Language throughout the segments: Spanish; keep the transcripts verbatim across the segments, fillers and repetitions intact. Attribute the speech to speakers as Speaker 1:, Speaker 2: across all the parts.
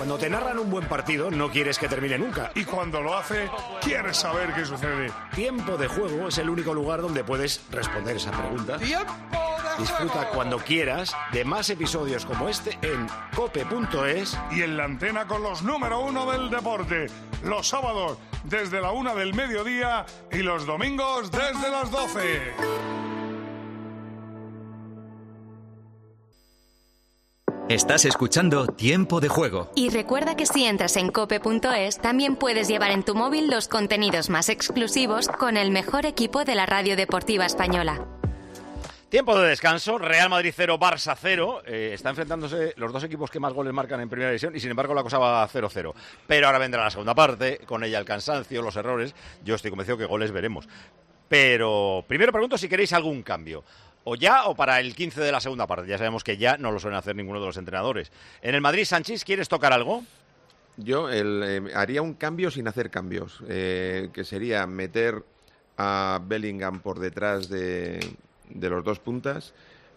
Speaker 1: Cuando te narran un buen partido, no quieres que termine nunca.
Speaker 2: Y cuando lo hace, quieres saber qué sucede.
Speaker 1: Tiempo de Juego es el único lugar donde puedes responder esa pregunta.
Speaker 3: ¡Tiempo de
Speaker 1: Disfruta
Speaker 3: juego!
Speaker 1: cuando quieras de más episodios como este en cope punto es.
Speaker 2: Y en la antena con los número uno del deporte. Los sábados desde la una del mediodía y los domingos desde las doce.
Speaker 4: Estás escuchando Tiempo de Juego.
Speaker 5: Y recuerda que si entras en cope punto es, también puedes llevar en tu móvil los contenidos más exclusivos con el mejor equipo de la radio deportiva española.
Speaker 6: Tiempo de descanso, Real Madrid cero, Barça cero. Eh, está enfrentándose los dos equipos que más goles marcan en Primera División y sin embargo la cosa va cero cero. Pero ahora vendrá la segunda parte, con ella el cansancio, los errores. Yo estoy convencido que goles veremos. Pero primero pregunto si queréis algún cambio. O ya o para el quince de la segunda parte. Ya sabemos que ya no lo suelen hacer ninguno de los entrenadores. En el Madrid, Sanchís, ¿quieres tocar algo?
Speaker 7: Yo el, eh, haría un cambio sin hacer cambios, eh, que sería meter a Bellingham por detrás de, de los dos puntas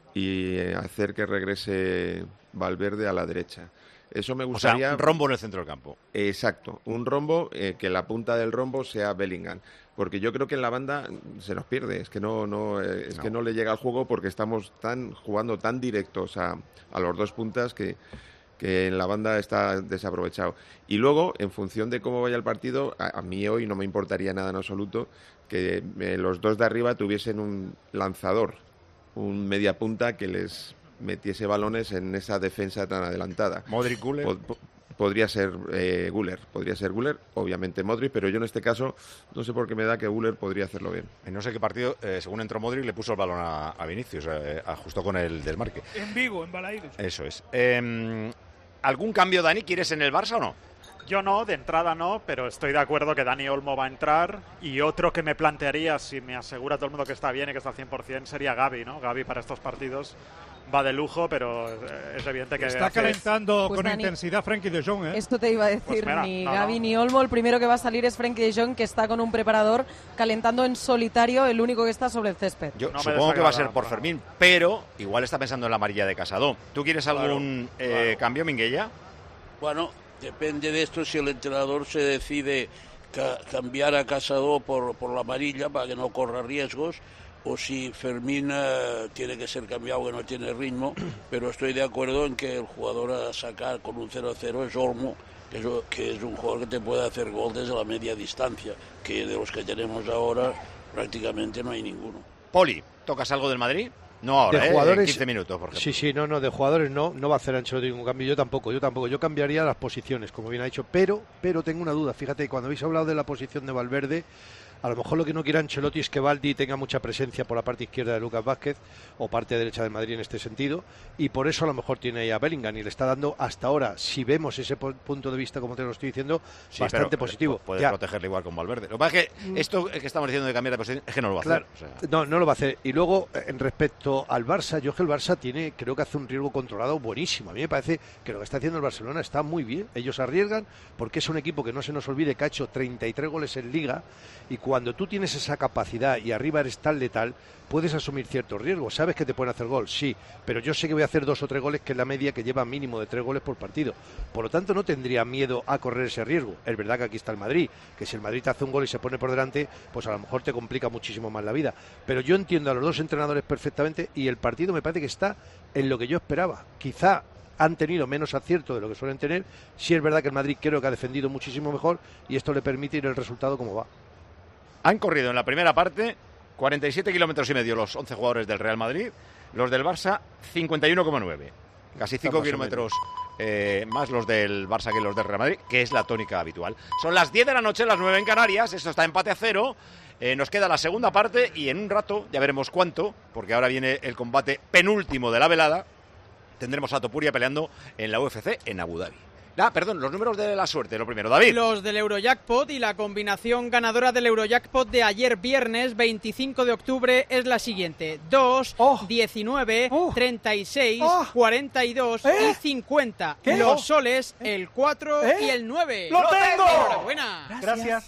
Speaker 7: y eh, hacer que regrese Valverde a la derecha. Eso me gustaría...
Speaker 6: O sea, un rombo en el centro del campo.
Speaker 7: Exacto, un rombo, eh, que la punta del rombo sea Bellingham. Porque yo creo que en la banda se nos pierde, es que no, no, eh, es no. que no le llega al juego porque estamos tan jugando tan directos a, a los dos puntas que, que en la banda está desaprovechado. Y luego, en función de cómo vaya el partido, a, a mí hoy no me importaría nada en absoluto que eh, los dos de arriba tuviesen un lanzador, un media punta que les metiese balones en esa defensa tan adelantada.
Speaker 6: Modric, Güler.
Speaker 7: Pod, po, podría ser eh, Güler, podría ser Güler, obviamente Modric, pero yo en este caso no sé por qué me da que Güler podría hacerlo bien.
Speaker 6: En no sé qué partido, eh, según entró Modric, le puso el balón a, a Vinicius, eh, ajustó con el desmarque.
Speaker 8: En Vigo, en Balaídos.
Speaker 6: Eso es. Eh, ¿Algún cambio, Dani, quieres en el Barça o no?
Speaker 9: Yo no, de entrada no, pero estoy de acuerdo que Dani Olmo va a entrar. Y otro que me plantearía, si me asegura todo el mundo que está bien y que está al cien por ciento, sería Gavi, ¿no? Gavi para estos partidos va de lujo, pero es evidente que...
Speaker 8: Está
Speaker 9: hace...
Speaker 8: calentando
Speaker 10: pues
Speaker 8: con
Speaker 10: Dani,
Speaker 8: intensidad Frenkie de Jong, ¿eh?
Speaker 10: Esto te iba a decir,
Speaker 9: pues mira,
Speaker 10: ni
Speaker 9: no,
Speaker 10: Gavi
Speaker 9: no.
Speaker 10: ni Olmo. El primero que va a salir es Frenkie de Jong, que está con un preparador calentando en solitario, el único que está sobre el césped.
Speaker 6: Yo
Speaker 9: no
Speaker 6: supongo que va a ser por Fermín, pero igual está pensando en la amarilla de Casado. ¿Tú quieres algún
Speaker 11: claro,
Speaker 6: eh,
Speaker 11: claro.
Speaker 6: cambio, Minguella?
Speaker 11: Bueno, depende de esto si el entrenador se decide ca cambiar a Casado por, por la amarilla para que no corra riesgos, o si Fermín uh, tiene que ser cambiado, que no tiene ritmo, pero estoy de acuerdo en que el jugador a sacar con un cero cero es Olmo, que es, que es un jugador que te puede hacer gol desde la media distancia, que de los que tenemos ahora prácticamente no hay ninguno.
Speaker 6: Poli, ¿tocas algo del Madrid? No ahora,
Speaker 12: de
Speaker 6: ¿eh?
Speaker 12: jugadores,
Speaker 6: en quince minutos, por ejemplo.
Speaker 12: Sí, sí, no, no, de jugadores no, no va a hacer Ancelotti ningún cambio, yo tampoco, yo tampoco, yo cambiaría las posiciones, como bien ha dicho, pero, pero tengo una duda, fíjate, cuando habéis hablado de la posición de Valverde, a lo mejor lo que no quiere Ancelotti es que Baldi tenga mucha presencia por la parte izquierda de Lucas Vázquez o parte derecha de Madrid en este sentido, y por eso a lo mejor tiene ahí a Bellingham y le está dando hasta ahora, si vemos ese punto de vista como te lo estoy diciendo,
Speaker 6: sí,
Speaker 12: bastante
Speaker 6: pero,
Speaker 12: positivo.
Speaker 6: Puede
Speaker 12: ya.
Speaker 6: protegerle igual con Valverde. Lo que pasa es que esto que estamos diciendo de cambiar de posición es que no lo va a
Speaker 12: claro,
Speaker 6: hacer. O sea.
Speaker 12: No, no lo va a hacer. Y luego, en respecto al Barça, yo que el Barça tiene, creo que hace un riesgo controlado buenísimo. A mí me parece que lo que está haciendo el Barcelona está muy bien. Ellos arriesgan porque es un equipo que no se nos olvide que ha hecho treinta y tres goles en Liga, y cuando tú tienes esa capacidad y arriba eres tan letal, puedes asumir ciertos riesgos. Sabes que te pueden hacer gol, sí, pero yo sé que voy a hacer dos o tres goles, que es la media que lleva mínimo de tres goles por partido. Por lo tanto, no tendría miedo a correr ese riesgo. Es verdad que aquí está el Madrid, que si el Madrid te hace un gol y se pone por delante, pues a lo mejor te complica muchísimo más la vida. Pero yo entiendo a los dos entrenadores perfectamente y el partido me parece que está en lo que yo esperaba. Quizá han tenido menos acierto de lo que suelen tener. Sí es verdad que el Madrid creo que ha defendido muchísimo mejor y esto le permite ir el resultado como va.
Speaker 6: Han corrido en la primera parte cuarenta y siete kilómetros y medio los once jugadores del Real Madrid, los del Barça cincuenta y uno coma nueve, casi cinco kilómetros eh, más los del Barça que los del Real Madrid, que es la tónica habitual. Son las diez de la noche, las nueve en Canarias, esto está empate a cero, eh, nos queda la segunda parte y en un rato, ya veremos cuánto, porque ahora viene el combate penúltimo de la velada, tendremos a Topuria peleando en la U F C en Abu Dhabi. Ah, perdón, los números de la suerte, lo primero, David.
Speaker 13: Los del Eurojackpot y la combinación ganadora del Eurojackpot de ayer viernes veinticinco de octubre es la siguiente: dos, oh. diecinueve, oh. treinta y seis, oh. cuarenta y dos ¿Eh? y cincuenta. ¿Qué? Los oh. soles, el cuatro ¿Eh? y el nueve.
Speaker 8: ¡Lo tengo!
Speaker 13: ¡Enhorabuena!
Speaker 8: Gracias.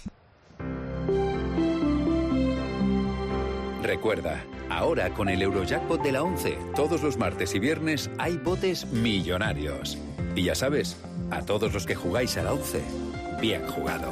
Speaker 4: Recuerda, ahora con el Eurojackpot de la once, todos los martes y viernes hay botes millonarios. Y ya sabes,
Speaker 3: A todos los que jugáis a la once, bien jugado.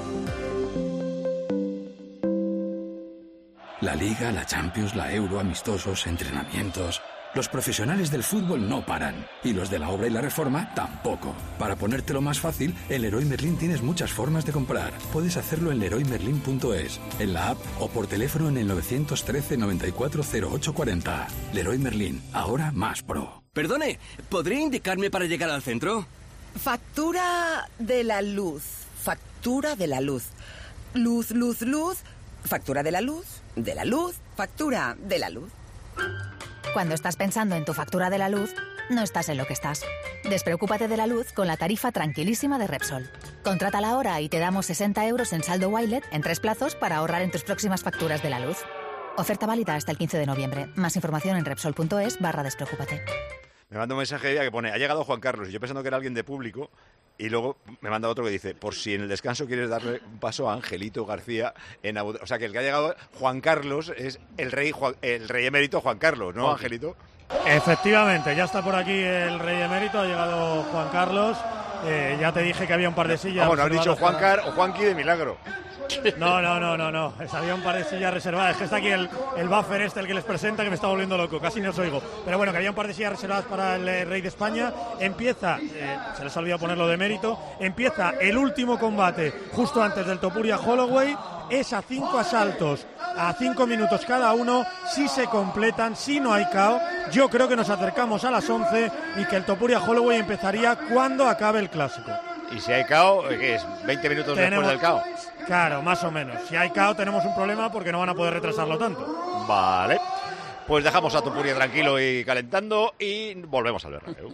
Speaker 3: La Liga, la Champions, la Euro, amistosos, entrenamientos... Los profesionales del fútbol no paran, y los de la obra y la reforma tampoco. Para ponértelo más fácil, en Leroy Merlin tienes muchas formas de comprar. Puedes hacerlo en leroy merlin punto es, en la app o por teléfono en el nueve uno tres, noventa y cuatro, cero ocho cuarenta. Leroy Merlin, ahora más pro.
Speaker 14: Perdone, ¿podría indicarme para llegar al centro?
Speaker 15: Factura de la luz. Factura de la luz. Luz, luz, luz. Factura de la luz. De la luz. Factura de la luz.
Speaker 16: Cuando estás pensando en tu factura de la luz, no estás en lo que estás. Despreocúpate de la luz con la tarifa tranquilísima de Repsol. Contrátala ahora y te damos sesenta euros en saldo Wilet en tres plazos para ahorrar en tus próximas facturas de la luz. Oferta válida hasta el quince de noviembre. Más información en repsol punto es barra despreocúpate.
Speaker 6: Me manda un mensaje de día que pone, ha llegado Juan Carlos, y yo pensando que era alguien de público, y luego me manda otro que dice, por si en el descanso quieres darle un paso a Angelito García en Abu Dhabi. O sea, que el que ha llegado, Juan Carlos, es el rey Juan, el rey emérito Juan Carlos, ¿no, Angelito?
Speaker 8: Efectivamente, ya está por aquí el rey emérito, ha llegado Juan Carlos. Eh, ya te dije que había un par de sillas.
Speaker 6: Ah, bueno, has dicho Juancar o Juanqui de milagro.
Speaker 8: No, no, no, no, no. Había un par de sillas reservadas. Es que está aquí el, el buffer este, el que les presenta, que me está volviendo loco. Casi no os oigo. Pero bueno, que había un par de sillas reservadas para el eh, Rey de España. Empieza, eh, se les ha olvidado ponerlo de mérito, empieza el último combate justo antes del Topuria Holloway. Es a cinco asaltos, a cinco minutos cada uno. Si se completan, si no hay K O, yo creo que nos acercamos a las once y que el Topuria Holloway empezaría cuando acabe el clásico.
Speaker 6: Y si hay K O, ¿qué es? ¿veinte minutos
Speaker 8: tenemos,
Speaker 6: después del K O?
Speaker 8: Claro, más o menos. Si hay K O tenemos un problema porque no van a poder retrasarlo tanto.
Speaker 6: Vale. Pues dejamos a Topuria tranquilo y calentando y volvemos al Bernabéu.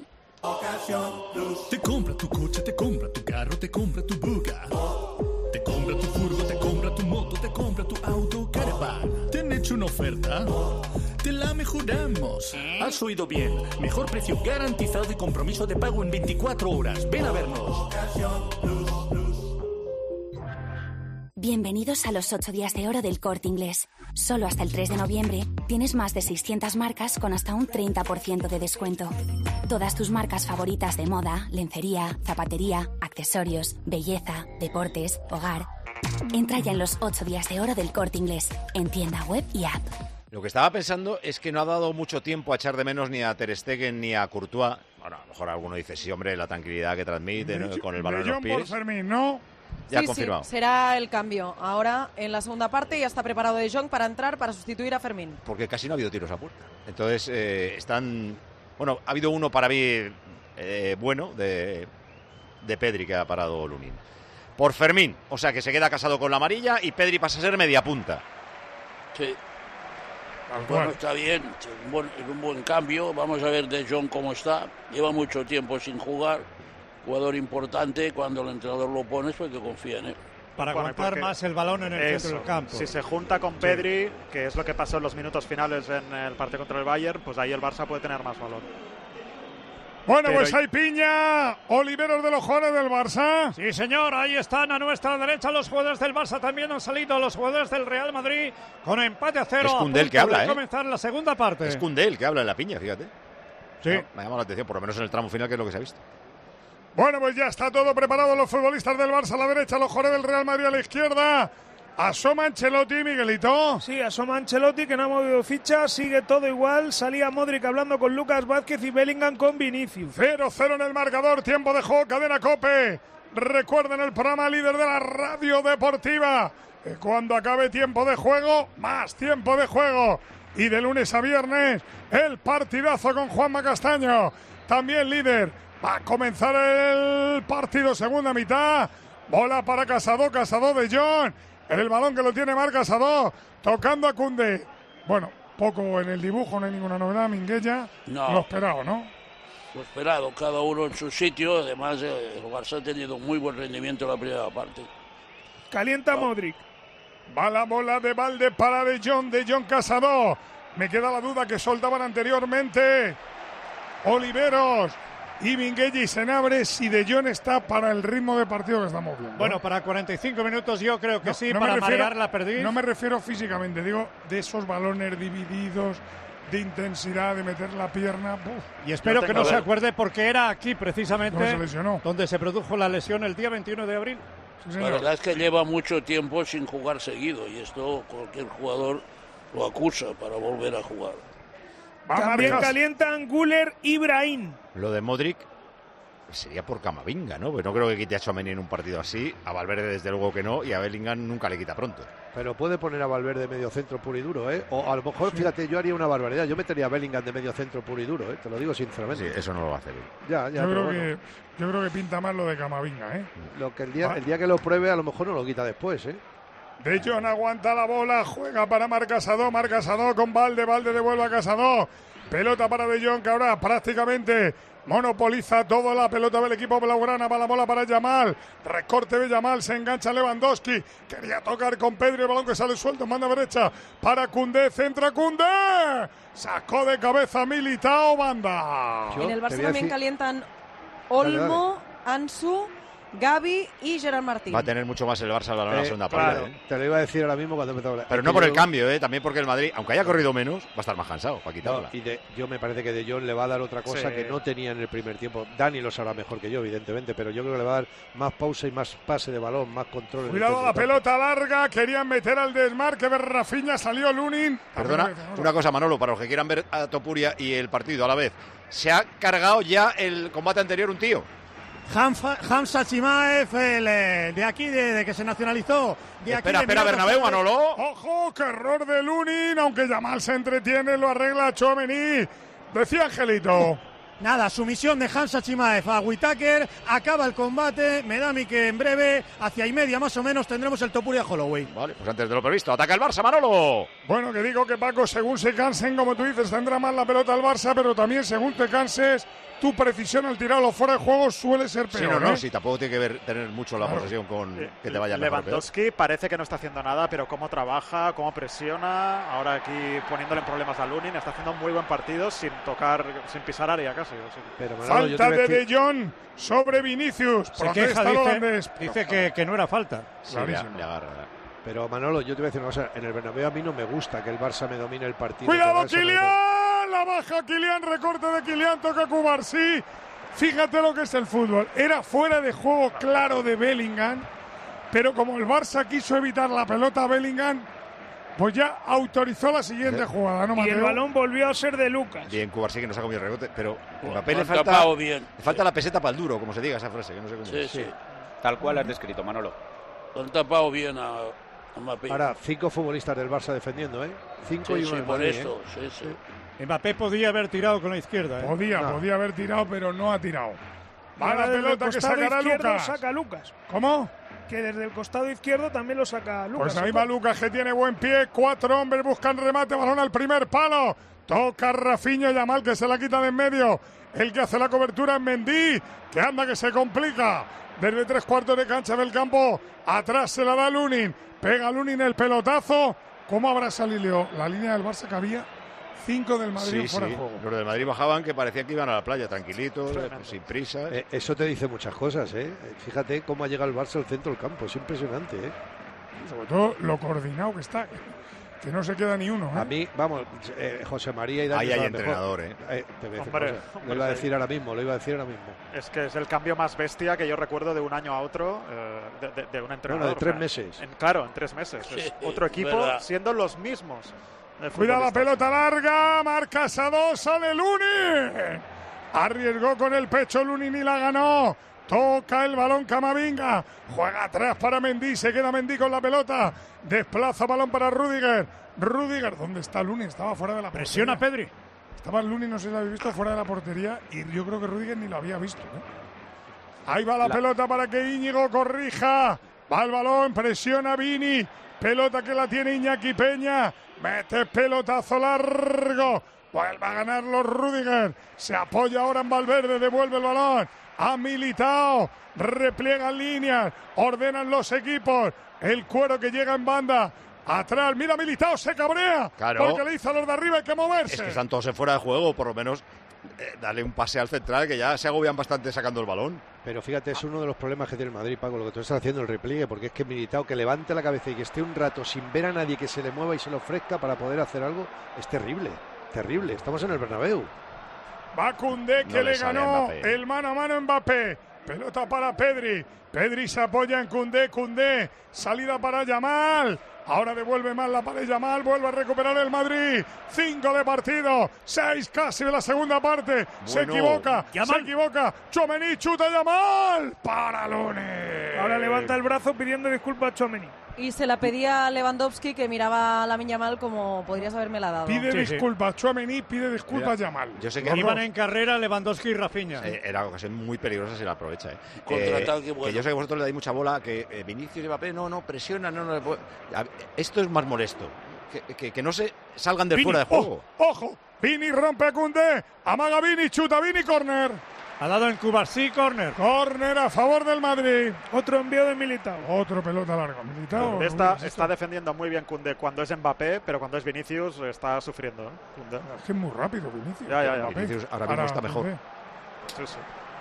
Speaker 17: Te compra tu coche, te compra tu carro, te compra tu buga. Te compra tu furgo, te compra tu moto, te compra tu auto, caravan. ¿Te han hecho una oferta? Te la mejoramos. Has oído bien. Mejor precio garantizado y compromiso de pago en veinticuatro horas. Ven a vernos.
Speaker 18: Bienvenidos a los ocho días de oro del Corte Inglés. Solo hasta el tres de noviembre tienes más de seiscientas marcas con hasta un treinta por ciento de descuento. Todas tus marcas favoritas de moda, lencería, zapatería, accesorios, belleza, deportes, hogar. Entra ya en los ocho días de oro del Corte Inglés, en tienda web y app.
Speaker 6: Lo que estaba pensando es que no ha dado mucho tiempo a echar de menos ni a Ter Stegen ni a Courtois. Bueno, a lo mejor alguno dice, sí, hombre, la tranquilidad que transmite, ¿no? Con el balón en los pies.
Speaker 2: por Fermín, ¿no?
Speaker 6: Ya
Speaker 10: sí,
Speaker 6: confirmado.
Speaker 10: Sí, será el cambio. Ahora, en la segunda parte, ya está preparado De Jong para entrar, para sustituir a Fermín.
Speaker 6: Porque casi no ha habido tiros a puerta. Entonces, eh, están... Bueno, ha habido uno para mí eh, bueno de, de Pedri, que ha parado Lunin. Por Fermín, o sea que se queda casado con la amarilla y Pedri pasa a ser media punta.
Speaker 11: Sí. Bueno, está bien, es un buen, es un buen cambio. Vamos a ver De Jong cómo está. Lleva mucho tiempo sin jugar. Jugador importante, cuando el entrenador lo pone es porque confía en él.
Speaker 8: Para
Speaker 9: Bueno,
Speaker 8: aguantar
Speaker 9: porque
Speaker 8: más el balón en el
Speaker 9: eso,
Speaker 8: centro del campo.
Speaker 9: Si se junta con Pedri, que es lo que pasó en los minutos finales en el partido contra el Bayern, pues ahí el Barça puede tener más valor.
Speaker 2: Bueno,
Speaker 9: Pero
Speaker 2: pues hay piña. Oliveros de los jugadores del Barça.
Speaker 8: Sí, señor, ahí están a nuestra derecha los jugadores del Barça. También han salido los jugadores del Real Madrid con empate a cero.
Speaker 6: Es Koundé el que habla,
Speaker 8: de
Speaker 6: ¿eh?
Speaker 8: comenzar la segunda parte.
Speaker 6: Es Koundé el que habla en la piña, fíjate.
Speaker 2: Sí.
Speaker 6: No, me ha llamado la atención, por lo menos en el tramo final, que es lo que se ha visto.
Speaker 2: Bueno, pues ya está todo preparado. Los futbolistas del Barça a la derecha, los jugadores del Real Madrid a la izquierda. Asoma Ancelotti, Miguelito.
Speaker 19: Sí, asoma Ancelotti, que no ha movido ficha. Sigue todo igual. Salía Modric hablando con Lucas Vázquez y Bellingham con Vinicius.
Speaker 2: cero cero en el marcador. Tiempo de juego, cadena COPE. Recuerden el programa líder de la radio deportiva. Que cuando acabe tiempo de juego, más tiempo de juego. Y de lunes a viernes, el partidazo con Juanma Castaño. También líder. Va a comenzar el partido, segunda mitad. Bola para Casado, Casado de Jong. El balón que lo tiene Marc Casado, tocando a Koundé. Bueno, poco en el dibujo, no hay ninguna novedad, Minguella.
Speaker 11: No.
Speaker 2: Lo esperado, ¿no?
Speaker 11: Lo esperado, cada uno en su sitio. Además, el Barça ha tenido muy buen rendimiento en la primera parte.
Speaker 19: Calienta Modric.
Speaker 2: Va la bola de Valde para De Jong, De Jong Casado. Me queda la duda que soltaban anteriormente Oliveros y Minguella y Senabre, si De Jong está para el ritmo de partido que estamos viendo.
Speaker 8: Bueno, para cuarenta y cinco minutos yo creo que
Speaker 2: no,
Speaker 8: sí,
Speaker 2: no
Speaker 8: para
Speaker 2: me refiero,
Speaker 8: marear la perdiz.
Speaker 2: No me refiero físicamente, digo de esos balones divididos, de intensidad, de meter la pierna. Uf.
Speaker 8: Y espero que no se
Speaker 2: ver.
Speaker 8: acuerde porque era aquí precisamente
Speaker 2: No se lesionó.
Speaker 8: donde se produjo la lesión el día veintiuno de abril.
Speaker 2: Sí,
Speaker 11: La verdad es que lleva mucho tiempo sin jugar seguido y esto cualquier jugador lo acusa para volver a jugar.
Speaker 19: También
Speaker 2: Marcas.
Speaker 19: calientan Güler y Brahim.
Speaker 6: Lo de Modric sería por Camavinga, ¿no? Pues no creo que quite a Tchouaméni en un partido así. A Valverde desde luego que no y a Bellingham nunca le quita pronto.
Speaker 12: Pero puede poner a Valverde medio centro puro y duro, ¿eh? O a lo mejor,
Speaker 2: Sí.
Speaker 12: fíjate, yo haría una barbaridad. Yo metería a Bellingham de medio centro puro y duro, ¿eh? Te lo digo sinceramente.
Speaker 6: Sí, eso no lo va a hacer él.
Speaker 12: Ya, ya,
Speaker 2: Yo
Speaker 12: pero
Speaker 2: creo,
Speaker 12: bueno.
Speaker 2: que, yo creo que pinta más lo de Camavinga, ¿eh?
Speaker 12: Lo que el día,
Speaker 2: Va.
Speaker 12: el día que lo pruebe, a lo mejor no lo quita después, ¿eh?
Speaker 2: De Jong aguanta la bola, juega para Marc Casado, Marc Casado con Valde, Valde devuelve a Casado. Pelota para De Jong, que ahora prácticamente monopoliza toda la pelota del equipo blaugrana. Va la bola para Yamal, recorte de Yamal, se engancha Lewandowski. Quería tocar con Pedri, el balón que sale suelto, manda derecha para Koundé, centra Koundé. Sacó de cabeza Militao, banda.
Speaker 10: En el Barça
Speaker 12: te voy a
Speaker 10: también
Speaker 12: decir-
Speaker 10: calientan
Speaker 12: Dale,
Speaker 10: Olmo, Ansu, Gavi y Gerard Martín.
Speaker 6: Va a tener mucho más el Barça el balón en la
Speaker 12: Eh,
Speaker 6: segunda
Speaker 12: claro,
Speaker 6: parte. ¿eh?
Speaker 12: te lo iba a decir ahora mismo cuando empezó a hablar.
Speaker 6: Pero
Speaker 12: Es
Speaker 6: no
Speaker 12: que
Speaker 6: por el
Speaker 12: yo-
Speaker 6: cambio, ¿eh? También porque el Madrid, aunque haya corrido menos, va a estar más cansado para
Speaker 12: No,
Speaker 6: quitarla.
Speaker 12: y de, yo me parece que De Jong le va a dar otra cosa
Speaker 9: Sí.
Speaker 12: que no tenía en el primer tiempo. Dani lo sabrá mejor que yo, evidentemente, pero yo creo que le va a dar más pausa y más pase de balón, más control. en el
Speaker 2: Cuidado a la
Speaker 12: centro del campo.
Speaker 2: pelota larga, querían meter al desmarque de Rafinha, salió Lunin.
Speaker 6: Perdona, una cosa, Manolo, para los que quieran ver a Topuria y el partido a la vez. Se ha cargado ya el combate anterior un tío.
Speaker 8: Hamza, Hamza Chimaev, el, eh, de aquí, de, de que se nacionalizó. De aquí
Speaker 6: Espera,
Speaker 8: de
Speaker 6: espera,
Speaker 8: Miranda,
Speaker 6: Bernabéu,
Speaker 8: ¿sabes?
Speaker 6: Manolo.
Speaker 2: ¡Ojo, qué error de Lunin! Aunque Yamal se entretiene, lo arregla Tchouaméni. Decía Angelito.
Speaker 8: Nada, sumisión de Hamza Chimaev a Whittaker, acaba el combate, me da a mí que en breve, hacia y media más o menos, tendremos el Topuria Holloway.
Speaker 6: Vale, pues antes de lo previsto, ataca el Barça, Manolo.
Speaker 2: Bueno, que digo que Paco, según se cansen, como tú dices, tendrá más la pelota al Barça, pero también según te canses, tu precisión al tirarlo fuera de juego suele ser
Speaker 6: Sí,
Speaker 2: peor.
Speaker 6: no, no,
Speaker 2: ¿eh?
Speaker 6: sí, tampoco tiene que ver tener mucho la
Speaker 2: Claro.
Speaker 6: posesión con
Speaker 9: Eh,
Speaker 6: que te vaya mejor o peor.
Speaker 9: Lewandowski parece que no está haciendo nada, pero cómo trabaja, cómo presiona, ahora aquí poniéndole en problemas a Lunin, está haciendo un muy buen partido sin tocar, sin pisar área casi. así que-
Speaker 12: Pero, Manolo, yo te
Speaker 2: Falta
Speaker 12: voy a
Speaker 2: de
Speaker 12: decir-
Speaker 2: De Jong sobre Vinicius.
Speaker 8: Se
Speaker 2: Protesta
Speaker 8: queja,
Speaker 2: el
Speaker 8: dice,
Speaker 2: holandés.
Speaker 8: dice que, que no era falta.
Speaker 6: Sí, le,
Speaker 2: Clarísimo.
Speaker 6: le agarra.
Speaker 12: Pero Manolo, yo te voy a decir una cosa, en el Bernabéu a mí no me gusta que el Barça me domine el partido. que
Speaker 2: ¡Cuidado,
Speaker 12: el Barça me-
Speaker 2: Kylian! La baja Kylian, recorte de Kylian, toca Cubarsí. Fíjate lo que es el fútbol. Era fuera de juego claro de Bellingham, pero como el Barça quiso evitar la pelota a Bellingham, pues ya autorizó la siguiente jugada, ¿no,
Speaker 19: Y el
Speaker 2: Mateo?
Speaker 19: balón volvió a ser de Lucas.
Speaker 6: Bien, Cubarsí que nos ha comido el rebote, pero a
Speaker 11: Lo
Speaker 6: Mbappé le
Speaker 11: han
Speaker 6: falta,
Speaker 11: tapado bien.
Speaker 6: le falta la peseta para el duro, como se diga esa frase, que no sé cómo
Speaker 11: Sí,
Speaker 6: es.
Speaker 11: sí.
Speaker 20: Tal cual has descrito, Manolo.
Speaker 11: Lo han tapado bien a, a Mbappé.
Speaker 12: Ahora, cinco futbolistas del Barça defendiendo, ¿eh? Cinco
Speaker 11: Sí,
Speaker 12: y uno
Speaker 11: sí,
Speaker 12: del
Speaker 11: por
Speaker 12: Madrid,
Speaker 11: eso,
Speaker 12: ¿eh?
Speaker 11: sí, sí.
Speaker 8: Mbappé podía haber tirado con la izquierda. ¿eh?
Speaker 2: Podía,
Speaker 12: No.
Speaker 2: podía haber tirado, pero no ha tirado. Va
Speaker 19: Ahora
Speaker 2: la
Speaker 19: desde el
Speaker 2: pelota que
Speaker 19: costado
Speaker 2: sacará
Speaker 19: izquierdo
Speaker 2: Lucas.
Speaker 19: saca Lucas.
Speaker 2: ¿Cómo?
Speaker 19: Que desde el costado izquierdo también lo saca Lucas.
Speaker 2: Pues ahí va Lucas, que tiene buen pie. Cuatro hombres buscan remate, balón al primer palo. Toca Rafinha, Yamal, que se la quita de en medio. El que hace la cobertura es Mendy, que anda que se complica. Desde tres cuartos de cancha del campo, atrás se la da Lunin. Pega Lunin el pelotazo. ¿Cómo habrá salido la línea del Barça que había? Cinco del Madrid
Speaker 6: Sí,
Speaker 2: fuera
Speaker 6: sí.
Speaker 2: de juego.
Speaker 6: Los del Madrid bajaban que parecía que iban a la playa, tranquilitos, sin prisa.
Speaker 12: Eh, eso te dice muchas cosas, ¿eh? Fíjate cómo ha llegado el Barça al centro del campo, es impresionante, ¿eh?
Speaker 2: Sobre todo lo coordinado que está, que no se queda ni uno. ¿eh?
Speaker 12: A mí, vamos, eh, José María y Dani
Speaker 6: Ahí hay
Speaker 12: saben mejor.
Speaker 6: entrenador, ¿eh?
Speaker 12: Eh, te voy a decir
Speaker 9: Hombre,
Speaker 12: una cosa.
Speaker 9: hombre,
Speaker 12: Lo iba a
Speaker 9: sí.
Speaker 12: decir ahora mismo, lo iba a decir ahora mismo.
Speaker 9: Es que es el cambio más bestia que yo recuerdo de un año a otro eh, de, de- de un entrenador.
Speaker 12: de tres
Speaker 9: O sea,
Speaker 12: meses.
Speaker 9: en- claro, en tres meses.
Speaker 11: Sí,
Speaker 9: es otro equipo
Speaker 11: verdad.
Speaker 9: siendo los mismos. eh,
Speaker 2: Cuida la
Speaker 9: futbolistas.
Speaker 2: pelota larga, marca Casado, sale Lunin. Arriesgó con el pecho Lunin y la ganó. Toca el balón Camavinga. Juega atrás para Mendy. Se queda Mendy con la pelota. Desplaza balón para Rudiger. Rudiger, ¿dónde está Lunin? Estaba fuera de la portería.
Speaker 8: Presiona Pedri.
Speaker 2: Estaba Lunin, no sé si lo habéis visto, fuera de la portería. Y yo creo que Rudiger ni lo había visto. ¿eh? Ahí va la,
Speaker 20: La-
Speaker 2: pelota para que Íñigo corrija. Va el balón, presiona Vini. Pelota que la tiene Iñaki Peña. Mete pelotazo largo. Vuelve a ganar los Rudiger. Se apoya ahora en Valverde. Devuelve el balón a Militao. Repliegan líneas. Ordenan los equipos. El cuero que llega en banda. Atrás, mira Militao, se cabrea.
Speaker 6: Claro.
Speaker 2: Porque le dice a los de arriba hay que moverse.
Speaker 6: Es que están todos en fuera de juego, por lo menos eh, darle un pase al central, que ya se agobian bastante sacando el balón.
Speaker 12: Pero fíjate, es uno de los problemas que tiene el Madrid, Paco, lo que tú estás haciendo, el repliegue, porque es que Militao que levante la cabeza y que esté un rato sin ver a nadie que se le mueva y se le ofrezca para poder hacer algo, es terrible. terrible. Estamos en el Bernabéu.
Speaker 2: Va Koundé, que
Speaker 6: No
Speaker 2: le,
Speaker 6: le sale a
Speaker 2: ganó
Speaker 6: Mbappé.
Speaker 2: el mano a mano a Mbappé. Pelota para Pedri. Pedri se apoya en Koundé. Koundé, salida para Yamal. Ahora devuelve mal la pared Yamal. Vuelve a recuperar el Madrid. Cinco de partido. Seis casi de la segunda parte. Se
Speaker 6: Bueno.
Speaker 2: equivoca.
Speaker 19: Yamal.
Speaker 2: Se equivoca. Tchouaméni, chuta Yamal. Para Lunin.
Speaker 19: Ahora levanta el brazo pidiendo disculpas a Tchouaméni.
Speaker 10: Y se la pedía a Lewandowski, que miraba a Lamine Yamal como podrías haberme la dado.
Speaker 2: Pide
Speaker 8: Sí, sí.
Speaker 2: disculpas. Tchouaméni pide disculpas Yamal.
Speaker 6: Yo sé que
Speaker 8: Iban en carrera Lewandowski y Rafinha.
Speaker 6: Eh, era ocasión muy peligrosa si la aprovecha. Eh.
Speaker 11: Contraataque
Speaker 6: Eh,
Speaker 11: bueno.
Speaker 6: Que yo sé que vosotros le dais mucha bola, que eh, Vinicius y Mbappé no, no, presiona, no, no. no. A- Esto es más molesto. Que, que, que no se salgan de
Speaker 2: Vini,
Speaker 6: fuera de juego.
Speaker 2: Ojo, ojo. Vini rompe a Koundé. Amaga Vini, chuta Vini, córner.
Speaker 8: Ha dado en Cubarsí, córner.
Speaker 2: Córner a favor del Madrid.
Speaker 19: Otro envío de Militao.
Speaker 2: Otro pelota larga. Militao.
Speaker 9: Koundé está,
Speaker 2: Uy,
Speaker 9: está defendiendo muy bien Koundé cuando es Mbappé, pero cuando es Vinicius está sufriendo. ¿eh? Koundé.
Speaker 2: Es que es muy rápido, Vinicius.
Speaker 9: Ya, ya, ya.
Speaker 2: Mbappé.
Speaker 6: Vinicius ahora mismo está mejor.
Speaker 2: Koundé.
Speaker 9: Sí, sí.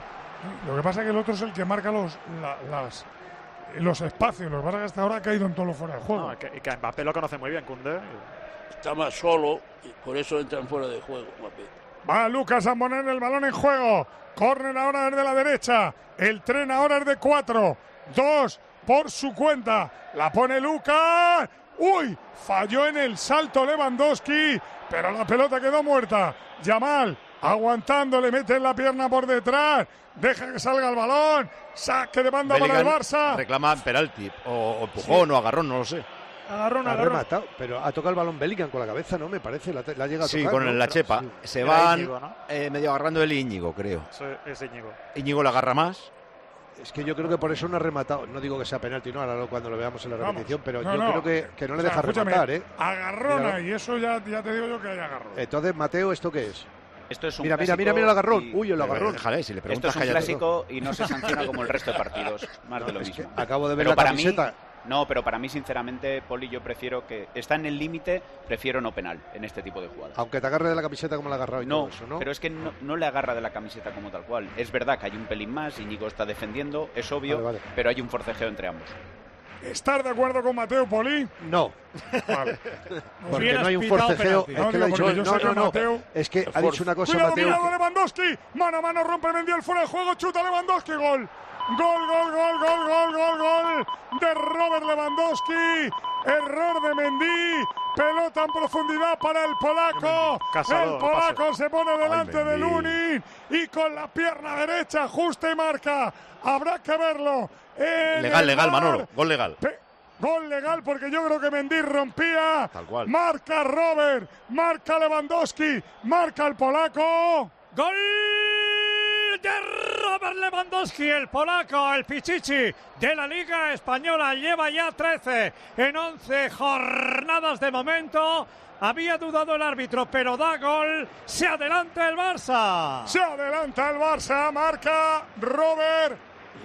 Speaker 2: Lo que pasa es que el otro es el que marca los, la- las, los espacios. Lo que pasa es que hasta ahora ha caído en todo lo fuera de juego.
Speaker 9: No, y que, y que Mbappé lo conoce muy bien, Koundé.
Speaker 11: Está más solo y por eso entran fuera de juego, Mbappé.
Speaker 2: Va Lucas a poner el balón en juego. Córner ahora desde la derecha. El tren ahora es de cuatro. Dos por su cuenta. La pone Lucas. Uy, falló en el salto Lewandowski, pero la pelota quedó muerta. Yamal aguantando, le mete en la pierna por detrás. Deja que salga el balón. Saque de banda para el
Speaker 6: Bellingham
Speaker 2: Barça.
Speaker 6: reclama penalti, o, o empujón, o agarrón, no lo sé.
Speaker 19: Agarrón,
Speaker 12: Ha
Speaker 19: agarrón.
Speaker 12: rematado, pero ha tocado el balón Bellingham con la cabeza, ¿no? Me parece, la, te- la llega a
Speaker 6: Sí,
Speaker 12: tocar.
Speaker 6: con
Speaker 12: ¿no?
Speaker 6: la chepa.
Speaker 12: Sí.
Speaker 6: Se
Speaker 9: Era
Speaker 6: van
Speaker 9: Íñigo, ¿no?
Speaker 6: eh, medio agarrando el Íñigo, creo.
Speaker 9: Sí, es Íñigo.
Speaker 6: Íñigo la agarra más.
Speaker 12: Es que yo creo que por eso no ha rematado. No digo que sea penalti, no, ahora lo- cuando lo veamos en la
Speaker 2: Vamos.
Speaker 12: repetición, pero
Speaker 2: No,
Speaker 12: yo
Speaker 2: no.
Speaker 12: creo que, que no le
Speaker 2: O sea,
Speaker 12: deja
Speaker 2: escúchame,
Speaker 12: rematar, ¿eh?
Speaker 2: Agarrona,
Speaker 12: Mira.
Speaker 2: y eso ya, ya te digo yo que hay agarrón.
Speaker 12: Entonces, Mateo, ¿esto qué es?
Speaker 20: Esto es un
Speaker 12: Mira, mira,
Speaker 20: clásico
Speaker 12: mira, mira el agarrón.
Speaker 20: y-
Speaker 12: Uy, el agarrón.
Speaker 6: Déjale, si le
Speaker 20: Esto
Speaker 6: preguntas,
Speaker 20: es un
Speaker 6: cállate.
Speaker 20: clásico y no se sanciona como el resto de partidos. Más de lo
Speaker 12: Es que
Speaker 20: mismo.
Speaker 12: acabo de ver
Speaker 20: Pero
Speaker 12: la
Speaker 20: para
Speaker 12: camiseta.
Speaker 20: mí, no, pero para mí, sinceramente, Poli, yo prefiero que está en el límite, prefiero no penal en este tipo de jugadas.
Speaker 12: Aunque te agarre de la camiseta como la ha agarrado y
Speaker 20: No,
Speaker 12: todo eso, ¿no?
Speaker 20: pero es que no, no le agarra de la camiseta como tal cual. Es verdad que hay un pelín más, Íñigo está defendiendo, es obvio,
Speaker 12: Vale, vale.
Speaker 20: pero hay un forcejeo entre ambos.
Speaker 2: ¿Estar de acuerdo con Mateo Poli?
Speaker 12: No.
Speaker 2: Vale.
Speaker 12: Porque
Speaker 8: Bien
Speaker 12: no hay un
Speaker 8: has pitado
Speaker 12: forcejeo.
Speaker 8: penalti.
Speaker 12: Es
Speaker 2: No,
Speaker 12: que le ha
Speaker 2: digo,
Speaker 12: dicho,
Speaker 2: porque yo
Speaker 12: no,
Speaker 2: sé que
Speaker 12: no, no.
Speaker 2: Mateo-
Speaker 12: Es que ha dicho una cosa
Speaker 2: Cuidado,
Speaker 12: Mateo.
Speaker 2: cuidado,
Speaker 12: que-
Speaker 2: Lewandowski. Mano a mano rompe Mendy fuera de juego. Chuta Lewandowski. Gol. Gol, gol, gol, gol, gol, gol, gol. De Robert Lewandowski. Error de Mendy. Pelota en profundidad para el polaco.
Speaker 9: Casado,
Speaker 2: El polaco
Speaker 9: pase.
Speaker 2: se pone delante
Speaker 6: Ay,
Speaker 2: de
Speaker 6: Mendy.
Speaker 2: Lunin. Y con la pierna derecha ajusta y marca. Habrá que verlo. En
Speaker 6: Legal,
Speaker 2: el
Speaker 6: legal,
Speaker 2: V A R.
Speaker 6: Manolo. Gol legal.
Speaker 2: Pe- Gol legal porque yo creo que Mendy rompía.
Speaker 6: Tal cual.
Speaker 2: Marca Robert, marca Lewandowski, marca el polaco.
Speaker 8: Gol de Robert Lewandowski, el polaco, el Pichichi de la Liga Española. Lleva ya trece en once jornadas de momento. Había dudado el árbitro, pero da gol. Se adelanta el Barça.
Speaker 2: Se adelanta el Barça, marca Robert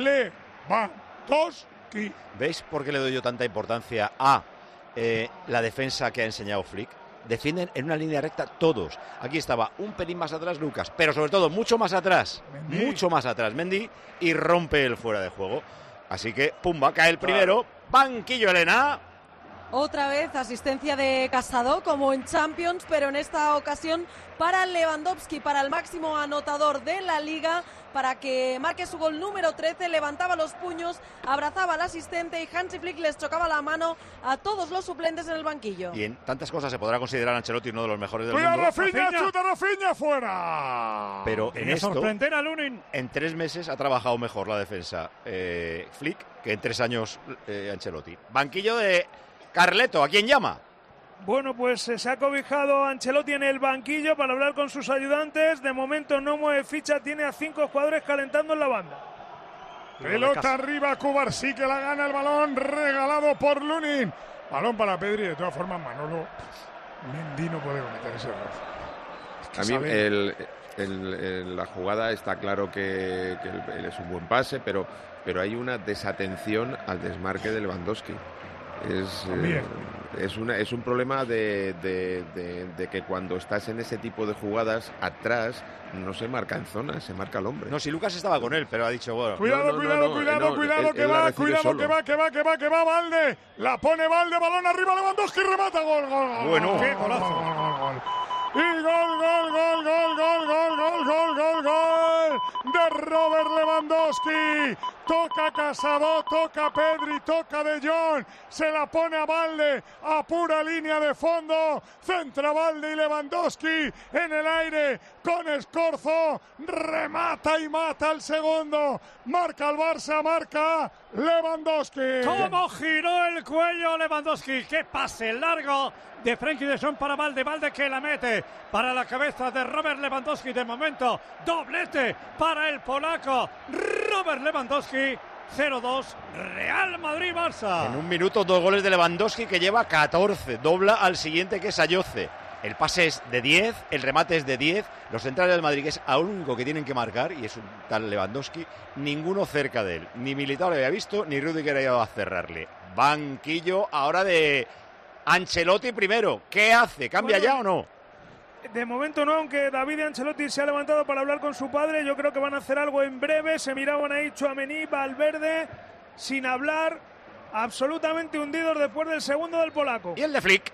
Speaker 2: Lewandowski.
Speaker 6: ¿Veis por qué le doy yo tanta importancia a eh, la defensa que ha enseñado Flick? Defienden en una línea recta todos. Aquí estaba un pelín más atrás Lucas, pero sobre todo mucho más atrás,
Speaker 2: Mendy.
Speaker 6: mucho más atrás Mendy, y rompe el fuera de juego. Así que, pumba, cae el primero. Banquillo Elena.
Speaker 10: Otra vez asistencia de Casado como en Champions, pero en esta ocasión para Lewandowski, para el máximo anotador de la Liga, para que marque su gol número trece. Levantaba los puños, abrazaba al asistente y Hansi Flick les chocaba la mano a todos los suplentes en el banquillo.
Speaker 6: Y en tantas cosas se podrá considerar a Ancelotti uno de los mejores del
Speaker 2: Cuidado,
Speaker 6: mundo.
Speaker 2: Rafinha,
Speaker 8: Rafinha.
Speaker 2: chuta Rafinha, fuera.
Speaker 6: Pero en
Speaker 8: Quería
Speaker 6: esto,
Speaker 8: sorprender a Lunin.
Speaker 6: en tres meses ha trabajado mejor la defensa eh, Flick que en tres años eh, Ancelotti. Banquillo de Carleto, ¿a quién llama?
Speaker 19: Bueno, pues eh, se ha cobijado Ancelotti en el banquillo para hablar con sus ayudantes. De momento no mueve ficha, tiene a cinco jugadores calentando en la banda.
Speaker 2: Pelota arriba, Cubarsí que la gana el balón, regalado por Lunin. Balón para Pedri, de todas formas Manolo. Mendy no puede cometer ese error. Es que
Speaker 7: A mí
Speaker 2: sabe-
Speaker 7: el, el- el- la jugada está claro que, que el- es un buen pase, pero, pero hay una desatención al desmarque de Lewandowski. Es,
Speaker 2: También.
Speaker 7: eh, es, una, es un problema de, de- de- de que cuando estás en ese tipo de jugadas, atrás no se marca en zona, se marca al hombre.
Speaker 6: No, si Lucas estaba con él, pero ha dicho, bueno,
Speaker 2: Cuidado,
Speaker 7: No, no,
Speaker 2: cuidado,
Speaker 7: no,
Speaker 2: cuidado,
Speaker 7: no,
Speaker 2: cuidado,
Speaker 7: él-
Speaker 2: que
Speaker 7: él la
Speaker 2: va,
Speaker 7: recibe
Speaker 2: cuidado,
Speaker 7: solo.
Speaker 2: que va, que va, que va, que va, Valde. La pone Valde, balón arriba, Lewandowski remata, gol, gol, gol.
Speaker 6: Bueno.
Speaker 2: gol,
Speaker 8: Qué
Speaker 2: gol,
Speaker 8: golazo.
Speaker 2: gol, gol, gol. Y gol, gol, gol, gol, gol, gol, gol, gol, gol, gol de Robert Lewandowski. Toca Casado, toca Pedri, toca De Jong, se la pone a Valde, a pura línea de fondo, centra Valde y Lewandowski en el aire con Escorzo, remata y mata al segundo, marca el Barça, marca Lewandowski.
Speaker 21: ¿Cómo giró el cuello Lewandowski? ¡Qué pase largo de Frenkie de Jong para Valde! Valde que la mete para la cabeza de Robert Lewandowski. De momento, doblete para el polaco Robert Lewandowski. cero dos, Real Madrid-Barça.
Speaker 6: En un minuto, dos goles de Lewandowski, que lleva catorce. Dobla al siguiente, que es Ayoce. El pase es de diez, el remate es de diez. Los centrales del Madrid, que es a único que tienen que marcar, y es un tal Lewandowski, ninguno cerca de él. Ni Militao lo había visto, ni Rüdiger ha ido a cerrarle. Banquillo ahora de Ancelotti primero. ¿Qué hace? ¿Cambia
Speaker 19: bueno,
Speaker 6: ya o no?
Speaker 19: De momento no, aunque David Ancelotti se ha levantado para hablar con su padre. Yo creo que van a hacer algo en breve. Se miraban ahí Tchouaméni, Valverde, sin hablar, absolutamente hundidos después del segundo del polaco.
Speaker 6: Y el de Flick.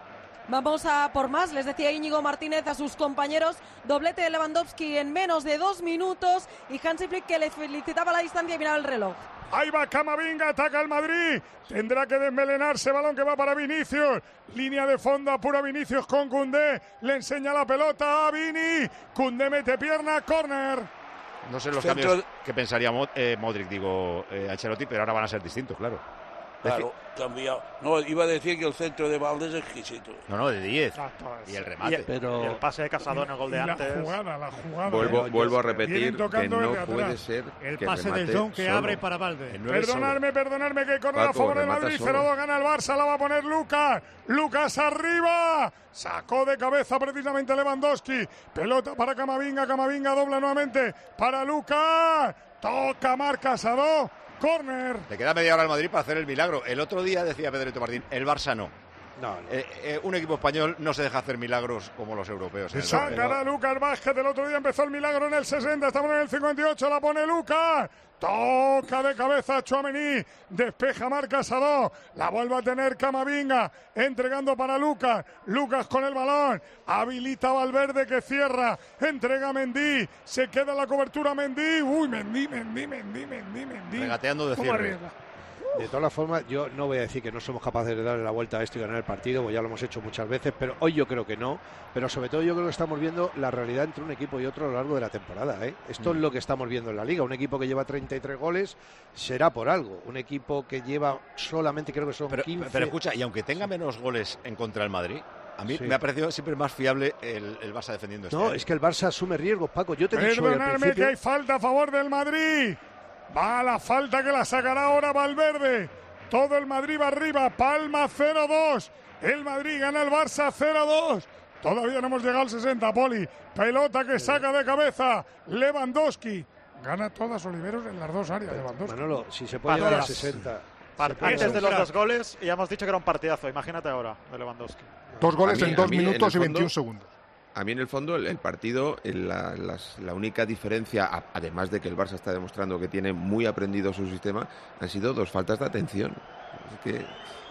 Speaker 10: Vamos a por más, les decía Íñigo Martínez a sus compañeros, doblete de Lewandowski en menos de dos minutos y Hansi Flick, que le felicitaba la distancia y miraba el reloj.
Speaker 2: Ahí va Camavinga, ataca el Madrid, tendrá que desmelenarse, balón que va para Vinicius, línea de fondo, apura Vinicius con Koundé, le enseña la pelota a Vini, Koundé mete pierna, córner.
Speaker 6: No sé los
Speaker 11: Centro...
Speaker 6: cambios que pensaría Mod, eh, Modric, digo, eh, Ancelotti, pero ahora van a ser distintos, claro.
Speaker 11: Claro, cambiado. No, iba a decir que el centro de Valde es exquisito.
Speaker 6: No, no, de diez.
Speaker 9: Exacto,
Speaker 6: y el remate.
Speaker 9: Y el,
Speaker 12: pero...
Speaker 9: y el pase de Casado en el gol de
Speaker 2: la
Speaker 9: antes.
Speaker 2: La jugada, la jugada.
Speaker 7: Vuelvo,
Speaker 2: eh.
Speaker 7: vuelvo a repetir que no
Speaker 2: desde
Speaker 7: puede
Speaker 2: atrás.
Speaker 7: ser
Speaker 21: El
Speaker 7: que
Speaker 21: pase de Jong que
Speaker 7: solo.
Speaker 21: abre para Valde.
Speaker 2: Perdonadme, perdonadme que corre a
Speaker 7: Paco,
Speaker 2: favor del
Speaker 7: remata
Speaker 2: Madrid.
Speaker 7: solo.
Speaker 2: cero dos gana el Barça, la va a poner Lucas. Lucas arriba. Sacó de cabeza precisamente Lewandowski. Pelota para Camavinga. Camavinga dobla nuevamente para Lucas. Toca, marca Casado. Córner.
Speaker 6: Le queda media hora al Madrid para hacer el milagro. El otro día decía Pedrito Martín, el Barça no.
Speaker 12: No, no.
Speaker 6: Eh, eh, un equipo español no se deja hacer milagros como los europeos. En el
Speaker 2: Sacará Lucas Vázquez. El otro día empezó el milagro en el sesenta. Estamos en el cincuenta y ocho. La pone Lucas. Toca de cabeza Tchouaméni. Despeja, marca Sadó. La vuelve a tener Camavinga. Entregando para Lucas. Lucas con el balón. Habilita Valverde, que cierra. Entrega a Mendy. Se queda la cobertura Mendy. Uy, Mendy, Mendy, Mendy, Mendy, Mendy.
Speaker 6: Regateando de
Speaker 2: ¿Cómo
Speaker 6: cierre.
Speaker 2: arriesga?
Speaker 12: De todas formas, yo no voy a decir que no somos capaces de darle la vuelta a esto y ganar el partido, pues ya lo hemos hecho muchas veces, pero hoy yo creo que no. Pero sobre todo yo creo que estamos viendo la realidad entre un equipo y otro a lo largo de la temporada, ¿eh? Esto
Speaker 6: Mm.
Speaker 12: es lo que estamos viendo en la Liga. Un equipo que lleva treinta y tres goles será por algo. Un equipo que lleva solamente, creo que son
Speaker 6: Pero,
Speaker 12: quince...
Speaker 6: pero escucha, y aunque tenga menos goles en contra del Madrid, a mí
Speaker 12: Sí.
Speaker 6: me ha parecido siempre más fiable el, el Barça defendiendo este
Speaker 12: No,
Speaker 6: año.
Speaker 12: es que el Barça asume riesgos, Paco. Yo te he dicho hoy al
Speaker 2: Perdonadme
Speaker 12: principio...
Speaker 2: que hay falta a favor del Madrid. Va la falta que la sacará ahora Valverde. Todo el Madrid va arriba. Palma cero dos. El Madrid gana el Barça cero dos. Todavía no hemos llegado al sesenta, Poli. Pelota que saca de cabeza Lewandowski. Gana todas Oliveros en las dos áreas, Lewandowski.
Speaker 12: Manolo, si se puede llegar a sesenta...
Speaker 9: Antes de los dos goles, ya hemos dicho que era un partidazo. Imagínate ahora, de Lewandowski.
Speaker 2: Dos goles
Speaker 7: A mí-
Speaker 2: en dos
Speaker 7: a mí, en
Speaker 2: minutos
Speaker 7: el
Speaker 2: y
Speaker 7: fondo,
Speaker 2: veintiún segundos.
Speaker 7: A mí en el fondo el, el partido, el- la, las- la única diferencia, a- además de que el Barça está demostrando que tiene muy aprendido su sistema, han sido dos faltas de atención. Es que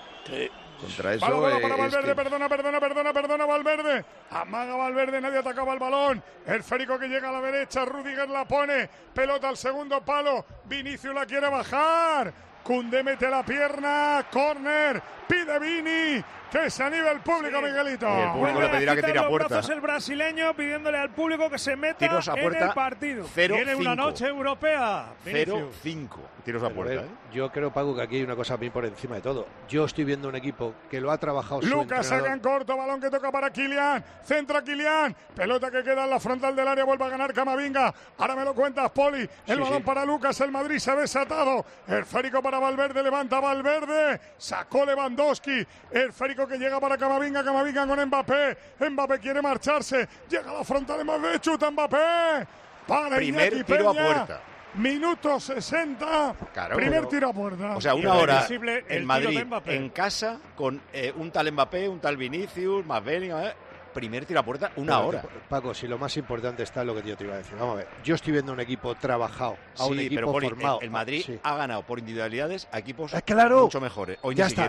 Speaker 7: contra eso...
Speaker 2: Balón, balón para
Speaker 7: eh, es
Speaker 2: Valverde,
Speaker 7: que-
Speaker 2: perdona, perdona, perdona, perdona, Valverde. Amaga Valverde, nadie atacaba el balón. El Férico que llega a la derecha, Rüdiger la pone. Pelota al segundo palo. Vinicius la quiere bajar. Koundé mete la pierna. Córner. Pide Vini. Que se anime el público, Miguelito.
Speaker 6: Y el público
Speaker 19: Vuelve
Speaker 6: le pedirá
Speaker 19: a
Speaker 6: que
Speaker 19: quitar
Speaker 6: tire a
Speaker 19: los
Speaker 6: puerta.
Speaker 19: brazos el brasileño, pidiéndole al público que se meta
Speaker 6: Tiros a
Speaker 19: en
Speaker 6: puerta,
Speaker 19: el partido.
Speaker 6: cero
Speaker 21: Tiene una
Speaker 6: cinco.
Speaker 21: noche europea.
Speaker 6: cero cinco. Tiros a
Speaker 12: Pero,
Speaker 6: puerta,
Speaker 12: eh,
Speaker 6: ¿eh?
Speaker 12: Yo creo, Paco, que aquí hay una cosa a mí por encima de todo. Yo estoy viendo un equipo que lo ha trabajado su
Speaker 2: Lucas
Speaker 12: entrenador.
Speaker 2: saca en corto, balón que toca para Kylian, centra Kylian, pelota que queda en la frontal del área, vuelve a ganar Camavinga, ahora me lo cuentas, Poli, el
Speaker 12: Sí,
Speaker 2: balón
Speaker 12: sí.
Speaker 2: para Lucas, el Madrid se ha desatado, el Férico para Valverde, levanta Valverde, sacó Lewandowski, el Férico que llega para Camavinga, Camavinga con Mbappé, Mbappé quiere marcharse, llega a la frontal de Mbappé, chuta Mbappé, para
Speaker 6: Primer
Speaker 2: Iñaki
Speaker 6: tiro a
Speaker 2: Peña.
Speaker 6: puerta.
Speaker 2: Minuto sesenta,
Speaker 6: Claro.
Speaker 2: primer
Speaker 6: Pero-
Speaker 2: tiro a puerta.
Speaker 6: O sea, una hora
Speaker 21: Irreversible el tiro
Speaker 6: en
Speaker 21: de
Speaker 6: Madrid,
Speaker 21: Mbappé.
Speaker 6: en casa, con eh, un tal Mbappé, un tal Vinicius, más Bellingham, eh, primer tiro a puerta, una
Speaker 12: Pero,
Speaker 6: hora.
Speaker 12: Paco, si lo más importante está en lo que yo te iba a decir. Vamos a ver, yo estoy viendo un equipo trabajado, a un
Speaker 6: Sí,
Speaker 12: equipo
Speaker 6: pero Poli,
Speaker 12: formado.
Speaker 6: el, el Madrid
Speaker 12: Sí.
Speaker 6: ha ganado por individualidades a equipos
Speaker 12: Eh, claro.
Speaker 6: mucho mejores. Hoy
Speaker 12: Ya
Speaker 6: ni
Speaker 12: está.
Speaker 6: siquiera.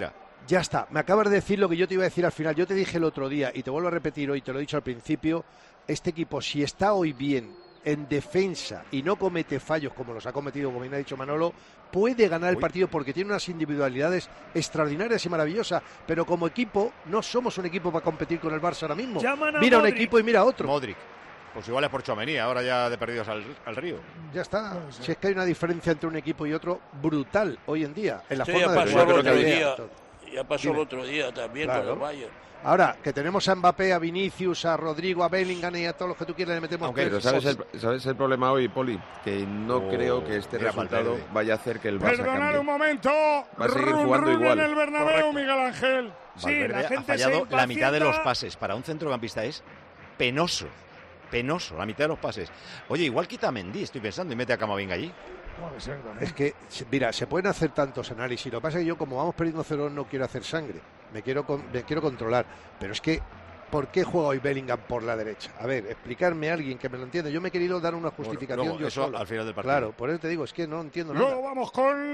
Speaker 12: Ya está, me acabas de decir lo que yo te iba a decir al final. Yo te dije el otro día y te vuelvo a repetir hoy, te lo he dicho al principio, este equipo si está hoy bien en defensa y no comete fallos como los ha cometido, como bien ha dicho Manolo, puede ganar el
Speaker 6: Uy.
Speaker 12: partido porque tiene unas individualidades extraordinarias y maravillosas, pero como equipo no somos un equipo para competir con el Barça ahora mismo.
Speaker 19: Llaman a
Speaker 12: Mira un
Speaker 19: Modric.
Speaker 12: equipo y mira otro.
Speaker 6: Modric. Pues igual es por Tchouaméni, ahora ya de perdidos al, al río.
Speaker 12: Ya está. Si es que hay una diferencia entre un equipo y otro brutal hoy en día, en la
Speaker 11: Sí,
Speaker 12: forma
Speaker 11: ya
Speaker 12: de
Speaker 11: pasó
Speaker 12: jugar.
Speaker 11: el otro
Speaker 12: Creo que
Speaker 11: día.
Speaker 12: había-
Speaker 11: Ya pasó
Speaker 12: Dime.
Speaker 11: el otro día también
Speaker 12: Claro.
Speaker 11: con el Bayern.
Speaker 12: Ahora, que tenemos a Mbappé, a Vinicius, a Rodrigo, a Bellingham y a todos los que tú quieras, le metemos
Speaker 7: Aunque, pero
Speaker 12: tres.
Speaker 7: ¿sabes el, ¿sabes el problema hoy, Poli? Que no
Speaker 6: Oh,
Speaker 7: creo que este
Speaker 6: mira,
Speaker 7: resultado
Speaker 6: Valverde.
Speaker 7: vaya a hacer que el Barça
Speaker 2: Perdonad
Speaker 7: cambie.
Speaker 2: un momento.
Speaker 7: Va a seguir
Speaker 2: Run,
Speaker 7: jugando
Speaker 2: run
Speaker 7: igual.
Speaker 2: en el Bernabéu,
Speaker 6: Correcto.
Speaker 2: Miguel Ángel.
Speaker 19: Sí,
Speaker 6: Valverde
Speaker 19: la gente
Speaker 6: ha fallado
Speaker 19: se
Speaker 6: la mitad de los
Speaker 19: impacienta.
Speaker 6: pases. Para un centrocampista es penoso. Penoso, la mitad de los pases. Oye, igual quita a Mendy, estoy pensando, y mete a Camavinga allí.
Speaker 2: Puede ser también.
Speaker 12: Es que, se- mira, se pueden hacer tantos análisis. Lo que pasa es que yo, como vamos perdiendo cero, no quiero hacer sangre. Me quiero, con- me quiero controlar. Pero es que, ¿por qué juega hoy Bellingham por la derecha? A ver, explicarme a alguien que me lo entienda. Yo me he querido dar una justificación
Speaker 6: luego,
Speaker 12: yo
Speaker 6: eso
Speaker 12: solo.
Speaker 6: al final del partido.
Speaker 12: Claro, por eso te digo, es que no entiendo
Speaker 2: Luego
Speaker 12: nada.
Speaker 2: vamos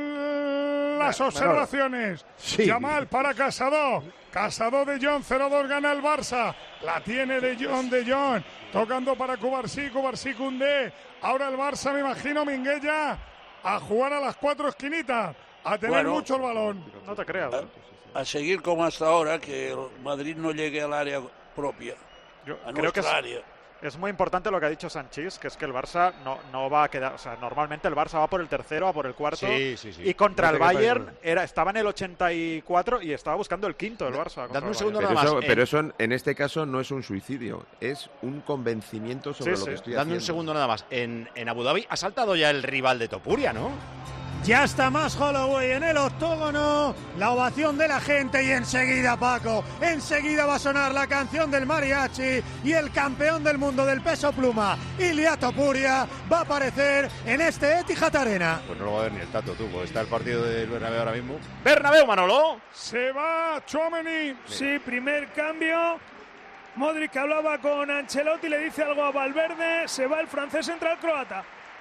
Speaker 2: con las
Speaker 12: Manolo.
Speaker 2: observaciones.
Speaker 12: Sí.
Speaker 2: Yamal para Casado. Casado de Jong, cero dos gana el Barça. La tiene de Jong, de Jong. Tocando para Cubarsí, Cubarsí Koundé. Ahora el Barça, me imagino, Minguella, a jugar a las cuatro esquinitas. A tener
Speaker 11: Bueno.
Speaker 2: mucho el balón.
Speaker 9: No te creas. ¿eh?
Speaker 11: A seguir como hasta ahora, que el Madrid no llegue al área propia.
Speaker 9: Yo
Speaker 11: A
Speaker 9: creo que
Speaker 11: nuestra
Speaker 9: es,
Speaker 11: área.
Speaker 9: es muy importante lo que ha dicho Sanchís, que es que el Barça no, no va a quedar, o sea, normalmente el Barça va por el tercero, va por el cuarto,
Speaker 6: Sí, sí, sí.
Speaker 9: y contra
Speaker 12: No
Speaker 9: el
Speaker 12: te quepa
Speaker 9: Bayern
Speaker 12: duda.
Speaker 9: era, estaba en el ochenta y cuatro y estaba buscando el quinto el Barça. contra
Speaker 6: Dadme un
Speaker 9: el
Speaker 6: segundo
Speaker 9: Bayern.
Speaker 7: Pero
Speaker 6: nada
Speaker 7: eso,
Speaker 6: más.
Speaker 7: pero
Speaker 6: Eh,
Speaker 7: eso en, en este caso no es un suicidio, es un convencimiento sobre
Speaker 9: Sí,
Speaker 7: lo
Speaker 9: sí.
Speaker 7: que estoy
Speaker 6: Dadme un
Speaker 7: haciendo.
Speaker 6: segundo nada más. En, en Abu Dhabi ha saltado ya el rival de Topuria, ¿no?
Speaker 8: Ya está más Holloway en el octógono, la ovación de la gente y enseguida, Paco, enseguida va a sonar la canción del mariachi y el campeón del mundo del peso pluma, Ilia Topuria, va a aparecer en este Etihad Arena.
Speaker 6: Pues no lo va a ver ni el tato, tú, porque está el partido del Bernabéu ahora mismo. ¡Bernabéu, Manolo!
Speaker 2: Se va Tchouaméni.
Speaker 19: Sí, primer cambio. Modric hablaba con Ancelotti, le dice algo a Valverde. Se va el francés, entra el croata.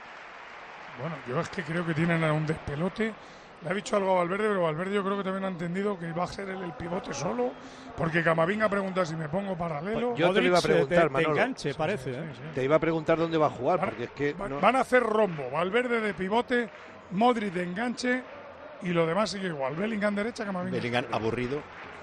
Speaker 2: Bueno, yo es que creo que tienen a un despelote. Le ha dicho algo a Valverde, pero Valverde yo creo que también ha entendido que va a ser él el pivote solo, porque Camavinga pregunta si me pongo paralelo.
Speaker 12: Yo te lo iba a preguntar, Manolo.
Speaker 8: enganche, parece. ¿eh?
Speaker 12: Te iba a preguntar dónde va a jugar,
Speaker 2: Van-
Speaker 12: porque es que
Speaker 2: Va-
Speaker 12: no-
Speaker 2: Van a hacer rombo, Valverde de pivote, Modric de enganche y lo demás sigue igual. Bellingham derecha, Camavinga.
Speaker 6: Bellingham
Speaker 2: izquierda.
Speaker 6: aburrido.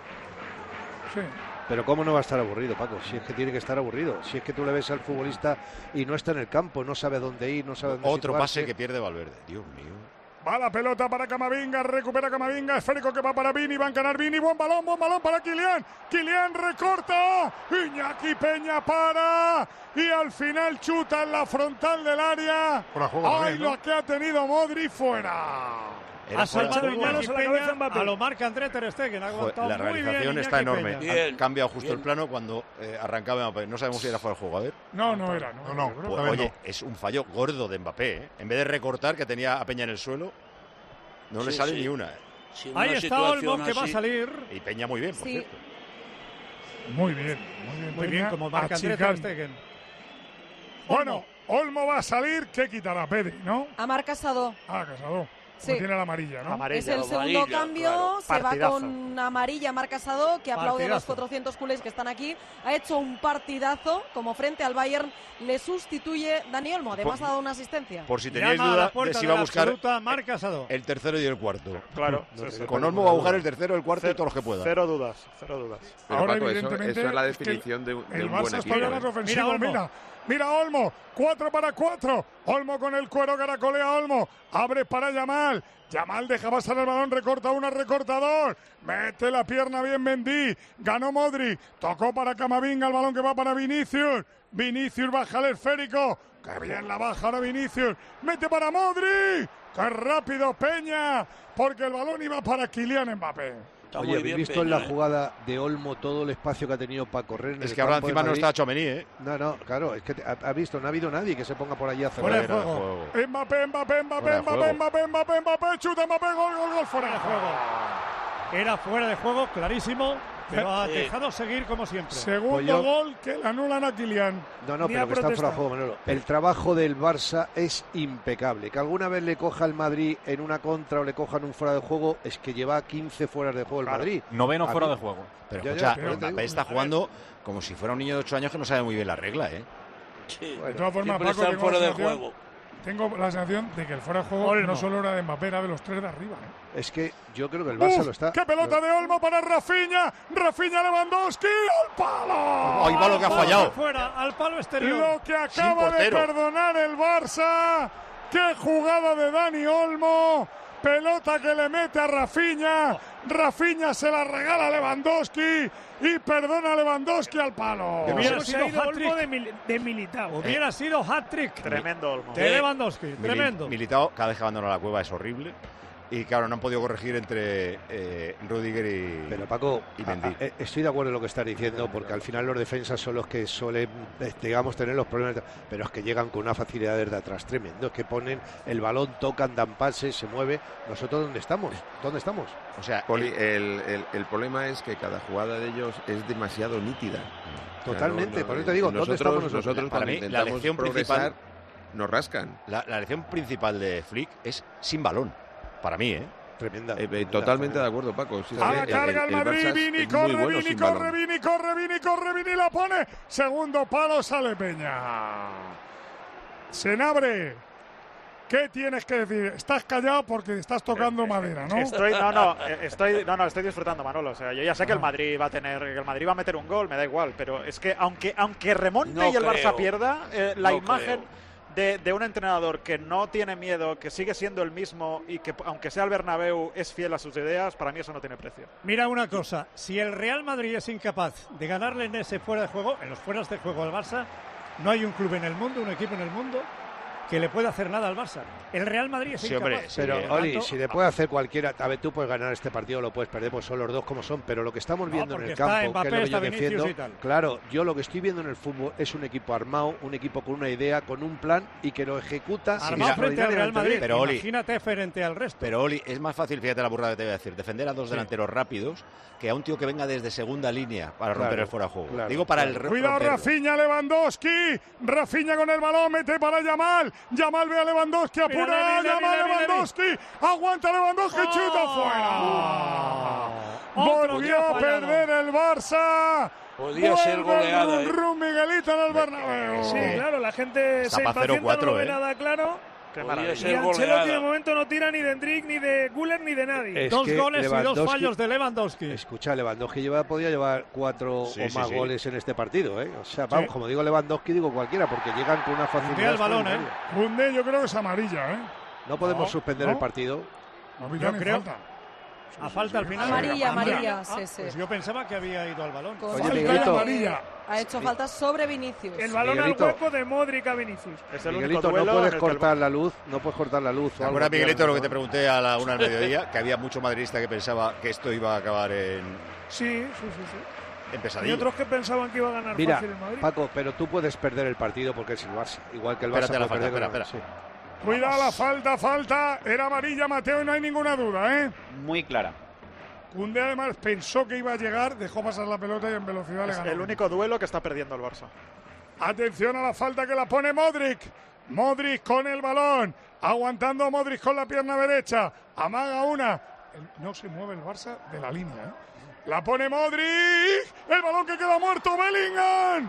Speaker 2: Sí.
Speaker 12: Pero ¿cómo no va a estar aburrido, Paco? Si es que tiene que estar aburrido. Si es que tú le ves al futbolista y no está en el campo, no sabe a dónde ir, no sabe dónde
Speaker 6: Otro
Speaker 12: situarse.
Speaker 6: pase que pierde Valverde. Dios mío.
Speaker 2: Va la pelota para Camavinga, recupera Camavinga, esférico que va para Vini, va a ganar Vini, buen balón, buen balón para Kylian, Kylian recorta, Iñaki Peña para y al final chuta en la frontal del área. Fuera de juego ¡Ay, también, ¿no? lo que ha tenido Modric fuera!
Speaker 6: Era
Speaker 8: Ha
Speaker 6: fuera.
Speaker 8: salvado
Speaker 19: Manos
Speaker 8: Iñaki
Speaker 19: a la cabeza
Speaker 8: Peña,
Speaker 19: Mbappé.
Speaker 8: a lo marca André Ter Stegen, ha
Speaker 6: Joder,
Speaker 8: aguantado
Speaker 6: la
Speaker 8: muy bien
Speaker 6: realización
Speaker 8: Iñaki
Speaker 6: está enorme.
Speaker 8: Peña.
Speaker 11: Bien,
Speaker 6: Ha cambiado justo
Speaker 11: bien.
Speaker 6: el plano cuando eh, arrancaba Mbappé. No sabemos si era fuera de juego. A ver.
Speaker 2: No, no era, no,
Speaker 1: No, no.
Speaker 2: yo creo
Speaker 6: Pues,
Speaker 2: que-
Speaker 6: oye, es un fallo gordo de Mbappé. ¿eh? En vez de recortar, que tenía a Peña en el suelo, no le
Speaker 11: Sí,
Speaker 6: sale
Speaker 11: sí.
Speaker 6: ni una. ¿eh?
Speaker 11: Si en
Speaker 8: Ahí
Speaker 11: una
Speaker 8: está
Speaker 11: situación
Speaker 8: Olmo que va a
Speaker 11: así-
Speaker 8: salir.
Speaker 6: Y Peña muy bien, por
Speaker 10: Sí.
Speaker 6: cierto.
Speaker 2: Muy bien, muy bien.
Speaker 8: Muy bien,
Speaker 2: Peña
Speaker 8: como marca André Ter
Speaker 2: achicando.
Speaker 8: Stegen.
Speaker 2: Bueno, Olmo va a salir, ¿qué quitará Pedri, no?
Speaker 10: A Marc Casado.
Speaker 2: Ah, Casado.
Speaker 10: Sí.
Speaker 2: Tiene la amarilla, ¿no?
Speaker 9: Amarilla.
Speaker 10: Es el segundo
Speaker 11: amarilla,
Speaker 10: cambio,
Speaker 11: claro.
Speaker 10: se va
Speaker 9: Partidazo.
Speaker 10: con amarilla Marc Casado, que aplaude a los
Speaker 8: Partidazo.
Speaker 10: cuatrocientos culés que están aquí. Ha hecho un partidazo, como frente al Bayern, le sustituye Dani Olmo, además
Speaker 6: Por-
Speaker 10: ha dado una asistencia.
Speaker 6: Por si teníais
Speaker 8: Llama a la
Speaker 6: duda de
Speaker 8: puerta
Speaker 6: si
Speaker 8: de
Speaker 6: iba a
Speaker 8: la
Speaker 6: buscar
Speaker 8: absoluta Marc Casado.
Speaker 6: el tercero y el cuarto.
Speaker 9: Claro. sí, sí.
Speaker 6: Con Olmo va a buscar el tercero, el cuarto y todos los que pueda.
Speaker 9: Cero dudas, cero dudas.
Speaker 7: Pero,
Speaker 2: Ahora,
Speaker 7: Paco, eso,
Speaker 2: evidentemente,
Speaker 7: eso es la
Speaker 2: es que
Speaker 7: definición de, un- de
Speaker 2: El
Speaker 7: un buen
Speaker 2: Barça
Speaker 7: equipo.
Speaker 2: está más
Speaker 7: ¿eh?
Speaker 2: ofensivo,
Speaker 8: Mira, Olmo.
Speaker 2: mira, mira Olmo, cuatro para cuatro, Olmo con el cuero, caracolea Olmo, abre para Yamal, Yamal deja pasar el balón, recorta una, recorta dos, mete la pierna bien Mendy, ganó Modric, tocó para Camavinga, el balón que va para Vinicius, Vinicius baja el esférico, que bien la baja ahora Vinicius, mete para Modric, qué rápido Peña, porque el balón iba para Kylian Mbappé.
Speaker 11: Está
Speaker 12: Oye,
Speaker 11: muy
Speaker 12: ¿habéis
Speaker 11: bien
Speaker 12: visto
Speaker 11: Peña,
Speaker 12: en la
Speaker 11: ¿eh?
Speaker 12: jugada de Olmo todo el espacio que ha tenido para correr en
Speaker 6: Es
Speaker 12: el
Speaker 6: que ahora
Speaker 12: campo de
Speaker 6: encima no
Speaker 12: Madrid?
Speaker 6: está Tchouaméni, ¿eh?
Speaker 12: No, no, claro, es que te- ha, ha visto, no ha habido nadie que se ponga por allí a hacer
Speaker 8: Fuera de
Speaker 6: Fuera de
Speaker 8: juego.
Speaker 6: juego.
Speaker 2: Mbappé, Mbappé, Mbappé,
Speaker 6: Fuera de
Speaker 2: Mbappé,
Speaker 6: juego.
Speaker 2: Mbappé, Mbappé, Mbappé, chuta Mbappé, gol, gol, gol, fuera de juego.
Speaker 8: Era fuera de juego, clarísimo.
Speaker 21: pero ha dejado seguir como siempre.
Speaker 2: Segundo
Speaker 12: Pues yo-
Speaker 2: gol que le anulan a Kylian.
Speaker 12: No, no,
Speaker 2: Ni
Speaker 12: pero
Speaker 2: ha
Speaker 12: que está fuera de
Speaker 2: protestado.
Speaker 12: juego, Manolo. El trabajo del Barça es impecable. Que alguna vez le coja el Madrid en una contra o le cojan un fuera de juego, es que lleva quince fueras de juego el
Speaker 1: Claro,
Speaker 12: Madrid.
Speaker 1: noveno
Speaker 12: A
Speaker 1: fuera
Speaker 12: mí-
Speaker 1: de juego.
Speaker 6: Pero
Speaker 12: Ya, ya,
Speaker 6: escucha,
Speaker 12: pero te
Speaker 6: Mbappé
Speaker 12: digo-
Speaker 6: está jugando como si fuera un niño de ocho años que no sabe muy bien la regla, ¿eh?
Speaker 2: De todas formas,
Speaker 11: Siempre
Speaker 2: Paco,
Speaker 11: están
Speaker 2: tengo
Speaker 11: fuera
Speaker 2: la
Speaker 11: de
Speaker 2: sensación-
Speaker 11: juego.
Speaker 2: Tengo la sensación de que el fuera de juego
Speaker 21: Olmo.
Speaker 2: no solo era de Mbappé, era de los tres de arriba. ¿eh?
Speaker 12: Es que yo creo que el Barça
Speaker 2: ¡Uf!
Speaker 12: lo está.
Speaker 2: ¡Qué pelota de Olmo para Rafinha! ¡Rafinha Lewandowski! ¡Al palo!
Speaker 6: ¡Ahí va lo que ha
Speaker 21: Al palo
Speaker 6: fallado!
Speaker 21: de fuera, al palo exterior.
Speaker 2: Lo que acaba de
Speaker 6: portero.
Speaker 2: perdonar el Barça. ¡Qué jugada de Dani Olmo! Pelota que le mete a Rafinha. Rafinha se la regala a Lewandowski y perdona a Lewandowski al palo.
Speaker 21: Hubiera
Speaker 19: ¿Cómo se
Speaker 21: sido
Speaker 19: ha ido
Speaker 21: hat-trick.
Speaker 19: Olmo de, Mil- de Militao?
Speaker 21: Hubiera sido hat-trick.
Speaker 9: Tremendo Olmo.
Speaker 21: De Lewandowski,
Speaker 6: Mili-
Speaker 21: tremendo.
Speaker 6: Militao, cada vez que abandona la cueva es horrible. Y claro, no han podido corregir entre eh, Rudiger y,
Speaker 12: Pero Paco,
Speaker 6: y Mendy.
Speaker 12: a- a- eh, estoy de acuerdo en lo que estás diciendo, porque al final los defensas son los que suelen, eh, digamos, tener los problemas, pero es que llegan con una facilidad desde atrás tremendo, es que ponen el balón, tocan, dan pases, se mueve. ¿Nosotros dónde estamos? ¿Dónde estamos?
Speaker 6: O sea,
Speaker 7: Poli, el, el- el problema es que cada jugada de ellos es demasiado nítida. O sea,
Speaker 12: Totalmente,
Speaker 7: no- no-
Speaker 12: por eso te digo, ¿dónde
Speaker 7: nosotros,
Speaker 12: estamos nosotros?
Speaker 7: nosotros
Speaker 6: Para
Speaker 7: cuando
Speaker 6: mí, la
Speaker 7: intentamos
Speaker 6: lección
Speaker 7: progresar,
Speaker 6: principal-
Speaker 7: nos rascan.
Speaker 6: la, la lección principal de Flick es sin balón. Para mí, ¿eh?
Speaker 12: Tremenda.
Speaker 7: Eh, eh,
Speaker 12: tremenda,
Speaker 7: totalmente
Speaker 12: tremenda.
Speaker 7: de acuerdo, Paco. Sí,
Speaker 2: A
Speaker 7: sí,
Speaker 2: la
Speaker 7: el-
Speaker 2: carga el,
Speaker 7: el- el
Speaker 2: Madrid,
Speaker 7: Barça
Speaker 2: Vini,
Speaker 7: es muy
Speaker 2: corre,
Speaker 7: bueno
Speaker 2: Vini,
Speaker 7: sin
Speaker 2: corre,
Speaker 7: balón.
Speaker 2: Vini, corre, Vini, corre, Vini, la pone. Segundo palo, sale Peña. Senabre, ¿qué tienes que decir? Estás callado porque estás tocando madera, ¿no?
Speaker 9: Estoy, no, no, eh, estoy, no, no, estoy disfrutando, Manolo. O sea, yo ya sé que el Madrid va a tener, que el Madrid va a meter un gol, me da igual, pero es que aunque, aunque remonte
Speaker 11: No
Speaker 9: y el Barça
Speaker 11: creo.
Speaker 9: pierda, eh, la
Speaker 11: No
Speaker 9: imagen
Speaker 11: creo.
Speaker 9: de, de un entrenador que no tiene miedo, que sigue siendo el mismo y que aunque sea el Bernabéu es fiel a sus ideas, para mí eso no tiene precio.
Speaker 21: Mira una cosa, si el Real Madrid es incapaz de ganarle en ese fuera de juego, en los fueras de juego al Barça, no hay un club en el mundo, un equipo en el mundo que le pueda hacer nada al Barça. El Real Madrid es
Speaker 6: Sí,
Speaker 21: incapaz.
Speaker 6: hombre, sí.
Speaker 12: Pero,
Speaker 6: Por
Speaker 12: Oli,
Speaker 21: tanto,
Speaker 12: si le puede hacer cualquiera, a ver, tú puedes ganar este partido, lo puedes perder, pues son los dos como son, pero lo que estamos
Speaker 21: No,
Speaker 12: viendo en
Speaker 21: porque
Speaker 12: el
Speaker 21: está
Speaker 12: campo, que
Speaker 21: Mbappé,
Speaker 12: es lo que
Speaker 21: está
Speaker 12: yo
Speaker 21: Vinicius
Speaker 12: defiendo,
Speaker 21: y tal.
Speaker 12: claro, yo lo que estoy viendo en el fútbol es un equipo armado, un equipo con una idea, con un plan y que lo ejecuta
Speaker 21: armado frente al Real Madrid,
Speaker 6: Pero, Oli,
Speaker 21: imagínate frente al resto.
Speaker 6: Pero Oli, es más fácil, fíjate la burrada que te voy a decir, defender a dos
Speaker 21: Sí.
Speaker 6: delanteros rápidos que a un tío que venga desde segunda línea para romper
Speaker 12: Claro,
Speaker 6: el fuera de juego.
Speaker 12: claro,
Speaker 6: Digo para
Speaker 12: claro.
Speaker 6: el
Speaker 2: Cuidado,
Speaker 6: romperlo.
Speaker 2: Rafinha, Lewandowski. Rafinha con el balón, mete para Yamal. Yamal ve a Lewandowski, apura.
Speaker 21: Mira, mira, mira,
Speaker 2: Yamal,
Speaker 21: mira, mira,
Speaker 2: Lewandowski. Aguanta Lewandowski,
Speaker 21: Oh.
Speaker 2: chuta fuera.
Speaker 21: Otro
Speaker 2: Volvió
Speaker 21: que ha
Speaker 2: a
Speaker 21: fallado.
Speaker 2: perder el Barça.
Speaker 11: Podía ser
Speaker 2: Vuelve el
Speaker 11: goleada,
Speaker 2: rum,
Speaker 11: ¿eh?
Speaker 2: rum Miguelito en el Bernabéu.
Speaker 19: Sí, claro, la gente
Speaker 6: Está
Speaker 19: se
Speaker 6: pa'
Speaker 19: impacienta,
Speaker 6: cero cuatro,
Speaker 19: no lo ve
Speaker 6: ¿eh?
Speaker 19: nada claro.
Speaker 9: Qué
Speaker 11: Podía
Speaker 9: maravilla.
Speaker 19: Y
Speaker 11: ser
Speaker 19: Ancelotti de
Speaker 11: goleada.
Speaker 19: momento no tira ni de Endrick, ni de Guller, ni de nadie.
Speaker 12: Es
Speaker 21: dos
Speaker 12: que
Speaker 21: goles y dos
Speaker 12: Lewandowski-
Speaker 21: fallos de Lewandowski.
Speaker 12: Escucha, Lewandowski lleva, podía llevar cuatro
Speaker 6: Sí,
Speaker 12: o
Speaker 6: sí,
Speaker 12: más
Speaker 6: sí.
Speaker 12: goles en este partido, ¿eh? O sea, vamos,
Speaker 2: Sí.
Speaker 12: como digo Lewandowski, digo cualquiera, porque llegan con una facilidad.
Speaker 21: el balón, ¿eh?
Speaker 12: extraordinaria.
Speaker 2: Koundé, yo creo que es amarilla, ¿eh?
Speaker 12: No podemos
Speaker 2: No,
Speaker 12: suspender
Speaker 2: no.
Speaker 12: el partido.
Speaker 2: A mí
Speaker 21: Yo
Speaker 2: también
Speaker 21: creo-
Speaker 2: falta.
Speaker 21: A falta al final.
Speaker 10: Amarilla, amarilla,
Speaker 21: Ah,
Speaker 10: sí, sí.
Speaker 21: Pues yo pensaba que había ido al balón.
Speaker 10: Con-
Speaker 12: Oye,
Speaker 2: Falta y
Speaker 12: Miguelito.
Speaker 2: amarilla.
Speaker 10: Ha hecho falta sobre Vinicius.
Speaker 19: El balón
Speaker 12: Miguelito.
Speaker 19: al hueco de Modric a Vinicius.
Speaker 9: Es el único
Speaker 12: Miguelito,
Speaker 9: duelo
Speaker 12: no
Speaker 9: en
Speaker 12: puedes
Speaker 9: el que el
Speaker 12: cortar la luz, no puedes cortar la luz. o
Speaker 6: ¿Te
Speaker 12: algo,
Speaker 6: acuerdas,
Speaker 12: tío,
Speaker 6: Miguelito, lo que te
Speaker 12: no?
Speaker 6: pregunté a la una al mediodía? Que había mucho madridista que pensaba que esto iba a acabar en,
Speaker 19: Sí, sí, sí, sí.
Speaker 6: en
Speaker 19: Y
Speaker 6: pesadilla.
Speaker 19: otros que pensaban que iba a ganar
Speaker 12: Mira,
Speaker 19: fácil el Madrid.
Speaker 12: Paco, pero tú puedes perder el partido porque es el Barça. Igual que el Barça
Speaker 6: Espérate la
Speaker 12: puede
Speaker 6: falta,
Speaker 12: perder
Speaker 6: espera,
Speaker 12: con el- sí.
Speaker 2: Cuidado, la falta, falta. Era amarilla, Mateo, y no hay ninguna duda, ¿eh?
Speaker 20: Muy clara.
Speaker 2: Koundé además pensó que iba a llegar, dejó pasar la pelota y en velocidad le
Speaker 9: Es
Speaker 2: ganó.
Speaker 9: el único duelo que está perdiendo el Barça.
Speaker 2: Atención a la falta que la pone Modric. Modric con el balón. Aguantando Modric con la pierna derecha. Amaga una. El- No se mueve el Barça de la línea, ¿eh? La pone Modric. El balón que queda muerto. Bellingham.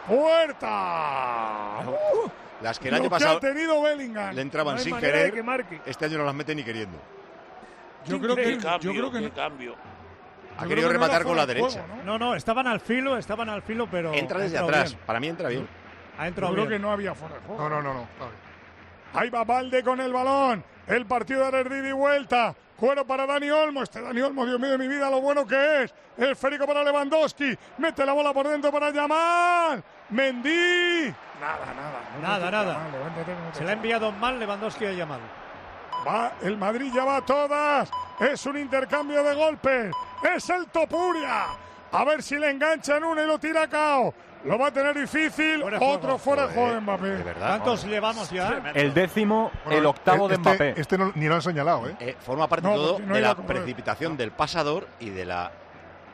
Speaker 2: Puerta. Uh,
Speaker 6: Las que el
Speaker 2: lo
Speaker 6: año
Speaker 2: que
Speaker 6: pasado
Speaker 2: ha tenido Bellingham.
Speaker 6: le entraban
Speaker 19: No hay
Speaker 6: sin
Speaker 19: manera de
Speaker 6: querer,
Speaker 19: que marque.
Speaker 6: este año no las mete ni queriendo.
Speaker 2: Yo creo que,
Speaker 11: Qué cambio,
Speaker 2: yo creo que
Speaker 11: qué
Speaker 2: no-
Speaker 11: cambio.
Speaker 6: Ha
Speaker 2: yo
Speaker 6: querido
Speaker 2: creo que no
Speaker 6: rematar
Speaker 2: era
Speaker 6: con la
Speaker 2: fuera de
Speaker 6: derecha.
Speaker 2: juego, ¿no?
Speaker 21: No, no, estaban al filo, estaban al filo, pero.
Speaker 6: Entra
Speaker 21: ha
Speaker 6: desde
Speaker 21: entrado
Speaker 6: atrás.
Speaker 21: bien.
Speaker 6: Para mí entra bien.
Speaker 21: Ha
Speaker 2: Yo
Speaker 21: entrado
Speaker 2: creo
Speaker 21: bien.
Speaker 2: que no había fuera de juego.
Speaker 1: No, no, no, no.
Speaker 2: Ahí va Valde con el balón. El partido de ida y vuelta. Cuero para Dani Olmo. Este Dani Olmo, Dios mío de mi vida, lo bueno que es. El esférico para Lewandowski. Mete la bola por dentro para Yamal. Mendy. Nada, nada. No
Speaker 21: Nada,
Speaker 2: te-
Speaker 21: nada.
Speaker 2: Yamal, levántate, no te-
Speaker 21: Se le ha enviado mal Lewandowski a Yamal.
Speaker 2: Va, el Madrid ya va a todas. Es un intercambio de golpes. Es el Topuria. A ver si le engancha en una y lo tira a cao. Lo va a tener difícil.
Speaker 21: Fuera de
Speaker 2: Otro
Speaker 21: juego.
Speaker 2: fuera de juego de
Speaker 6: De
Speaker 2: Mbappé.
Speaker 6: verdad.
Speaker 21: ¿Cuántos llevamos ya?
Speaker 1: El décimo,
Speaker 2: Bueno,
Speaker 1: el octavo de
Speaker 2: este-
Speaker 1: Mbappé.
Speaker 2: Este no, ni lo han señalado, ¿eh?
Speaker 6: Eh, forma parte
Speaker 2: No,
Speaker 6: todo
Speaker 2: porque no
Speaker 6: de
Speaker 2: iba
Speaker 6: la
Speaker 2: a correr.
Speaker 6: precipitación del pasador y de la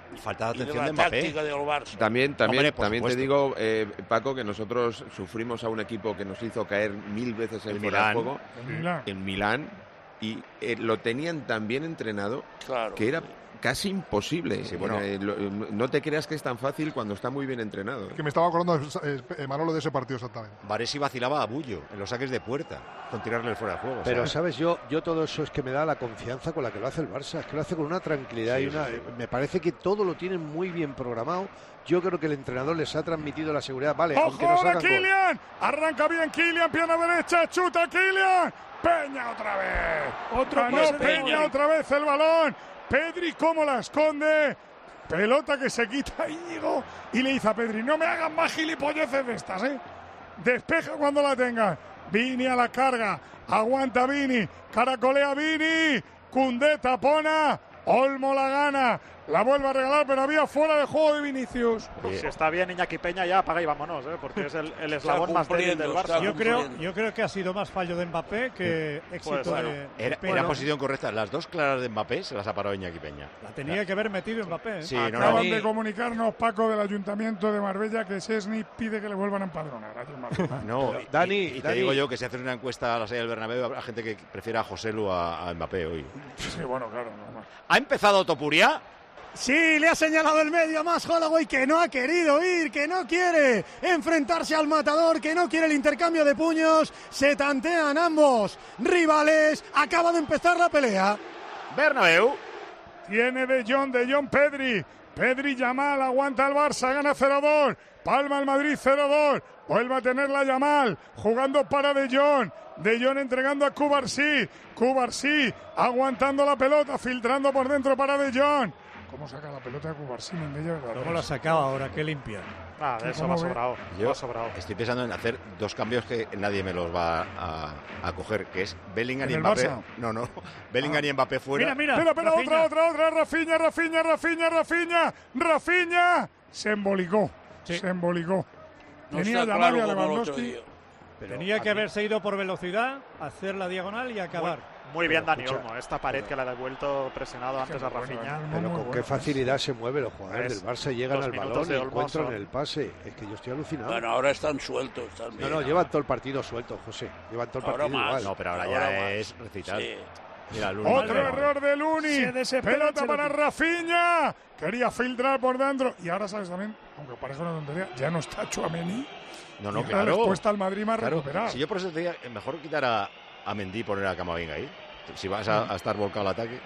Speaker 6: Falta de
Speaker 11: y de
Speaker 6: atención
Speaker 11: la
Speaker 6: de Mbappé.
Speaker 11: táctica del Barça.
Speaker 7: También, también,
Speaker 6: Hombre, por
Speaker 7: también te
Speaker 6: supuesto.
Speaker 7: digo, eh, Paco, que nosotros sufrimos a un equipo que nos hizo caer mil veces en
Speaker 6: El
Speaker 7: fuera de
Speaker 6: Milán.
Speaker 7: juego,
Speaker 2: El Milán.
Speaker 7: en Milán, y eh, lo tenían tan bien entrenado
Speaker 11: Claro.
Speaker 7: que era casi imposible.
Speaker 6: Sí, bueno.
Speaker 7: Eh, lo- no te creas que es tan fácil cuando está muy bien entrenado.
Speaker 1: Que me estaba acordando, eh, eh, Manolo, de ese partido exactamente.
Speaker 6: Baresi vacilaba a Bullo en los saques de puerta con tirarle fuera de juego.
Speaker 12: Pero,
Speaker 6: ¿sabes?
Speaker 12: ¿sabes? Yo, yo todo eso es que me da la confianza con la que lo hace el Barça. Es que lo hace con una tranquilidad
Speaker 6: Sí,
Speaker 12: y una...
Speaker 6: sí, sí.
Speaker 12: Me parece que todo lo tienen muy bien programado. Yo creo que el entrenador les ha transmitido la seguridad. Vale, aunque
Speaker 2: ¡Ojo
Speaker 12: nos
Speaker 2: ahora
Speaker 12: hagan gol.
Speaker 2: Kylian! Arranca bien Kylian, pierna derecha, chuta Kylian. Peña otra vez.
Speaker 19: Otro
Speaker 2: Ganó
Speaker 19: pase de
Speaker 2: Peña
Speaker 19: gol.
Speaker 2: otra vez el balón. Pedri cómo la esconde. Pelota que se quita Íñigo y le dice a Pedri, no me hagas más gilipolleces de estas, ¿eh? Despeja cuando la tengas. Vini a la carga. Aguanta Vini. Caracolea Vini. Cundé tapona. Olmo la gana. La vuelve a regalar, pero había fuera de juego de Vinicius.
Speaker 9: Si está bien Iñaki Peña, ya apaga y vámonos, ¿eh? Porque es el, el eslabón más débil del Barça.
Speaker 21: Yo creo, yo creo que ha sido más fallo de Mbappé que éxito
Speaker 9: Pues, bueno,
Speaker 21: de, de
Speaker 6: Era,
Speaker 21: Peña.
Speaker 6: era posición correcta. Las dos claras de Mbappé se las ha parado Iñaki Peña.
Speaker 21: La tenía que haber metido Mbappé. ¿eh?
Speaker 6: Sí, no,
Speaker 2: Acaban
Speaker 6: no.
Speaker 2: de comunicarnos, Paco, del Ayuntamiento de Marbella, que Sesni pide que le vuelvan a empadronar. Aquí en Marbella.
Speaker 6: No, y-
Speaker 12: Dani,
Speaker 6: y, y te
Speaker 12: Dani.
Speaker 6: digo yo que si haces una encuesta a la salida del Bernabéu, habrá gente que prefiera a Joselu a, a Mbappé hoy.
Speaker 2: Sí, bueno, claro. normal.
Speaker 6: ¿Ha empezado Topuria?
Speaker 21: Sí, le ha señalado el medio más Holloway que no ha querido ir, que no quiere enfrentarse al matador, que no quiere el intercambio de puños. Se tantean ambos rivales. Acaba de empezar la pelea.
Speaker 6: Bernabéu.
Speaker 2: Tiene De Jong, De Jong, Pedri. Pedri Yamal, aguanta el Barça, gana cero dos. Palma el Madrid cero dos. Vuelve a tener la Yamal, jugando para De Jong. De Jong entregando a Cubarsí. Cubarsí aguantando la pelota, filtrando por dentro para De Jong. ¿Cómo saca la pelota de Cubarsí? Mendella?
Speaker 21: ¿Cómo la sacaba ahora? Qué limpia.
Speaker 9: Ah, de eso
Speaker 2: ¿Cómo
Speaker 9: va
Speaker 2: ve?
Speaker 9: sobrado.
Speaker 6: Yo
Speaker 9: va sobrado.
Speaker 6: estoy pensando en hacer dos cambios que nadie me los va a, a coger, que es Bellingham
Speaker 2: ¿En
Speaker 6: y
Speaker 2: el
Speaker 6: Mbappé.
Speaker 2: Barça?
Speaker 6: No, no. Bellingham y Mbappé fuera.
Speaker 21: Mira, mira.
Speaker 2: Espera, espera,
Speaker 21: Rafinha.
Speaker 2: otra, otra, otra. Rafinha, Rafinha, Rafinha, Rafinha. Rafinha. Se embolicó.
Speaker 21: Sí.
Speaker 2: Se embolicó.
Speaker 11: No
Speaker 2: Tenía
Speaker 11: está
Speaker 2: Yamal y a
Speaker 11: claro como el otro
Speaker 2: Lewandowski.
Speaker 11: día.
Speaker 12: Pero
Speaker 21: Tenía que
Speaker 12: a mí-
Speaker 21: haberse ido por velocidad, hacer la diagonal y acabar.
Speaker 9: Muy bien
Speaker 12: Pero,
Speaker 9: Dani
Speaker 12: escucha,
Speaker 9: Olmo, esta pared que le ha devuelto presionado antes a
Speaker 2: bueno,
Speaker 9: Rafinha.
Speaker 2: Olmo.
Speaker 12: Pero
Speaker 2: Muy
Speaker 12: con
Speaker 2: bueno,
Speaker 12: qué
Speaker 2: ¿eh?
Speaker 12: facilidad se mueven los jugadores
Speaker 9: Es
Speaker 12: del Barça, llegan
Speaker 9: dos
Speaker 12: al
Speaker 9: minutos
Speaker 12: balón y
Speaker 9: de Olmo
Speaker 12: encuentran
Speaker 9: son-
Speaker 12: el pase. Es que yo estoy alucinado.
Speaker 11: Bueno, ahora están sueltos. Están
Speaker 12: No,
Speaker 11: bien.
Speaker 12: no, llevan todo el partido suelto, José. Llevan todo el
Speaker 11: Ahora
Speaker 12: partido
Speaker 11: más.
Speaker 12: igual.
Speaker 6: No, pero ahora,
Speaker 11: Ahora
Speaker 6: ya
Speaker 11: más.
Speaker 6: es recital.
Speaker 11: Sí.
Speaker 6: Mira, Luni.
Speaker 2: Otro
Speaker 6: No,
Speaker 2: error de Luni.
Speaker 19: Se desespera
Speaker 2: Pelota
Speaker 19: Ancelotti.
Speaker 2: para Rafinha. Quería filtrar por dentro. Y ahora sabes también, aunque parezca una tontería, ya no está Tchouaméni.
Speaker 6: No, no,
Speaker 2: Y ahora
Speaker 6: claro.
Speaker 2: les cuesta al Madrid más
Speaker 6: Claro,
Speaker 2: recuperar.
Speaker 6: si yo por eso te diría, eh, mejor quitar a, a Mendy y poner a Camavinga ahí. Si vas a, a estar volcado al ataque.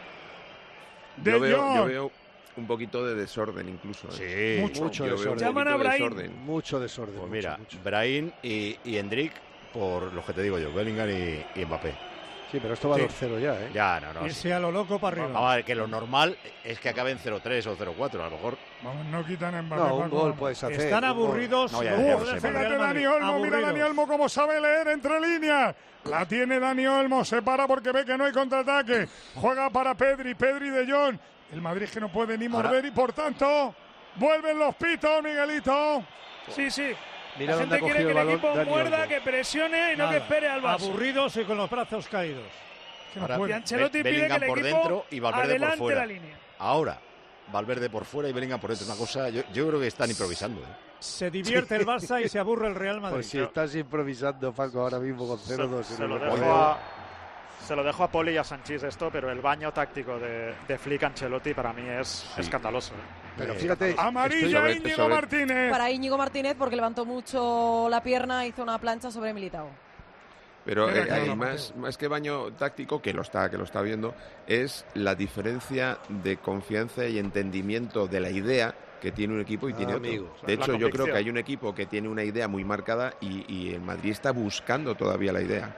Speaker 2: De
Speaker 7: Yo veo, yo
Speaker 2: Jong.
Speaker 7: veo un poquito de desorden incluso. ¿eh?
Speaker 6: Sí.
Speaker 2: Mucho.
Speaker 12: Mucho
Speaker 7: Yo veo un
Speaker 12: desorden.
Speaker 19: Llaman a
Speaker 7: poquito de
Speaker 19: Brahim.
Speaker 7: desorden.
Speaker 12: Mucho desorden.
Speaker 6: Pues
Speaker 12: mucho,
Speaker 6: mira,
Speaker 12: mucho.
Speaker 6: Brahim y, y Endrick por lo que te digo yo, Bellingham y, y Mbappé.
Speaker 12: Sí, pero esto va
Speaker 21: Sí.
Speaker 12: dos cero ya, ¿eh?
Speaker 6: Ya, no, no.
Speaker 21: Irse a lo loco para arriba.
Speaker 6: Vamos a ver, que lo normal es que acaben cero tres o cero cuatro, a lo mejor.
Speaker 2: Vamos, no quitan a Mbappé.
Speaker 12: No, un
Speaker 2: Paco.
Speaker 12: gol puedes hacer.
Speaker 21: Están
Speaker 12: un gol.
Speaker 21: aburridos.
Speaker 6: No, ya,
Speaker 21: los
Speaker 6: ya, ya,
Speaker 21: jugadores
Speaker 6: ya,
Speaker 21: del
Speaker 6: ya.
Speaker 2: Fíjate
Speaker 21: Real
Speaker 2: Dani
Speaker 21: Madrid.
Speaker 2: Olmo, mira
Speaker 21: Aburridos.
Speaker 2: Dani Olmo cómo sabe leer entre líneas. La tiene Dani Olmo, se para porque ve que no hay contraataque. Juega para Pedri, Pedri de Jong. El Madrid que no puede ni
Speaker 6: Ahora-
Speaker 2: morder y por tanto vuelven los pitos, Miguelito.
Speaker 19: Sí, sí.
Speaker 12: Mira
Speaker 19: La
Speaker 12: dónde
Speaker 19: gente
Speaker 12: ha
Speaker 19: quiere
Speaker 12: cogido
Speaker 19: que
Speaker 12: el
Speaker 19: el
Speaker 12: balón
Speaker 19: equipo
Speaker 12: Dani
Speaker 19: muerda,
Speaker 12: Olmo.
Speaker 19: que presione y no
Speaker 21: Nada.
Speaker 19: que espere al Barça.
Speaker 21: Aburridos y con los brazos caídos.
Speaker 2: Que no
Speaker 6: Ahora,
Speaker 2: puede.
Speaker 19: Y Ancelotti
Speaker 6: Be-
Speaker 19: pide que
Speaker 6: Bellingham
Speaker 19: el
Speaker 6: por
Speaker 19: equipo
Speaker 6: dentro y Valverde por
Speaker 19: adelante
Speaker 6: fuera.
Speaker 19: la línea.
Speaker 6: Ahora, Valverde por fuera y Bellingham por dentro. Una cosa, yo, yo creo que están improvisando. ¿eh?
Speaker 21: Se divierte el Barça y se aburre el Real Madrid.
Speaker 12: Pues si estás improvisando, Paco, ahora mismo con cero dos.
Speaker 9: Se, se lo dejo a, se lo dejo a Poli y a Sanchís esto, pero el baño táctico de, de Flick Ancelotti para mí es escandaloso. ¿eh?
Speaker 12: Pero fíjate,
Speaker 2: Amarilla
Speaker 7: Sobre-
Speaker 2: Íñigo
Speaker 7: sobre-
Speaker 2: Martínez.
Speaker 10: Para Íñigo Martínez porque levantó mucho la pierna, hizo una plancha sobre Militao.
Speaker 7: Pero
Speaker 2: Queda
Speaker 7: eh,
Speaker 2: claro,
Speaker 7: hay
Speaker 2: Mateo.
Speaker 7: más, más que baño táctico, que lo está, que lo está viendo, es la diferencia de confianza y entendimiento de la idea que tiene un equipo y
Speaker 12: Ah,
Speaker 7: tiene otro.
Speaker 12: amigo.
Speaker 7: De
Speaker 9: La
Speaker 7: hecho, yo creo
Speaker 9: convicción.
Speaker 7: que hay un equipo que tiene una idea muy marcada y, y el Madrid está buscando todavía la idea.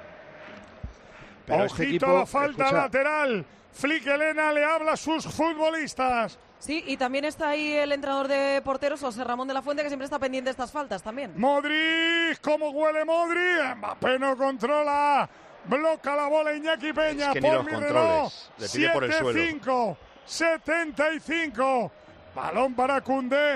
Speaker 12: Pero
Speaker 2: Ojito
Speaker 12: este equipo,
Speaker 2: a la falta
Speaker 12: escucha,
Speaker 2: lateral. Flick Elena le habla a sus futbolistas.
Speaker 10: Sí, y también está ahí el entrenador de porteros, José Ramón de la Fuente, que siempre está pendiente de estas faltas también.
Speaker 2: Modric, ¿cómo huele Modric? Mbappé no controla. Bloca la bola Iñaki Peña
Speaker 6: Es que ni
Speaker 2: por
Speaker 6: los
Speaker 2: mi
Speaker 6: controles.
Speaker 2: reloj.
Speaker 6: Le pide por el suelo.
Speaker 2: setenta y cinco. setenta y cinco. Balón para Koundé. Está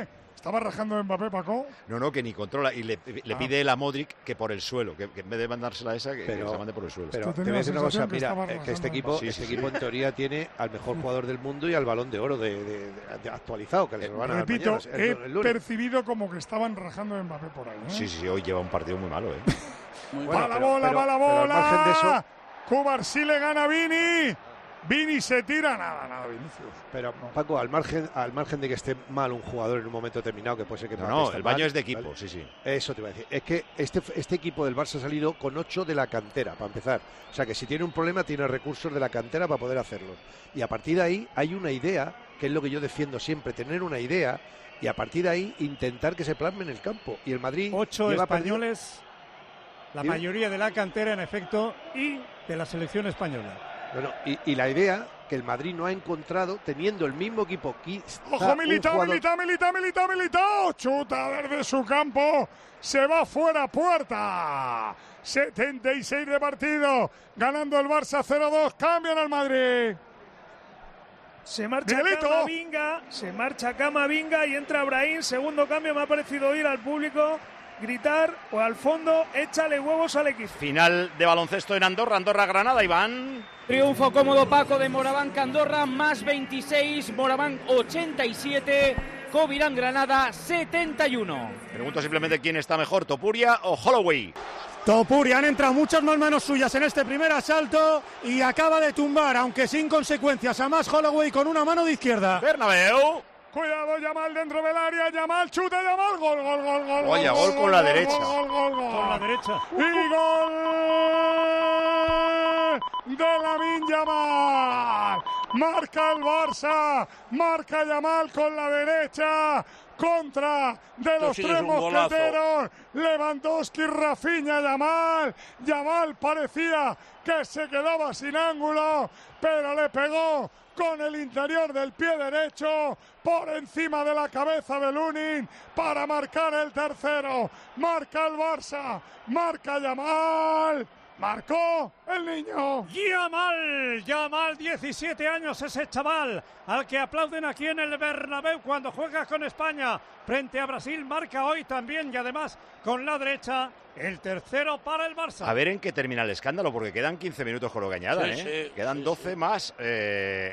Speaker 2: ¿Estaba rajando Mbappé, Paco?
Speaker 6: No, no, que ni controla. Y le, le
Speaker 2: Ah.
Speaker 6: pide él a Modric que por el suelo, que, que en vez de mandársela a esa, que,
Speaker 12: Pero-
Speaker 6: que se la mande por el suelo.
Speaker 12: Pero te voy a decir una cosa, mira, eh, que este equipo,
Speaker 6: Sí,
Speaker 12: este
Speaker 6: sí,
Speaker 12: equipo
Speaker 6: sí.
Speaker 12: en teoría tiene al mejor jugador del mundo y al Balón de Oro de, de- de- actualizado, que le van a dar
Speaker 2: Repito,
Speaker 12: mañana, el-
Speaker 2: he
Speaker 12: el lunes.
Speaker 2: percibido como que estaban rajando Mbappé por ahí. ¿eh?
Speaker 6: Sí, sí, sí, hoy lleva un partido muy malo, ¿eh?
Speaker 2: va la bola, va la
Speaker 12: pero al margen de eso-
Speaker 2: bola. Cubarsí le gana a Vini. Vini se tira, nada, nada, Vinicius.
Speaker 12: Pero Paco, al margen, al margen de que esté mal un jugador en un momento determinado, que puede ser que
Speaker 6: No,
Speaker 12: Mbappé
Speaker 6: no,
Speaker 12: está
Speaker 6: el baño
Speaker 12: mal,
Speaker 6: es de equipo,
Speaker 12: ¿vale?
Speaker 6: sí, sí.
Speaker 12: Eso te iba a decir. Es que este, este equipo del Barça ha salido con ocho de la cantera, para empezar. O sea que si tiene un problema, tiene recursos de la cantera para poder hacerlo. Y a partir de ahí hay una idea, que es lo que yo defiendo siempre, tener una idea y a partir de ahí intentar que se plasme en el campo. Y el Madrid
Speaker 21: Ocho
Speaker 12: lleva
Speaker 21: españoles, la
Speaker 12: Dime.
Speaker 21: mayoría de la cantera, en efecto, y de la selección española.
Speaker 12: Bueno, y, y la idea que el Madrid no ha encontrado teniendo el mismo equipo que
Speaker 2: Ojo, Militao, Militao, Militao, Militao, Militao. Chuta desde su campo. Se va fuera, puerta. setenta y seis de partido. Ganando el Barça cero dos. Cambian al Madrid.
Speaker 19: Se marcha
Speaker 2: Miguelito.
Speaker 19: Camavinga, se marcha Camavinga y entra Brahim. Segundo cambio, me ha parecido oír al público gritar o al fondo, échale huevos al equipo.
Speaker 6: Final de baloncesto en Andorra, Andorra-Granada, Iván.
Speaker 5: Triunfo cómodo, Paco, de Moraván Andorra, más veintiséis, Moraván ochenta y siete, Covirán Granada setenta y uno.
Speaker 6: Pregunto simplemente quién está mejor, Topuria o Holloway.
Speaker 21: Topuri, han entrado muchas más manos suyas en este primer asalto y acaba de tumbar, aunque sin consecuencias, a más Holloway con una mano de izquierda.
Speaker 6: Bernabéu.
Speaker 2: Cuidado, Yamal dentro del área. Yamal, chuta, Yamal. Gol, gol, gol, gol.
Speaker 6: Vaya, gol con la derecha.
Speaker 2: Gol, gol, gol.
Speaker 21: Con la derecha.
Speaker 2: Y gol de Lamine Yamal. Marca el Barça. Marca Yamal con la derecha. Contra de
Speaker 11: Esto
Speaker 2: los
Speaker 11: sí que
Speaker 2: tres
Speaker 11: es un golazo.
Speaker 2: mosqueteros. Lewandowski, Rafinha, Yamal. Yamal parecía que se quedaba sin ángulo, pero le pegó con el interior del pie derecho por encima de la cabeza de Lunin para marcar el tercero. Marca el Barça, marca Yamal. Marcó el niño.
Speaker 21: Yamal, Yamal, diecisiete años, ese chaval al que aplauden aquí en el Bernabéu cuando juega con España frente a Brasil, marca hoy también y además con la derecha el tercero para el Barça.
Speaker 6: A ver en qué termina el escándalo, porque quedan quince minutos con lo que añadan,
Speaker 11: Sí,
Speaker 6: ¿eh?
Speaker 11: sí,
Speaker 6: Quedan
Speaker 11: sí,
Speaker 6: doce más. eh,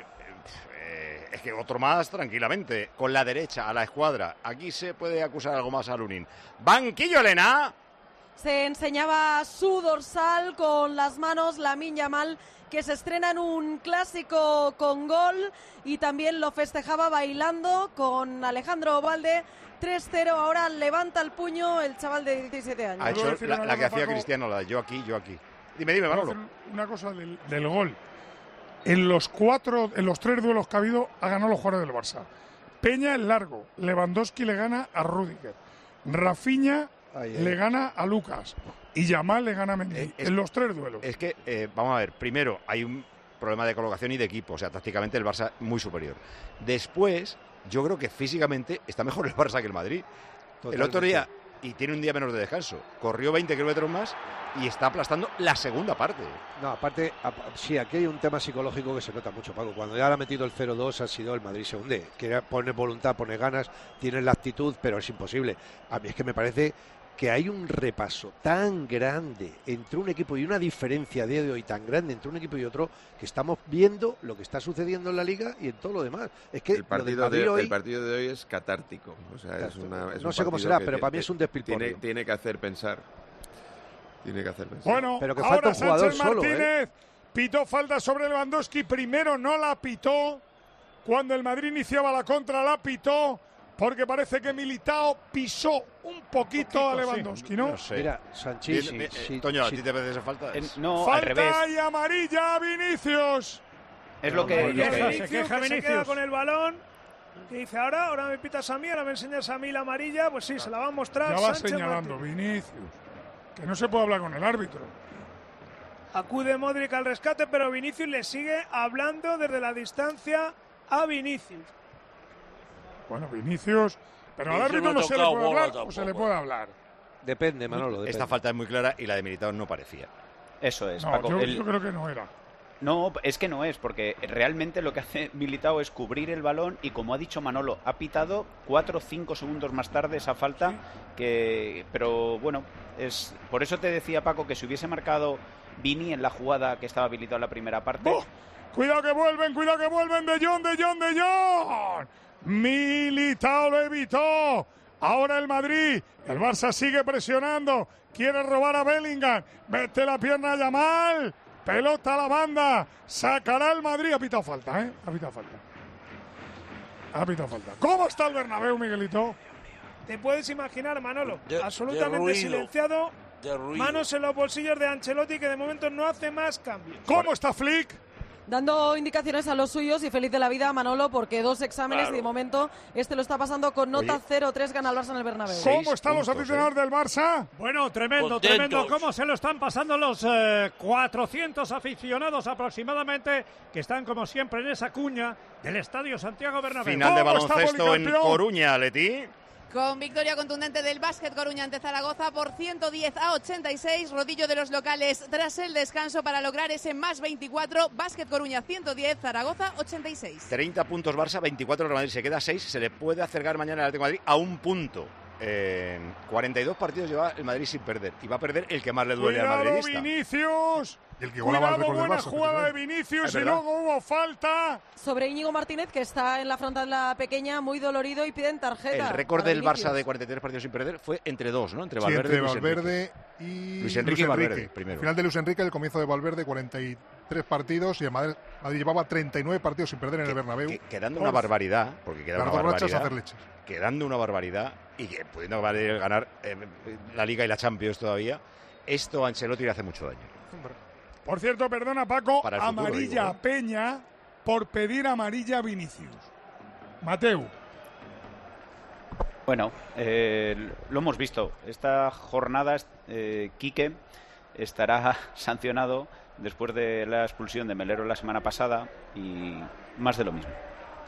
Speaker 6: eh, es que otro más tranquilamente. Con la derecha a la escuadra. Aquí se puede acusar algo más a Lunin. Banquillo, Elena.
Speaker 10: Se enseñaba su dorsal con las manos Lamine Yamal, que se estrena en un clásico con gol y también lo festejaba bailando con Alejandro Valde. tres cero, ahora levanta el puño el chaval de diecisiete años.
Speaker 6: Ha hecho
Speaker 2: decir
Speaker 6: la,
Speaker 2: una
Speaker 6: la que
Speaker 2: cosa,
Speaker 6: hacía
Speaker 2: Paco?
Speaker 6: Cristiano, la de yo aquí, yo aquí. Dime, dime,
Speaker 2: Voy a
Speaker 6: Manolo.
Speaker 2: hacer una cosa del, del gol. En los cuatro, en los tres duelos que ha habido, ha ganado los jugadores del Barça. Peña el largo, Lewandowski le gana a Rüdiger, Rafinha
Speaker 12: Ay, ay.
Speaker 2: le gana a Lucas y Yamal le gana a Mendy.
Speaker 6: Eh, es-
Speaker 2: en los tres duelos.
Speaker 6: Es que, eh, vamos a ver, primero hay un problema de colocación y de equipo, o sea, tácticamente el Barça muy superior. Después, yo creo que físicamente está mejor el Barça que el Madrid. El otro día, y tiene un día menos de descanso, corrió veinte kilómetros más y está aplastando la segunda parte.
Speaker 12: No, aparte, ap- sí, aquí hay un tema psicológico que se nota mucho, Paco. Cuando ya le ha metido el cero dos ha sido el Madrid se hunde. Quiere poner voluntad, pone ganas, tiene la actitud, pero es imposible. A mí es que me parece que hay un repaso tan grande entre un equipo y una diferencia a día de hoy tan grande entre un equipo y otro que estamos viendo lo que está sucediendo en la Liga y en todo lo demás. Es que
Speaker 7: El
Speaker 12: lo del
Speaker 7: partido,
Speaker 12: Madrid
Speaker 7: de,
Speaker 12: hoy-
Speaker 7: el partido de hoy es catártico. O sea, es
Speaker 12: Exacto.
Speaker 7: una, es
Speaker 12: No
Speaker 7: un
Speaker 12: sé cómo
Speaker 7: partido
Speaker 12: será,
Speaker 7: que
Speaker 12: pero
Speaker 7: te-
Speaker 12: para mí
Speaker 7: te-
Speaker 12: es un despilporrio.
Speaker 7: Tiene, tiene que hacer pensar. Tiene que hacer pensar.
Speaker 2: Bueno,
Speaker 12: Pero que
Speaker 2: ahora
Speaker 12: falta un jugador
Speaker 2: Sánchez
Speaker 12: solo,
Speaker 2: Martínez pitó falta sobre Lewandowski. Primero no la pitó. Cuando el Madrid iniciaba la contra la pitó. Porque parece que Militao pisó un poquito, a Lewandowski, ¿no?
Speaker 6: No sé.
Speaker 12: Mira, Sanchís,
Speaker 6: Bien,
Speaker 12: sí,
Speaker 6: bien,
Speaker 12: sí,
Speaker 6: eh, Toño, ¿a
Speaker 12: sí.
Speaker 6: ti te parece esa falta?
Speaker 20: En- no, al
Speaker 2: Falta
Speaker 20: revés.
Speaker 2: y amarilla a Vinicius.
Speaker 20: Es lo que,
Speaker 19: Y
Speaker 20: lo
Speaker 19: el
Speaker 20: que-
Speaker 21: queja, se
Speaker 19: Vinicius,
Speaker 21: queja
Speaker 19: que se
Speaker 21: Vinicius.
Speaker 19: queda con el balón. Que dice, ahora, ahora me pitas a mí, ahora me enseñas a mí la amarilla. Pues sí, se la va a mostrar
Speaker 2: Ya va
Speaker 19: Sánchez
Speaker 2: señalando
Speaker 19: Martínez.
Speaker 2: Vinicius. Que no se puede hablar con el árbitro.
Speaker 19: Acude Modric al rescate, pero Vinicius le sigue hablando desde la distancia a Vinicius.
Speaker 2: Bueno, Vinicius. Pero al
Speaker 11: Vinicius
Speaker 2: árbitro
Speaker 11: no
Speaker 2: no se le
Speaker 11: toca
Speaker 2: puede
Speaker 11: bola
Speaker 2: hablar o se le
Speaker 11: tampoco.
Speaker 2: puede hablar.
Speaker 12: Depende, Manolo. Depende.
Speaker 6: Esta falta es muy clara y la de Militao no parecía.
Speaker 20: Eso es,
Speaker 2: No,
Speaker 20: Paco.
Speaker 2: yo,
Speaker 20: el-
Speaker 2: yo creo que no era.
Speaker 20: No, es que no es, porque realmente lo que hace Militao es cubrir el balón y, como ha dicho Manolo, ha pitado cuatro o cinco segundos más tarde esa falta, sí. que pero bueno, es por eso te decía, Paco, que si hubiese marcado Vini en la jugada que estaba habilitado en la primera parte...
Speaker 2: ¡Oh! Cuidado que vuelven, cuidado que vuelven, De Jong, De Jong, De Jong. Militao lo evitó. Ahora el Madrid, el Barça sigue presionando, quiere robar a Bellingham, mete la pierna a Yamal. Pelota a la banda. Sacará el Madrid. Ha pitado falta, ¿eh? Ha pitado falta. Ha pitado falta. ¿Cómo está el Bernabéu, Miguelito?
Speaker 19: Te puedes imaginar, Manolo.
Speaker 11: De,
Speaker 19: absolutamente
Speaker 11: de
Speaker 19: silenciado.
Speaker 11: De
Speaker 19: manos en los bolsillos de Ancelotti, que de momento no hace más cambios.
Speaker 2: ¿Cómo está Flick?
Speaker 10: Dando indicaciones a los suyos y feliz de la vida, Manolo, porque dos exámenes
Speaker 11: claro.
Speaker 10: y de momento este lo está pasando con nota cero tres, gana el Barça en el Bernabéu.
Speaker 2: ¿Cómo están los aficionados eh? del Barça?
Speaker 21: Bueno, tremendo,
Speaker 11: Contentos.
Speaker 21: tremendo. ¿Cómo se lo están pasando los eh, cuatrocientos aficionados aproximadamente que están, como siempre, en esa cuña del Estadio Santiago Bernabéu?
Speaker 6: Final de baloncesto en Coruña, Leti.
Speaker 13: Con victoria contundente del Básquet Coruña ante Zaragoza por ciento diez a ochenta y seis, rodillo de los locales tras el descanso para lograr ese más veinticuatro. Básquet Coruña ciento diez, Zaragoza ochenta y seis.
Speaker 6: treinta puntos Barça, veinticuatro Real Madrid, se queda seis, se le puede acercar mañana al Atlético de Madrid a un punto. En cuarenta y dos partidos lleva el Madrid sin perder y va a perder el que más le duele
Speaker 2: Cuidado,
Speaker 6: al madridista.
Speaker 2: Vinicius.
Speaker 1: El que
Speaker 2: Cuidado,
Speaker 1: el
Speaker 2: buena
Speaker 1: Barça,
Speaker 2: jugada de Vinicius y luego hubo falta.
Speaker 10: Sobre Íñigo Martínez, que está en la frontal la pequeña, muy dolorido y piden tarjeta.
Speaker 6: El récord del Barça de cuarenta y tres partidos sin perder fue entre dos, ¿no? Entre
Speaker 1: sí,
Speaker 6: Valverde,
Speaker 1: entre
Speaker 6: y,
Speaker 1: Valverde y
Speaker 6: Luis Enrique y Valverde, primero.
Speaker 1: Final de Luis Enrique, el comienzo de Valverde, cuarenta y tres partidos, y el Madrid, Madrid llevaba treinta y nueve partidos sin perder en
Speaker 6: que,
Speaker 1: el Bernabéu.
Speaker 6: Que, quedando una barbaridad, porque queda una barbaridad.
Speaker 1: Hacer leches.
Speaker 6: Quedando una barbaridad y que pudiendo ganar eh, la Liga y la Champions todavía, esto a Ancelotti le hace mucho daño.
Speaker 2: Por cierto, perdona Paco,
Speaker 6: futuro,
Speaker 2: amarilla
Speaker 6: digo,
Speaker 2: a Peña por pedir amarilla a Vinicius. Mateu.
Speaker 20: Bueno, eh, lo hemos visto. Esta jornada, eh, Quique estará sancionado después de la expulsión de Melero la semana pasada y más de lo mismo.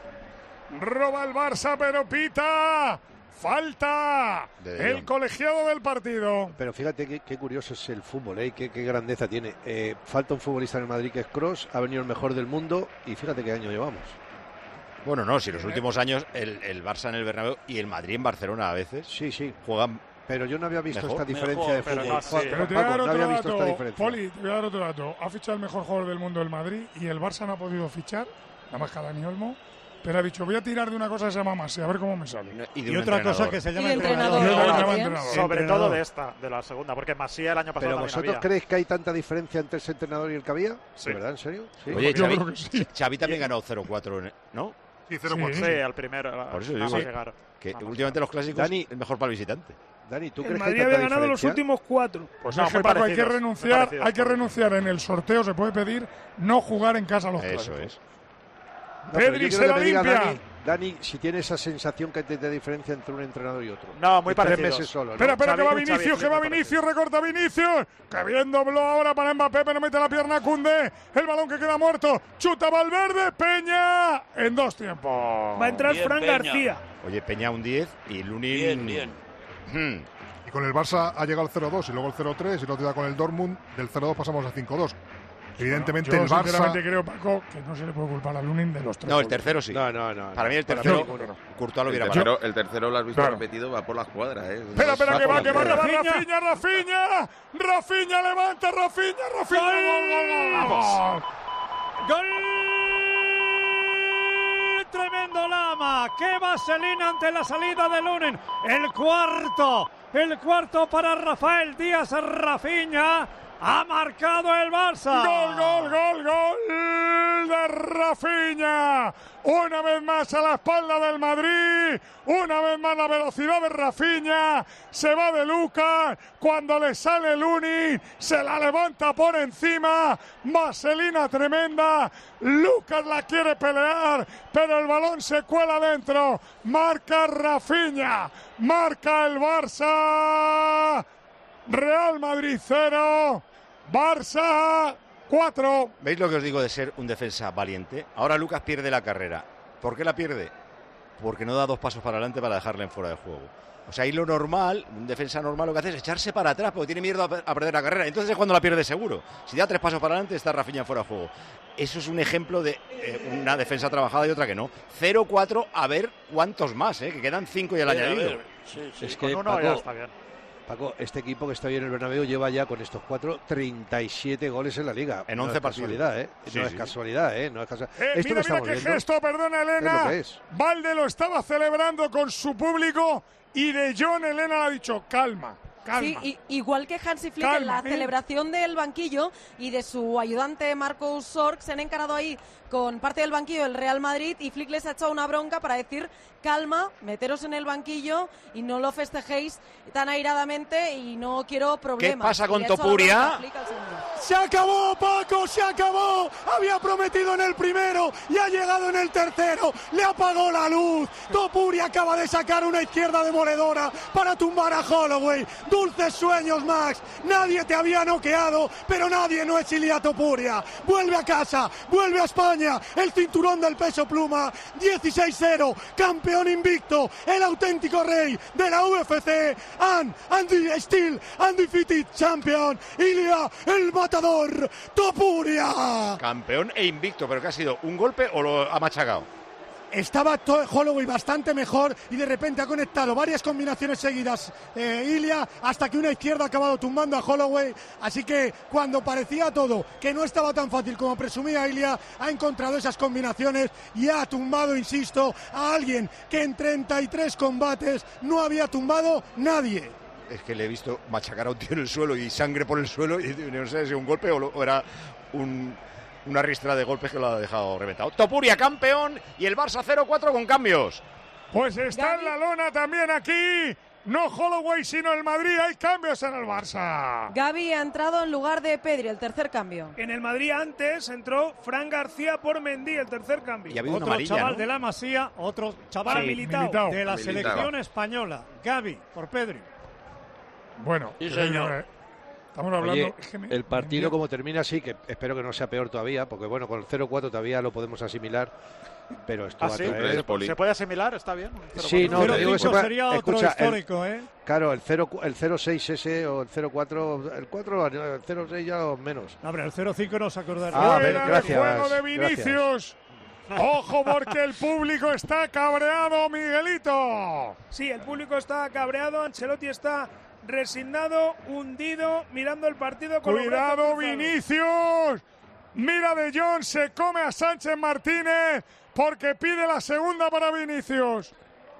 Speaker 2: Roba el Barça, pero pita. ¡Falta! El colegiado del partido.
Speaker 12: Pero fíjate qué, qué curioso es el fútbol, ¿eh? qué, qué grandeza tiene. Eh, falta un futbolista en el Madrid que es Kroos, ha venido el mejor del mundo y fíjate qué año llevamos.
Speaker 6: Bueno, no, si los últimos años el, el Barça en el Bernabéu y el Madrid en Barcelona a veces
Speaker 12: sí, sí.
Speaker 6: juegan.
Speaker 12: Pero yo no había visto
Speaker 6: mejor,
Speaker 12: esta diferencia
Speaker 6: mejor,
Speaker 12: de fútbol.
Speaker 2: Pero, sí. pero te voy a dar
Speaker 12: no
Speaker 2: otro
Speaker 12: había
Speaker 2: dato,
Speaker 12: visto esta diferencia.
Speaker 2: Poli, te voy a dar otro dato. Ha fichado el mejor jugador del mundo del Madrid y el Barça no ha podido fichar, nada más que a Dani Olmo. Pero ha dicho, voy a tirar de una cosa que se llama Masi, a ver cómo me sale.
Speaker 21: Y, y otra entrenador. cosa que se llama
Speaker 10: entrenador.
Speaker 21: entrenador.
Speaker 19: No,
Speaker 21: entrenador.
Speaker 19: Sobre entrenador. todo de esta, de la segunda, porque Masía el año pasado
Speaker 12: ¿Pero vosotros
Speaker 19: había.
Speaker 12: creéis que hay tanta diferencia entre ese entrenador y el que había?
Speaker 19: Sí.
Speaker 12: ¿De verdad? ¿En serio?
Speaker 6: Sí. Oye, Xavi, sí. Xavi también ganó cero cuatro, ¿no?
Speaker 19: Sí, cero cuatro. Sí, sí, al primero.
Speaker 6: Por eso digo
Speaker 19: sí.
Speaker 6: que últimamente los clásicos
Speaker 12: Dani,
Speaker 6: es mejor para el visitante.
Speaker 12: Dani, ¿tú
Speaker 19: el
Speaker 12: crees
Speaker 19: Madrid
Speaker 12: que hay
Speaker 19: había
Speaker 12: tanta
Speaker 19: ganado
Speaker 12: diferencia?
Speaker 19: los últimos cuatro.
Speaker 2: Pues no, no Paco, hay que renunciar, hay que renunciar en el sorteo, se puede pedir no jugar en casa a los
Speaker 6: Eso
Speaker 2: clásicos.
Speaker 6: es.
Speaker 12: No,
Speaker 2: Pedri se la limpia.
Speaker 12: Dani, Dani, si tiene esa sensación que te da diferencia entre un entrenador y otro.
Speaker 19: No, muy
Speaker 12: parecido.
Speaker 19: parecidos.
Speaker 12: Meses solo, ¿no?
Speaker 2: Espera, espera,
Speaker 19: Xavi,
Speaker 2: que va
Speaker 19: Xavi,
Speaker 2: Vinicius,
Speaker 19: Xavi,
Speaker 2: que va
Speaker 19: Xavi,
Speaker 2: Vinicius, recorta Vinicius. Que bien dobló ahora para Mbappé, pero mete la pierna a Koundé. El balón que queda muerto. Chuta Valverde, Peña. En dos tiempos.
Speaker 19: Va a entrar
Speaker 11: Bien,
Speaker 19: Fran
Speaker 11: Peña.
Speaker 19: García.
Speaker 6: Oye, Peña un diez y Lunin...
Speaker 11: Bien, bien.
Speaker 6: Hmm.
Speaker 1: Y con el Barça ha llegado al cero dos y luego el cero tres y luego te da con el Dortmund. Del cero dos pasamos al cinco dos. Evidentemente
Speaker 2: Bueno, yo
Speaker 1: el Barça...
Speaker 2: sinceramente creo, Paco, que no se le puede culpar a Lunin de los tres.
Speaker 6: No, el tercero sí.
Speaker 12: No, no, no.
Speaker 6: Para mí el
Speaker 12: Para
Speaker 6: tercero,
Speaker 12: mí ninguno.
Speaker 6: Courtois lo
Speaker 7: El
Speaker 6: hubiera
Speaker 7: tercero,
Speaker 6: parado.
Speaker 7: el tercero lo has visto
Speaker 2: Claro.
Speaker 7: repetido, va por la escuadra, ¿eh?
Speaker 2: Espera, espera, que va,
Speaker 7: por
Speaker 2: que
Speaker 7: la
Speaker 2: va, que va,
Speaker 7: escuadra.
Speaker 2: Rafinha, Rafinha. Rafinha levanta, Rafinha, Rafinha. Gol, gol, gol, gol. Vamos.
Speaker 21: ¡Gol! Tremendo Lama. ¡Qué vaselina ante la salida de Lunin! El cuarto. El cuarto para Rafael Díaz Rafinha. Ha marcado el Barça.
Speaker 2: Gol, gol, gol, gol de Rafinha. Una vez más a la espalda del Madrid. Una vez más la velocidad de Rafinha. Se va de Lucas. Cuando le sale Lunin, se la levanta por encima. Vaselina tremenda. Lucas la quiere pelear, pero el balón se cuela dentro. Marca Rafinha. Marca el Barça. Real Madrid cero, Barça cuatro.
Speaker 6: ¿Veis lo que os digo de ser un defensa valiente? Ahora Lucas pierde la carrera. ¿Por qué la pierde? porque no da dos pasos para adelante para dejarle en fuera de juego. O sea, ahí lo normal, un defensa normal lo que hace es echarse para atrás porque tiene miedo a, a perder la carrera. Entonces es cuando la pierde seguro. Si da tres pasos para adelante, está Rafinha fuera de juego. Eso es un ejemplo de eh, una defensa trabajada y otra que no. cero cuatro, a ver cuántos más, ¿eh? Que quedan cinco y el añadido.
Speaker 12: Sí, sí. Es que, con uno Paco, ya está bien. Paco, este equipo que está bien en el Bernabéu lleva ya con estos cuatro treinta y siete goles en la Liga.
Speaker 6: En once
Speaker 12: no
Speaker 6: partidos.
Speaker 12: Casualidad, ¿eh?
Speaker 6: Sí,
Speaker 12: no
Speaker 6: sí.
Speaker 12: es casualidad, ¿eh? No es casualidad.
Speaker 2: Eh,
Speaker 12: Esto
Speaker 2: mira,
Speaker 12: que
Speaker 2: mira
Speaker 12: estamos
Speaker 2: qué
Speaker 12: viendo,
Speaker 2: gesto, perdona Elena.
Speaker 12: es lo que es.
Speaker 2: Valde lo estaba celebrando con su público y de John Elena le ha dicho calma. Calma.
Speaker 10: Sí, y, igual que Hansi Flick
Speaker 2: Calma,
Speaker 10: en la
Speaker 2: ¿eh?
Speaker 10: celebración del banquillo y de su ayudante Marcus Sorg, se han encarado ahí con parte del banquillo del Real Madrid y Flick les ha echado una bronca para decir calma, meteros en el banquillo y no lo festejéis tan airadamente y no quiero problemas.
Speaker 6: ¿Qué pasa con
Speaker 10: Y le ha echado la
Speaker 6: Topuria?
Speaker 10: bronca a Flick al segundo.
Speaker 21: Se acabó, Paco, se acabó. Había prometido en el primero y ha llegado en el tercero. Le apagó la luz. Topuria acaba de sacar una izquierda demoledora para tumbar a Holloway. Dulces sueños, Max. Nadie te había noqueado, pero nadie no es Ilia Topuria. Vuelve a casa, vuelve a España. El cinturón del peso pluma. dieciséis cero, campeón invicto. El auténtico rey de la U F C. And, Andy Steel, undefeated champion. Ilia, el matador, Topuria.
Speaker 6: Campeón e invicto, pero que ha sido un golpe o lo ha machacado.
Speaker 21: Estaba Holloway bastante mejor y de repente ha conectado varias combinaciones seguidas eh, Ilia, hasta que una izquierda ha acabado tumbando a Holloway. Así que cuando parecía todo que no estaba tan fácil como presumía Ilia, ha encontrado esas combinaciones y ha tumbado, insisto, a alguien que en treinta y tres combates no había tumbado nadie.
Speaker 6: Es que le he visto machacar a un tío en el suelo y sangre por el suelo y no sé si un golpe o, lo, o era un, una ristra de golpes que lo ha dejado reventado. Topuria campeón y el Barça cero cuatro con cambios.
Speaker 2: Pues está en la lona también aquí. No Holloway, sino el Madrid. Hay cambios en el Barça.
Speaker 10: Gavi ha entrado en lugar de Pedri, el tercer cambio.
Speaker 19: En el Madrid antes entró Fran García por Mendy, el tercer cambio.
Speaker 6: Y ha habido
Speaker 21: Otro
Speaker 6: una amarilla,
Speaker 21: chaval
Speaker 6: ¿no?
Speaker 21: de la Masía, otro chaval
Speaker 19: Sí,
Speaker 21: Militao,
Speaker 19: Militao.
Speaker 21: de la
Speaker 7: Militao.
Speaker 21: selección española. Gavi por Pedri.
Speaker 2: Bueno,
Speaker 11: Sí, señor.
Speaker 2: eh, estamos hablando.
Speaker 12: Oye,
Speaker 2: es que me-
Speaker 12: el partido como termina así, que espero que no sea peor todavía, porque bueno, con el cero cuatro todavía lo podemos asimilar, pero esto
Speaker 9: ¿Ah,
Speaker 12: va a
Speaker 9: sí?
Speaker 12: traer...
Speaker 7: ¿Se, Poli?
Speaker 9: ¿Se puede asimilar? ¿Está bien?
Speaker 12: Sí, no, te digo que se puede-
Speaker 21: sería otro
Speaker 12: escucha, el-
Speaker 21: histórico, ¿eh?
Speaker 12: Claro, el cero, el cero seis ese o el cero cuatro, el cuatro, el cero seis ya o menos.
Speaker 21: No, pero el cero cinco no se acordará.
Speaker 12: Ah, a ver,
Speaker 2: Fuera de
Speaker 12: gracias,
Speaker 2: juego de
Speaker 12: gracias.
Speaker 2: Vinicius. Ojo porque el público está cabreado, Miguelito.
Speaker 19: Sí, el público está cabreado, Ancelotti está resignado, hundido, mirando el partido con los
Speaker 2: Cuidado,
Speaker 19: brazos cruzados.
Speaker 2: Vinicius. Mira de Jong, se come a Sánchez Martínez porque pide la segunda para Vinicius.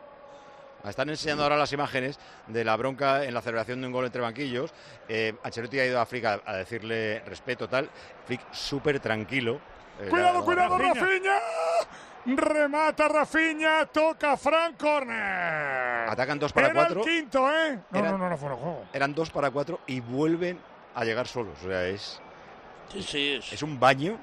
Speaker 6: Están enseñando ahora las imágenes de la bronca en la celebración de un gol entre banquillos. Eh, Ancelotti ha ido a Flick a decirle respeto, tal. Flick súper tranquilo. Eh,
Speaker 2: Cuidado,
Speaker 6: la-
Speaker 2: cuidado,
Speaker 21: Rafinha.
Speaker 2: Rafinha. Remata Rafinha, toca Frank Corner.
Speaker 6: Atacan dos para
Speaker 2: Era
Speaker 6: cuatro.
Speaker 2: el quinto, ¿eh? No,
Speaker 6: Era-
Speaker 2: no, no, no fuera de juego.
Speaker 6: Eran dos para cuatro y vuelven a llegar solos. O sea, es,
Speaker 11: Sí, sí, es.
Speaker 6: es un baño.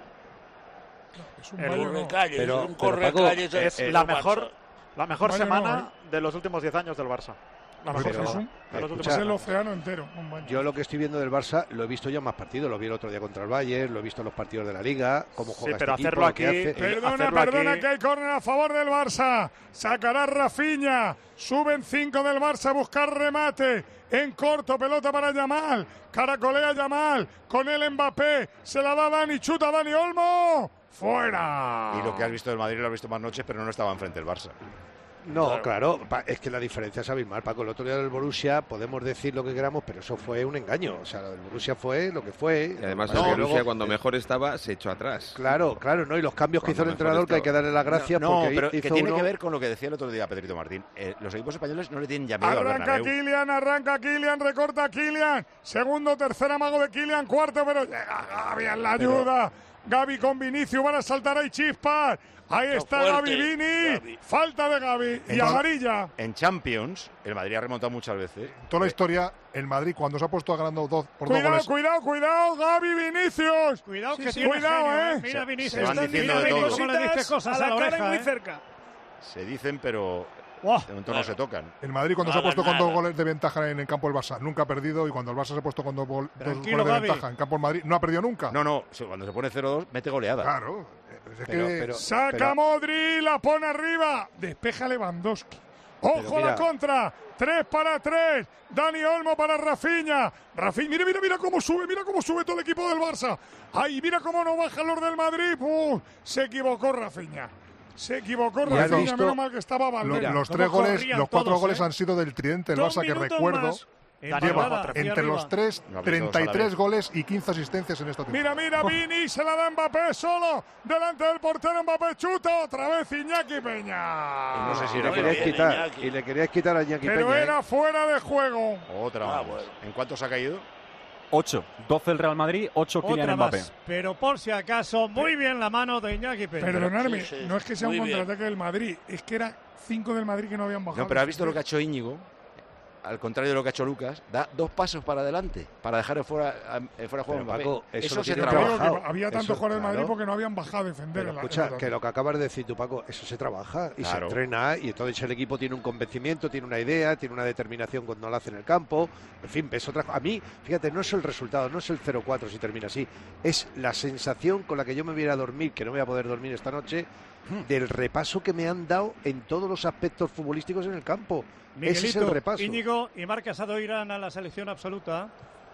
Speaker 2: Es un
Speaker 9: El
Speaker 2: baño, no.
Speaker 11: Correcalles,
Speaker 12: Pero-
Speaker 11: un
Speaker 12: pero, Paco,
Speaker 11: correcalles
Speaker 9: Es
Speaker 11: en
Speaker 9: la
Speaker 11: el
Speaker 9: mejor,
Speaker 11: Barça.
Speaker 9: la mejor
Speaker 2: Vaya, no,
Speaker 9: semana de los últimos diez años del Barça. La mejor
Speaker 2: Pero-
Speaker 9: semana. De los
Speaker 12: escucha,
Speaker 9: últimos
Speaker 2: Es el
Speaker 9: años.
Speaker 2: océano entero. Un baño.
Speaker 12: Yo lo que estoy viendo del Barça lo he visto ya en más partidos, lo vi el otro día contra el Bayern, lo he visto en los partidos de la Liga, cómo
Speaker 9: Sí,
Speaker 12: juega
Speaker 9: pero
Speaker 12: este equipo,
Speaker 9: hacerlo
Speaker 12: lo que
Speaker 9: aquí-
Speaker 12: hace.
Speaker 2: Perdona,
Speaker 9: hacerlo
Speaker 2: perdona,
Speaker 9: aquí-
Speaker 2: que hay córner a favor del Barça. Sacará Rafinha. Suben cinco del Barça a buscar remate. En corto, pelota para Yamal. Caracolea Yamal. Con el Mbappé. Se la da Dani. Chuta Dani Olmo. Fuera.
Speaker 6: Y lo que has visto del Madrid lo has visto más noches, pero no estaba enfrente del Barça.
Speaker 12: No, claro, pa- es que la diferencia es abismal, Paco. El otro día del Borussia podemos decir lo que queramos, pero eso fue un engaño. O sea, lo del Borussia fue lo que fue.
Speaker 7: Y además
Speaker 12: No,
Speaker 7: el Borussia
Speaker 12: luego-
Speaker 7: cuando mejor estaba se echó atrás.
Speaker 12: Claro, claro, ¿no? Y los cambios que hizo el
Speaker 7: Cuando mejor
Speaker 12: entrenador, que hay que
Speaker 7: estaba.
Speaker 12: darle las gracias
Speaker 6: No,
Speaker 12: porque
Speaker 6: pero
Speaker 12: hizo
Speaker 6: que tiene
Speaker 12: uno-
Speaker 6: que ver con lo que decía el otro día Pedrito Martín. Eh, los equipos españoles no le tienen ya miedo al
Speaker 2: Arranca
Speaker 6: Bernabéu.
Speaker 2: Kylian, arranca Kylian, recorta Kylian. Segundo, tercer amago de Kylian, cuarto, pero llega Gavi en la ayuda. Gavi con Vinicius, van a saltar ahí chispas. Ahí está
Speaker 11: fuerte,
Speaker 2: Gavi Vini.
Speaker 11: Gavi.
Speaker 2: Falta de Gavi. Y
Speaker 1: Entonces-
Speaker 2: amarilla.
Speaker 6: En Champions, el Madrid ha remontado muchas veces.
Speaker 1: Toda la historia, el Madrid, cuando se ha puesto ganando dos por dos
Speaker 2: Cuidado,
Speaker 1: goles.
Speaker 2: cuidado, cuidado, Gavi Vinicius.
Speaker 21: Cuidado que
Speaker 2: sí,
Speaker 21: tiene
Speaker 2: cuidado,
Speaker 21: genio,
Speaker 2: eh.
Speaker 21: Mira
Speaker 6: Se-
Speaker 21: Vinicius.
Speaker 6: se van
Speaker 21: Están
Speaker 6: diciendo
Speaker 21: diciendo
Speaker 6: de todo.
Speaker 21: cómo le dice cosas
Speaker 19: a
Speaker 21: a
Speaker 19: la
Speaker 21: la
Speaker 19: cara y
Speaker 21: oreja,
Speaker 19: muy
Speaker 21: ¿eh?
Speaker 19: cerca.
Speaker 6: Se dicen, pero
Speaker 21: Buah.
Speaker 6: de momento no se tocan.
Speaker 1: El Madrid, cuando se
Speaker 11: Nada,
Speaker 1: ha puesto con
Speaker 11: nada.
Speaker 1: dos goles de ventaja en el campo del Barça, nunca ha perdido. Y cuando el Barça se ha puesto con dos, gol- dos
Speaker 21: Tranquilo,
Speaker 1: goles de
Speaker 21: Gavi.
Speaker 1: ventaja en campo del Madrid, no ha perdido nunca.
Speaker 6: No, no, se- cuando se pone cero dos, mete goleada.
Speaker 1: Claro. Es
Speaker 12: Pero-
Speaker 1: que-
Speaker 12: pero-
Speaker 2: Saca
Speaker 12: pero-
Speaker 2: Modri, la pone arriba. Despeja Lewandowski. Ojo
Speaker 12: Pero
Speaker 2: a la
Speaker 12: mira-
Speaker 2: contra. tres para tres. Dani Olmo para Rafinha. Rafinha, mira, mira, mira cómo sube, mira cómo sube todo el equipo del Barça. Ay, mira cómo no bajan los del Madrid. ¡Pum! Se equivocó Rafinha. Se equivocó
Speaker 1: Y has
Speaker 2: Rafinha,
Speaker 1: visto
Speaker 2: menos mal que estaba
Speaker 1: Lo-
Speaker 2: Valverde.
Speaker 1: los
Speaker 2: Cómo
Speaker 1: tres goles,
Speaker 2: corrían
Speaker 1: los cuatro
Speaker 2: todos,
Speaker 1: goles
Speaker 2: ¿eh?
Speaker 1: han sido del tridente del
Speaker 2: Dos
Speaker 1: Barça, que
Speaker 2: minutos
Speaker 1: recuerdo.
Speaker 2: más.
Speaker 1: Lleva
Speaker 2: Jugada,
Speaker 1: entre
Speaker 2: arriba.
Speaker 1: los tres
Speaker 6: Lo ha visto
Speaker 1: treinta y tres
Speaker 6: Salavés.
Speaker 1: goles y quince asistencias en esta temporada.
Speaker 2: Mira, mira, Vini, se la da Mbappé solo, delante del portero Mbappé, chuta, otra vez Iñaki Peña.
Speaker 6: No sé si
Speaker 12: Y le
Speaker 6: era
Speaker 12: queríais
Speaker 6: bien,
Speaker 12: quitar,
Speaker 6: Iñaki.
Speaker 12: y le queríais quitar a Iñaki
Speaker 2: Pero
Speaker 12: Peña. ¿eh?
Speaker 2: era fuera de juego.
Speaker 6: Otra
Speaker 2: Ah,
Speaker 6: más.
Speaker 2: bueno.
Speaker 6: ¿En cuántos ha caído?
Speaker 4: ocho. doce el Real Madrid, ocho Kylian
Speaker 21: Otra
Speaker 4: Mbappé.
Speaker 21: más. Pero por si acaso, muy bien la mano de Iñaki Peña.
Speaker 2: Perdonadme,
Speaker 21: Sí, sí,
Speaker 2: no es que sea un
Speaker 21: muy bien.
Speaker 2: contraataque del Madrid, es que eran cinco del Madrid que no habían bajado.
Speaker 6: No, pero ¿has visto lo que ha hecho Íñigo? Al contrario de lo que ha hecho Lucas, da dos pasos para adelante para dejar fuera, eh, fuera de juego a
Speaker 12: Pero,
Speaker 6: Mbappé.
Speaker 12: Paco, eso
Speaker 6: Eso
Speaker 12: lo
Speaker 6: se
Speaker 12: tiene
Speaker 6: trabaja.
Speaker 12: trabajado.
Speaker 2: Que había tantos
Speaker 12: Eso,
Speaker 2: jugadores del Madrid
Speaker 12: claro.
Speaker 2: porque no habían bajado a defender.
Speaker 12: Pero
Speaker 2: el- el
Speaker 12: escucha,
Speaker 2: ataque.
Speaker 12: que lo que acabas de decir tú, Paco, eso se trabaja y
Speaker 6: Claro.
Speaker 12: se entrena y entonces el equipo tiene un convencimiento, tiene una idea, tiene una determinación cuando lo hace en el campo. En fin, es otra cosa. A mí, fíjate, no es el resultado, no es el cero cuatro si termina así, es la sensación con la que yo me voy a ir a dormir, que no voy a poder dormir esta noche, del repaso que me han dado en todos los aspectos futbolísticos en el campo. Ese es el
Speaker 21: Miguelito,
Speaker 12: repaso.
Speaker 21: Íñigo y Marc Casado irán a la selección absoluta.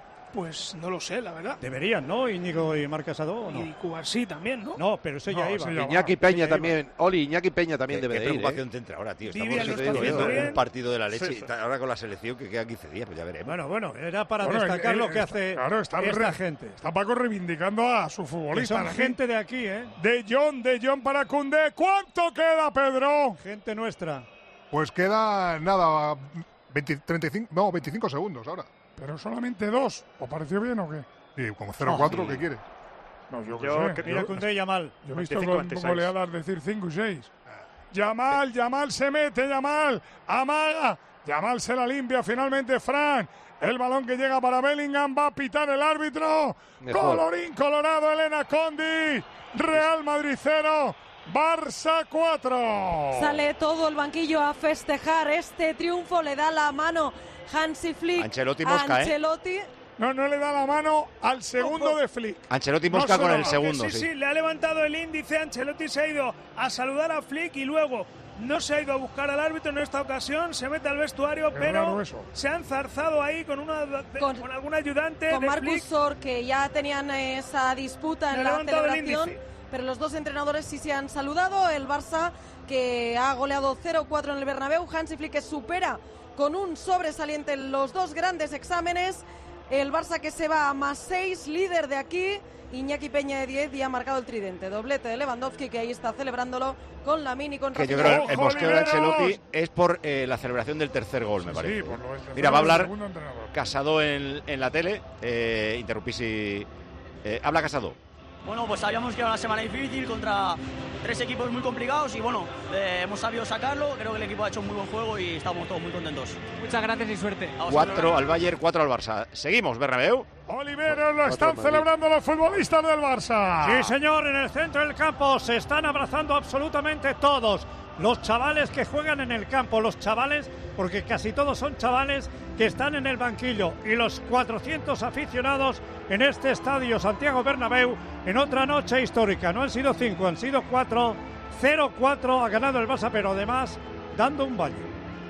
Speaker 19: Pues no lo sé, la verdad.
Speaker 21: Deberían, ¿no? Íñigo y Marc Casado, ¿o no?
Speaker 19: Y Cubarsí también, ¿no?
Speaker 21: No, pero eso ya
Speaker 2: No,
Speaker 21: iba.
Speaker 2: eso ya
Speaker 12: Iñaki
Speaker 21: Eso
Speaker 12: Peña
Speaker 21: ya iba.
Speaker 12: también, Oli, Iñaki Peña también
Speaker 6: ¿Qué,
Speaker 12: debe
Speaker 6: qué
Speaker 12: de ir.
Speaker 6: preocupación
Speaker 12: ¿eh?
Speaker 6: te entra ahora, tío? Estamos
Speaker 19: Vivian lo está
Speaker 6: viendo
Speaker 19: haciendo
Speaker 6: un
Speaker 19: bien.
Speaker 6: partido de la leche
Speaker 19: Sí,
Speaker 6: y
Speaker 19: sí.
Speaker 6: ta- ahora con la selección que quedan quince días, pues ya veremos.
Speaker 21: Bueno, bueno, era para
Speaker 2: Bueno,
Speaker 21: destacar
Speaker 2: el-
Speaker 21: lo
Speaker 2: el-
Speaker 21: que hace
Speaker 2: claro, está
Speaker 21: esta
Speaker 2: re-
Speaker 21: gente.
Speaker 2: Está Paco reivindicando a su
Speaker 21: Que
Speaker 2: futbolista.
Speaker 21: son
Speaker 2: la
Speaker 21: gente de aquí, ¿eh?
Speaker 2: De Jong, de Jong para Koundé. ¿Cuánto queda, Pedro?
Speaker 21: Gente nuestra.
Speaker 1: Pues queda nada, veinte, treinta y cinco, no, veinticinco segundos ahora.
Speaker 2: Pero solamente dos. ¿Os pareció bien o qué?
Speaker 1: Y como cero cuatro,
Speaker 2: Ah,
Speaker 1: ¿qué quiere?
Speaker 2: No, yo qué
Speaker 21: Yo,
Speaker 2: sé.
Speaker 21: que mira
Speaker 2: Yo-
Speaker 21: Koundé y Yamal.
Speaker 2: Yo he visto
Speaker 21: veinticinco,
Speaker 2: con
Speaker 21: veintiséis.
Speaker 2: goleadas decir cinco y seis. Yamal, Yamal se mete, Yamal, amaga. Yamal se la limpia finalmente, Fran. El balón que llega para Bellingham, va a pitar el árbitro.
Speaker 12: Mejor.
Speaker 2: Colorín colorado, Elena Condi. Real Madrid cero, Barça cuatro.
Speaker 10: Sale todo el banquillo a festejar este triunfo, le da la mano Hansi Flick.
Speaker 6: Ancelotti
Speaker 10: a
Speaker 6: mosca, ¿eh?
Speaker 10: Ancelotti.
Speaker 2: No, no le da la mano al segundo de Flick.
Speaker 6: Ancelotti
Speaker 2: No
Speaker 6: mosca
Speaker 2: se
Speaker 6: con
Speaker 2: lo
Speaker 6: el
Speaker 2: da.
Speaker 6: segundo,
Speaker 19: sí,
Speaker 6: sí.
Speaker 19: sí, le ha levantado el índice. Ancelotti se ha ido a saludar a Flick y luego no se ha ido a buscar al árbitro en esta ocasión. Se mete al vestuario,
Speaker 2: Qué
Speaker 19: pero
Speaker 2: raro eso.
Speaker 19: se ha enzarzado ahí con, una, de-
Speaker 10: Con-
Speaker 19: con algún ayudante
Speaker 10: Con
Speaker 19: de
Speaker 10: Marcus
Speaker 19: Flick.
Speaker 10: Sor, que ya tenían esa disputa
Speaker 19: Le
Speaker 10: en
Speaker 19: ha
Speaker 10: la
Speaker 19: levantado el
Speaker 10: celebración,
Speaker 19: índice.
Speaker 10: pero los dos entrenadores sí se han saludado. El Barça, que ha goleado cero cuatro en el Bernabéu, Hansi Flick, que supera con un sobresaliente en los dos grandes exámenes. El Barça, que se va a más seis, líder de aquí. Iñaki Peña de diez y ha marcado el tridente. Doblete de Lewandowski, que ahí está celebrándolo con Lamine y con
Speaker 6: Que yo
Speaker 10: Rafinha.
Speaker 6: creo que el
Speaker 2: ¡Ojo,
Speaker 6: mosqueo de
Speaker 2: Oliveros!
Speaker 6: Ancelotti es por eh, la celebración del tercer gol, me
Speaker 2: Sí,
Speaker 6: parece.
Speaker 2: sí, por lo del tercer
Speaker 6: Mira, va a
Speaker 2: gol del
Speaker 6: hablar
Speaker 2: segundo entrenador.
Speaker 6: Casado en, en la tele. Eh, interrumpí si... eh, habla Casado.
Speaker 22: Bueno, pues sabíamos que era una semana difícil contra tres equipos muy complicados y bueno, eh, hemos sabido sacarlo. Creo que el equipo ha hecho un muy buen juego y estamos todos muy contentos.
Speaker 5: Muchas gracias y suerte.
Speaker 6: Cuatro al Bayern, cuatro al Barça. Seguimos, Bernabéu.
Speaker 2: Oliveros lo están
Speaker 6: Madrid.
Speaker 2: celebrando los futbolistas del Barça.
Speaker 21: Sí, señor, en el centro del campo se están abrazando absolutamente todos. Los chavales que juegan en el campo, los chavales, porque casi todos son chavales que están en el banquillo, y los cuatrocientos aficionados en este estadio Santiago Bernabéu en otra noche histórica. No han sido cinco, han sido cuatro. cero cuatro ha ganado el Barça, pero además dando un baño.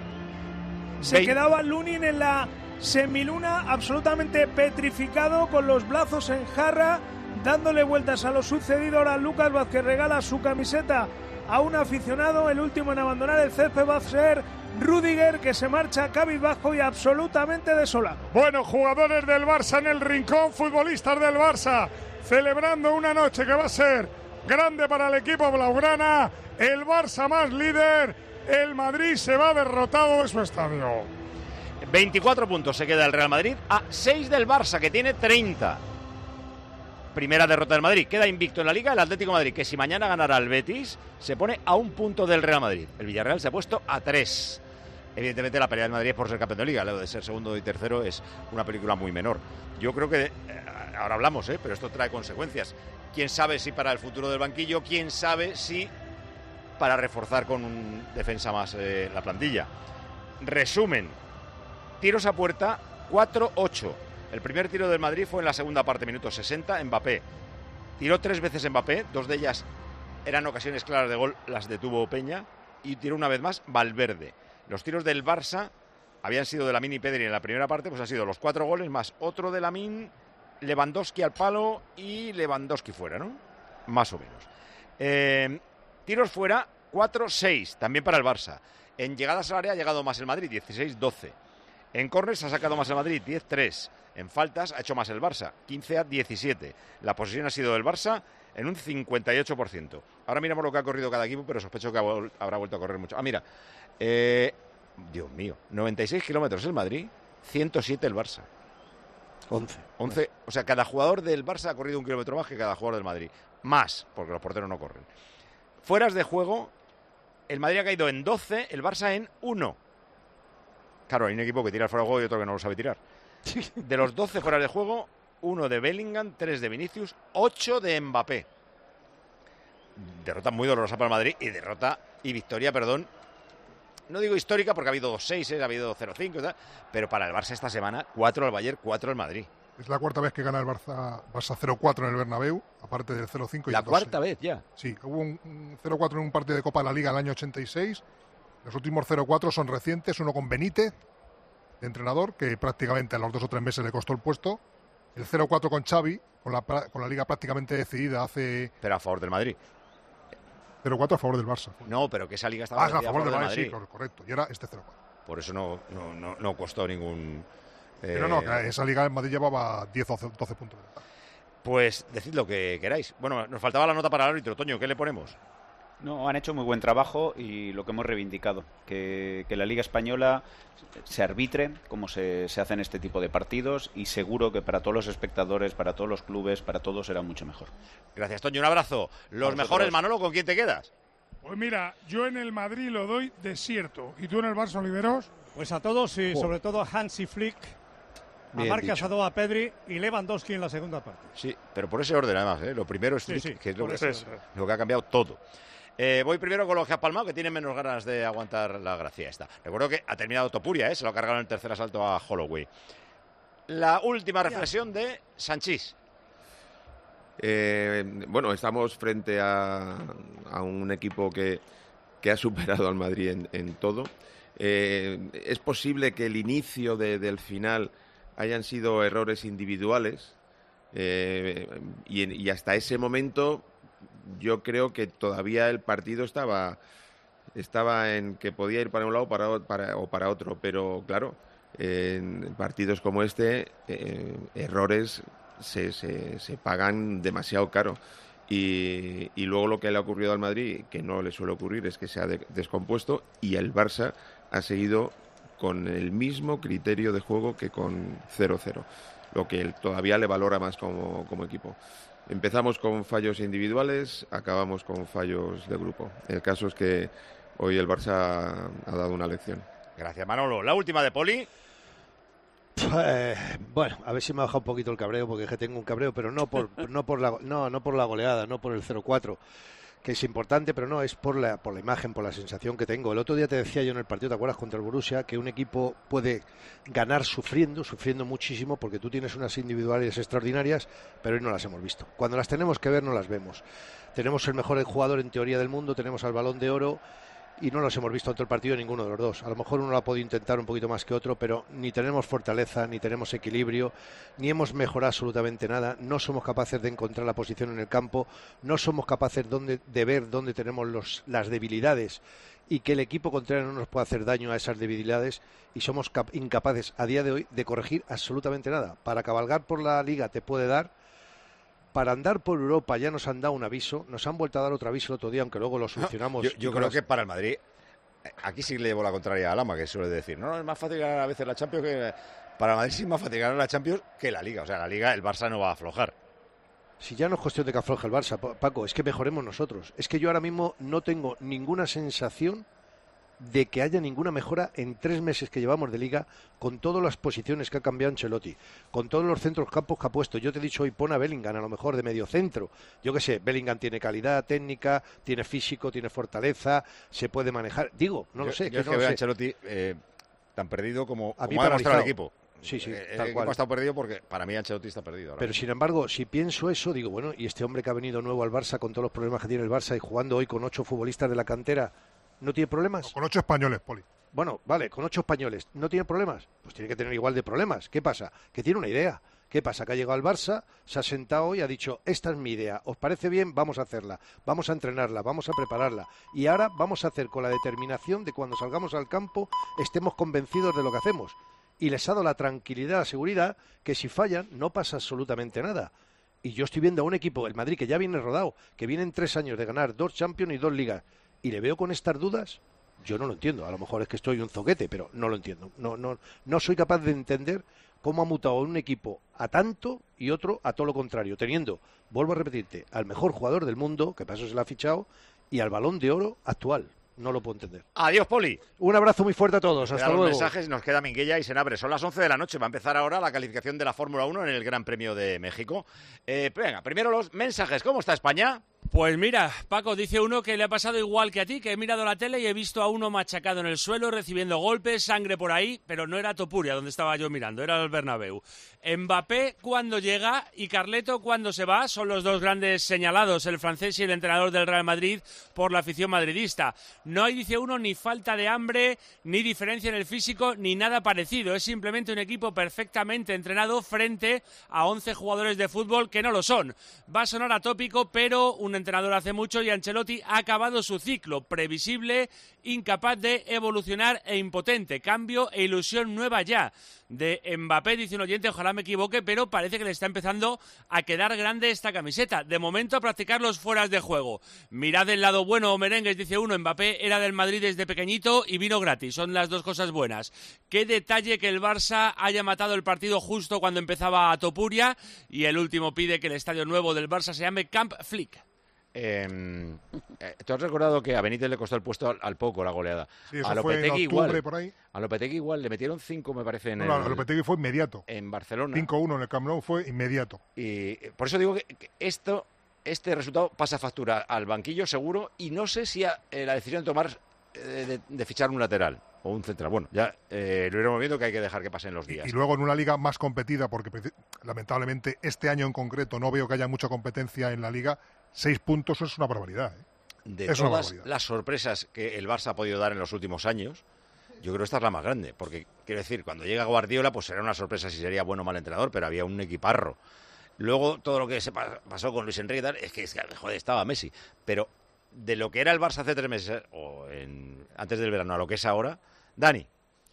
Speaker 19: Se
Speaker 21: Vein-
Speaker 19: quedaba Lunin en la semiluna absolutamente petrificado, con los brazos en jarra, dándole vueltas a lo sucedido. Ahora Lucas Vázquez regala su camiseta a un aficionado. El último en abandonar el césped va a ser Rüdiger, que se marcha cabizbajo y absolutamente desolado.
Speaker 2: Bueno, jugadores del Barça en el rincón, futbolistas del Barça, celebrando una noche que va a ser grande para el equipo blaugrana. El Barça más líder, el Madrid se va derrotado de su estadio.
Speaker 6: veinticuatro puntos se queda el Real Madrid a seis del Barça, que tiene treinta. Primera derrota del Madrid. Queda invicto en la Liga el Atlético de Madrid, que si mañana ganara el Betis, se pone a un punto del Real Madrid. El Villarreal se ha puesto a tres. Evidentemente la pelea del Madrid es por ser campeón de Liga. Lo de ser segundo y tercero es una película muy menor. Yo creo que, eh, ahora hablamos, eh, pero esto trae consecuencias. Quién sabe si para el futuro del banquillo, quién sabe si para reforzar con un defensa más eh, la plantilla. Resumen, tiros a puerta cuatro ocho. El primer tiro del Madrid fue en la segunda parte, minuto sesenta, Mbappé. Tiró tres veces Mbappé, dos de ellas eran ocasiones claras de gol, las detuvo Peña y tiró una vez más Valverde. Los tiros del Barça habían sido de Lamine y Pedri en la primera parte, pues han sido los cuatro goles más otro de Lamine, Lewandowski al palo y Lewandowski fuera, ¿no? Más o menos. Eh, tiros fuera, cuatro seis, también para el Barça. En llegadas al área ha llegado más el Madrid, dieciséis doce. En córners ha sacado más el Madrid, diez tres. En faltas ha hecho más el Barça, quince a diecisiete. La posesión ha sido del Barça en un cincuenta y ocho por ciento. Ahora miramos lo que ha corrido cada equipo, pero sospecho que habrá vuelto a correr mucho. Ah, mira, eh, Dios mío, noventa y seis kilómetros el Madrid, ciento siete el Barça.
Speaker 12: once.
Speaker 6: once. O sea, cada jugador del Barça ha corrido un kilómetro más que cada jugador del Madrid. Más, porque los porteros no corren. Fueras de juego, el Madrid ha caído en doce, el Barça en uno. Claro, hay un equipo que tira fuera de juego y otro que no lo sabe tirar. De los doce fuera de juego, uno de Bellingham, tres de Vinicius, ocho de Mbappé. Derrota muy dolorosa para el Madrid y derrota y victoria, perdón, no digo histórica porque ha habido dos seis, ha habido cero cinco y tal, pero para el Barça esta semana, cuatro al Bayern, cuatro al Madrid.
Speaker 1: Es la cuarta vez que gana el Barça, Barça cero cuatro en el Bernabéu, aparte del cero cinco y
Speaker 6: ¿La
Speaker 1: el dos seis.
Speaker 6: cuarta vez ya?
Speaker 1: Sí, hubo un, un cero cuatro en un partido de Copa de la Liga en el año ochenta y seis. Los últimos cero cuatro son recientes, uno con Benítez, de entrenador, que prácticamente a los dos o tres meses le costó el puesto. El cero cuatro con Xavi, con la, con la Liga prácticamente decidida hace...
Speaker 6: Pero a favor del Madrid.
Speaker 1: cero cuatro a favor del Barça.
Speaker 6: No, pero que esa Liga estaba
Speaker 1: Ah,
Speaker 6: decidida
Speaker 1: a favor del
Speaker 6: Madrid.
Speaker 1: Madrid, sí, correcto. Y era este cero cuatro.
Speaker 6: Por eso no, no, no, no costó ningún... Eh...
Speaker 1: Pero no, que esa Liga en Madrid llevaba diez o doce puntos.
Speaker 6: Pues decid lo que queráis. Bueno, nos faltaba la nota para el árbitro. Toño, ¿qué le ponemos?
Speaker 20: No, han hecho muy buen trabajo y lo que hemos reivindicado, que, que la Liga Española se arbitre como se, se hace en este tipo de partidos y seguro que para todos los espectadores, para todos los clubes, para todos será mucho mejor.
Speaker 6: Gracias, Toño, un abrazo. Los mejores, Manolo, ¿con quién te quedas?
Speaker 2: Pues mira, yo en el Madrid lo doy desierto. ¿Y tú en el Barça, Oliveros?
Speaker 21: Pues a todos y
Speaker 2: Oh.
Speaker 21: sobre todo a Hansi Flick, a
Speaker 6: Bien
Speaker 21: Marc
Speaker 6: dicho.
Speaker 21: Asado, a Pedri y Lewandowski en la segunda parte.
Speaker 6: Sí, pero por ese orden además, ¿eh? Lo primero es
Speaker 21: Sí,
Speaker 6: Flick,
Speaker 21: sí,
Speaker 6: que es lo
Speaker 21: por
Speaker 6: que,
Speaker 21: ese orden.
Speaker 6: lo que ha cambiado todo. Eh, voy primero con los que ha palmado, que tienen menos ganas de aguantar la gracia esta. Recuerdo que ha terminado Topuria, ¿eh? Se lo ha cargado en el tercer asalto a Holloway. La última reflexión de Sanchís.
Speaker 7: Eh, bueno, estamos frente a, a un equipo que, que ha superado al Madrid en, en todo. Eh, es posible que el inicio de, del final hayan sido errores individuales eh, y, en- y hasta ese momento yo creo que todavía el partido estaba, estaba en que podía ir para un lado para, o- para, o para otro, pero claro, en partidos como este, eh, errores se, se, se pagan demasiado caro. Y, y luego lo que le ha ocurrido al Madrid, que no le suele ocurrir, es que se ha de- descompuesto y el Barça ha seguido con el mismo criterio de juego que con cero cero, lo que él todavía le valora más como, como equipo. Empezamos con fallos individuales, acabamos con fallos de grupo. El caso es que hoy el Barça ha dado una lección.
Speaker 6: Gracias, Manolo. La última de Poli.
Speaker 12: Eh, bueno, a ver si me ha bajado un poquito el cabreo, porque es que tengo un cabreo, pero no por, no por la, no, no por la goleada, no por el cero cuatro, que es importante, pero no, es por la, por la imagen, por la sensación que tengo. El otro día te decía yo en el partido, ¿te acuerdas? Contra el Borussia, que un equipo puede ganar sufriendo, sufriendo muchísimo, porque tú tienes unas individualidades extraordinarias, pero hoy no las hemos visto. Cuando las tenemos que ver, no las vemos. Tenemos el mejor jugador en teoría del mundo, tenemos al Balón de Oro, y no los hemos visto en todo el partido ninguno de los dos. A lo mejor uno lo ha podido intentar un poquito más que otro, pero ni tenemos fortaleza, ni tenemos equilibrio, ni hemos mejorado absolutamente nada. No somos capaces de encontrar la posición en el campo, no somos capaces donde, de ver dónde tenemos los, las debilidades y que el equipo contrario no nos pueda hacer daño a esas debilidades, y somos cap- incapaces a día de hoy de corregir absolutamente nada. Para cabalgar por la Liga te puede dar. Para andar por Europa ya nos han dado un aviso, nos han vuelto a dar otro aviso el otro día, aunque luego lo solucionamos.
Speaker 6: Yo, yo
Speaker 12: y con
Speaker 6: creo
Speaker 12: las-
Speaker 6: que para el Madrid, eh, aquí sí le llevo la contraria a Lama, que suele decir, no, es más fácil ganar a veces la Champions que... Para el Madrid sí es más fácil ganar la Champions que la Liga. O sea, la Liga, el Barça no va a aflojar.
Speaker 12: Si ya no es cuestión de que afloje el Barça, Pa- Paco, es que mejoremos nosotros. Es que yo ahora mismo no tengo ninguna sensación de que haya ninguna mejora en tres meses que llevamos de Liga, con todas las posiciones que ha cambiado Ancelotti, con todos los centros campos que ha puesto. Yo te he dicho hoy, pon a Bellingham a lo mejor de medio centro. Yo qué sé, Bellingham tiene calidad técnica, tiene físico, tiene fortaleza, se puede manejar. Digo, no
Speaker 6: Yo-
Speaker 12: lo sé.
Speaker 6: Yo
Speaker 12: que
Speaker 6: es
Speaker 12: no
Speaker 6: que
Speaker 12: lo
Speaker 6: veo a
Speaker 12: sé.
Speaker 6: Ancelotti eh, tan perdido como,
Speaker 12: A mí
Speaker 6: como ha demostrado el
Speaker 12: paralizado.
Speaker 6: equipo.
Speaker 12: Sí, sí,
Speaker 6: el
Speaker 12: tal
Speaker 6: equipo
Speaker 12: cual.
Speaker 6: ha estado perdido porque para mí Ancelotti está perdido.
Speaker 12: Pero sin embargo, si pienso eso, digo, bueno, y este hombre que ha venido nuevo al Barça con todos los problemas que tiene el Barça y jugando hoy con ocho futbolistas de la cantera, ¿no tiene problemas?
Speaker 1: No, con ocho españoles, Poli.
Speaker 12: Bueno, vale, con ocho españoles, ¿no tiene problemas? Pues tiene que tener igual de problemas. ¿Qué pasa? Que tiene una idea. ¿Qué pasa? Que ha llegado al Barça, se ha sentado y ha dicho, esta es mi idea, ¿os parece bien? Vamos a hacerla, vamos a entrenarla, vamos a prepararla. Y ahora vamos a hacer con la determinación de cuando salgamos al campo estemos convencidos de lo que hacemos. Y les ha dado la tranquilidad, la seguridad, que si fallan no pasa absolutamente nada. Y yo estoy viendo a un equipo, el Madrid, que ya viene rodado, que viene en tres años de ganar dos Champions y dos Ligas, y le veo con estas dudas, yo no lo entiendo. A lo mejor es que estoy un zoquete, pero no lo entiendo. No, no, no soy capaz de entender cómo ha mutado un equipo a tanto y otro a todo lo contrario, teniendo, vuelvo a repetirte, al mejor jugador del mundo, que para eso se le ha fichado, y al Balón de Oro actual. No lo puedo entender.
Speaker 6: Adiós, Poli.
Speaker 12: Un abrazo muy fuerte a todos. Hasta luego.
Speaker 6: Los mensajes, nos queda Minguella y Senabre. Son las once de la noche. Va a empezar ahora la calificación de la Fórmula uno en el Gran Premio de México. Eh, venga, primero los mensajes. ¿Cómo está España?
Speaker 3: Pues mira, Paco, dice uno que le ha pasado igual que a ti, que he mirado la tele y he visto a uno machacado en el suelo, recibiendo golpes, sangre por ahí, pero no era Topuria donde estaba yo mirando, era el Bernabéu. Mbappé cuando llega y Carleto cuando se va, son los dos grandes señalados, el francés y el entrenador del Real Madrid, por la afición madridista. No hay, dice uno, ni falta de hambre, ni diferencia en el físico, ni nada parecido. Es simplemente un equipo perfectamente entrenado frente a once jugadores de fútbol que no lo son. Va a sonar atópico, pero un entrenador hace mucho y Ancelotti ha acabado su ciclo, previsible, incapaz de evolucionar e impotente. Cambio e ilusión nueva ya. De Mbappé, dice un oyente, ojalá me equivoque, pero parece que le está empezando a quedar grande esta camiseta. De momento a practicar los fueras de juego. Mirad el lado bueno, merengues, dice uno, Mbappé era del Madrid desde pequeñito y vino gratis, son las dos cosas buenas. Qué detalle que el Barça haya matado el partido justo cuando empezaba a Topuria, y el último pide que el estadio nuevo del Barça se llame Camp Flick.
Speaker 6: Eh, eh, ¿Tú has recordado que a Benítez le costó el puesto al, al poco la goleada?
Speaker 1: Sí, eso
Speaker 6: a
Speaker 1: fue en
Speaker 6: Lopetegui
Speaker 1: octubre,
Speaker 6: igual.
Speaker 1: por ahí.
Speaker 6: A Lopetegui igual, le metieron cinco, me parece, en
Speaker 1: No,
Speaker 6: el,
Speaker 1: no, a Lopetegui fue inmediato.
Speaker 6: en Barcelona.
Speaker 1: cinco uno en el Camp Nou fue inmediato.
Speaker 6: Y por eso digo que, que esto, este resultado pasa factura al banquillo seguro, y no sé si a, eh, la decisión de tomar eh, de, de fichar un lateral o un central. Bueno, ya eh, lo iremos viendo, que hay que dejar que pasen los días.
Speaker 1: Y, y luego en una liga más competida, porque lamentablemente este año en concreto no veo que haya mucha competencia en la liga. Seis puntos es una barbaridad, ¿eh?
Speaker 6: De
Speaker 1: es
Speaker 6: todas las sorpresas que el Barça ha podido dar en los últimos años, yo creo que esta es la más grande, porque quiero decir, cuando llega Guardiola, pues será una sorpresa si sería bueno o mal entrenador, pero había un equiparro. Luego todo lo que se pasó con Luis Enrique, tal, es que, es que joder, estaba Messi, pero de lo que era el Barça hace tres meses o en, antes del verano a lo que es ahora, Dani.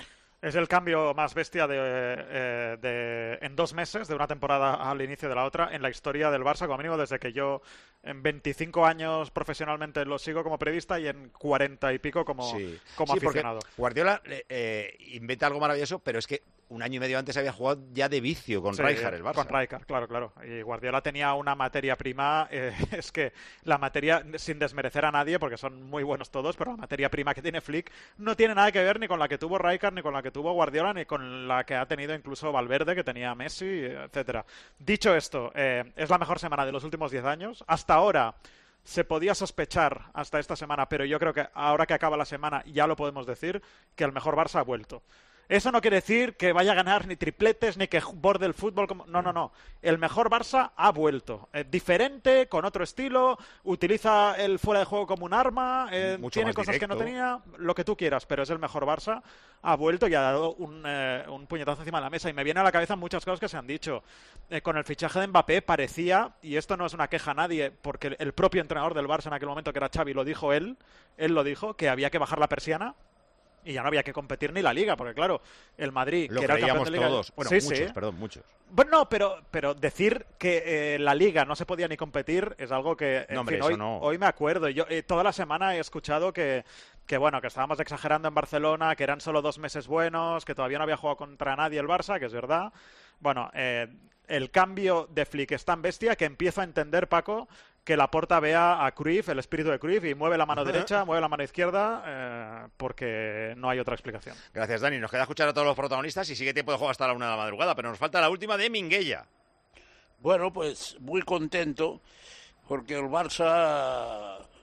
Speaker 9: Es el cambio más bestia de, eh, de, en dos meses, de una temporada al inicio de la otra, en la historia del Barça, como mínimo desde que yo en veinticinco años profesionalmente lo sigo como periodista y en cuarenta y pico como,
Speaker 6: sí.
Speaker 9: como
Speaker 6: sí,
Speaker 9: aficionado.
Speaker 6: Guardiola eh, inventa algo maravilloso, pero es que un año y medio antes había jugado ya de vicio con
Speaker 9: sí,
Speaker 6: Rijkaard el Barça.
Speaker 9: Con Rijkaard, claro, claro. Y Guardiola tenía una materia prima, eh, es que la materia, sin desmerecer a nadie, porque son muy buenos todos, pero la materia prima que tiene Flick no tiene nada que ver ni con la que tuvo Rijkaard, ni con la que tuvo Guardiola, ni con la que ha tenido incluso Valverde, que tenía Messi, etcétera. Dicho esto, eh, es la mejor semana de los últimos diez años. Hasta ahora se podía sospechar, hasta esta semana, pero yo creo que ahora que acaba la semana ya lo podemos decir, que el mejor Barça ha vuelto. Eso no quiere decir que vaya a ganar ni tripletes ni que borde el fútbol. Como... No, no, no. El mejor Barça ha vuelto. Eh, diferente, con otro estilo, utiliza el fuera de juego como un arma, eh, tiene cosas directo. que no tenía, lo que tú quieras, pero es el mejor Barça. Ha vuelto y ha dado un, eh, un puñetazo encima de la mesa. Y me viene a la cabeza muchas cosas que se han dicho. Eh, con el fichaje de Mbappé parecía, y esto no es una queja a nadie, porque el propio entrenador del Barça en aquel momento, que era Xavi, lo dijo él, él lo dijo, que había que bajar la persiana. Y ya no había que competir ni la Liga, porque claro, el Madrid,
Speaker 6: lo
Speaker 9: que era el campeón de Liga...
Speaker 6: todos. Bueno,
Speaker 9: sí,
Speaker 6: muchos,
Speaker 9: sí.
Speaker 6: perdón, muchos.
Speaker 9: Bueno, no, pero, pero decir que eh, la Liga no se podía ni competir es algo que... En
Speaker 6: no, hombre,
Speaker 9: fin,
Speaker 6: eso
Speaker 9: hoy,
Speaker 6: no.
Speaker 9: hoy me acuerdo. Yo eh, toda la semana he escuchado que, que, bueno, que estábamos exagerando en Barcelona, que eran solo dos meses buenos, que todavía no había jugado contra nadie el Barça, que es verdad. Bueno, eh, el cambio de Flick es tan bestia que empiezo a entender, Paco, que Laporta vea a Cruyff, el espíritu de Cruyff, y mueve la mano derecha, mueve la mano izquierda, eh, porque no hay otra explicación.
Speaker 6: Gracias, Dani. Nos queda escuchar a todos los protagonistas y sigue tiempo de juego hasta la una de la madrugada, pero nos falta la última de Minguella.
Speaker 11: Bueno, pues muy contento, porque el Barça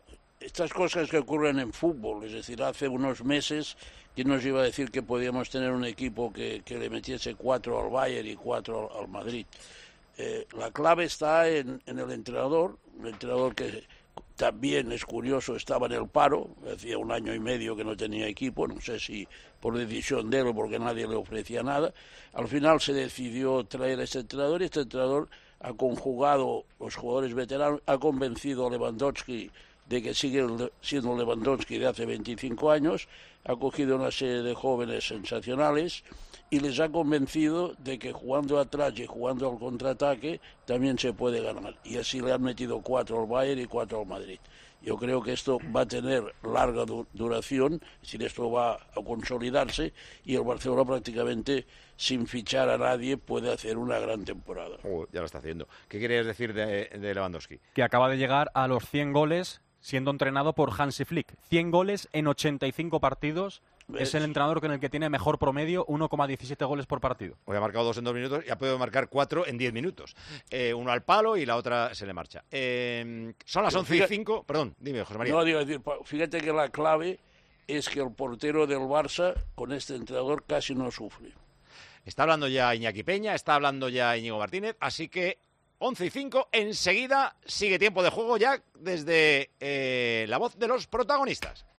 Speaker 11: estas cosas que ocurren en fútbol, es decir, hace unos meses, ¿quién nos iba a decir que podíamos tener un equipo que, que le metiese cuatro al Bayern y cuatro al, al Madrid? Eh, la clave está en, en el entrenador, un entrenador que también es curioso, estaba en el paro, hacía un año y medio que no tenía equipo, no sé si por decisión de él o porque nadie le ofrecía nada. Al final se decidió traer a este entrenador y este entrenador ha conjugado los jugadores veteranos, ha convencido a Lewandowski de que sigue siendo Lewandowski de hace veinticinco años, ha cogido una serie de jóvenes sensacionales y les ha convencido de que jugando atrás y jugando al contraataque también se puede ganar. Y así le han metido cuatro al Bayern y cuatro al Madrid. Yo creo que esto va a tener larga du duración, es decir, esto va a consolidarse y el Barcelona prácticamente sin fichar a nadie puede hacer una gran temporada.
Speaker 6: Oh, ya lo está haciendo. ¿Qué querías decir de, de Lewandowski?
Speaker 4: Que acaba de llegar a los cien goles siendo entrenado por Hansi Flick. cien goles en ochenta y cinco partidos. ¿Ves? Es el entrenador con el que tiene mejor promedio, uno coma diecisiete goles por partido.
Speaker 6: Hoy ha marcado dos en dos minutos y ha podido marcar cuatro en diez minutos. Eh, uno al palo y la otra se le marcha. Eh, son las once y cinco. Perdón, dime, José María.
Speaker 11: No, digo, fíjate que la clave es que el portero del Barça con este entrenador casi no sufre.
Speaker 6: Está hablando ya Iñaki Peña, está hablando ya Íñigo Martínez, así que once y cinco, enseguida sigue tiempo de juego ya desde eh, la voz de los protagonistas.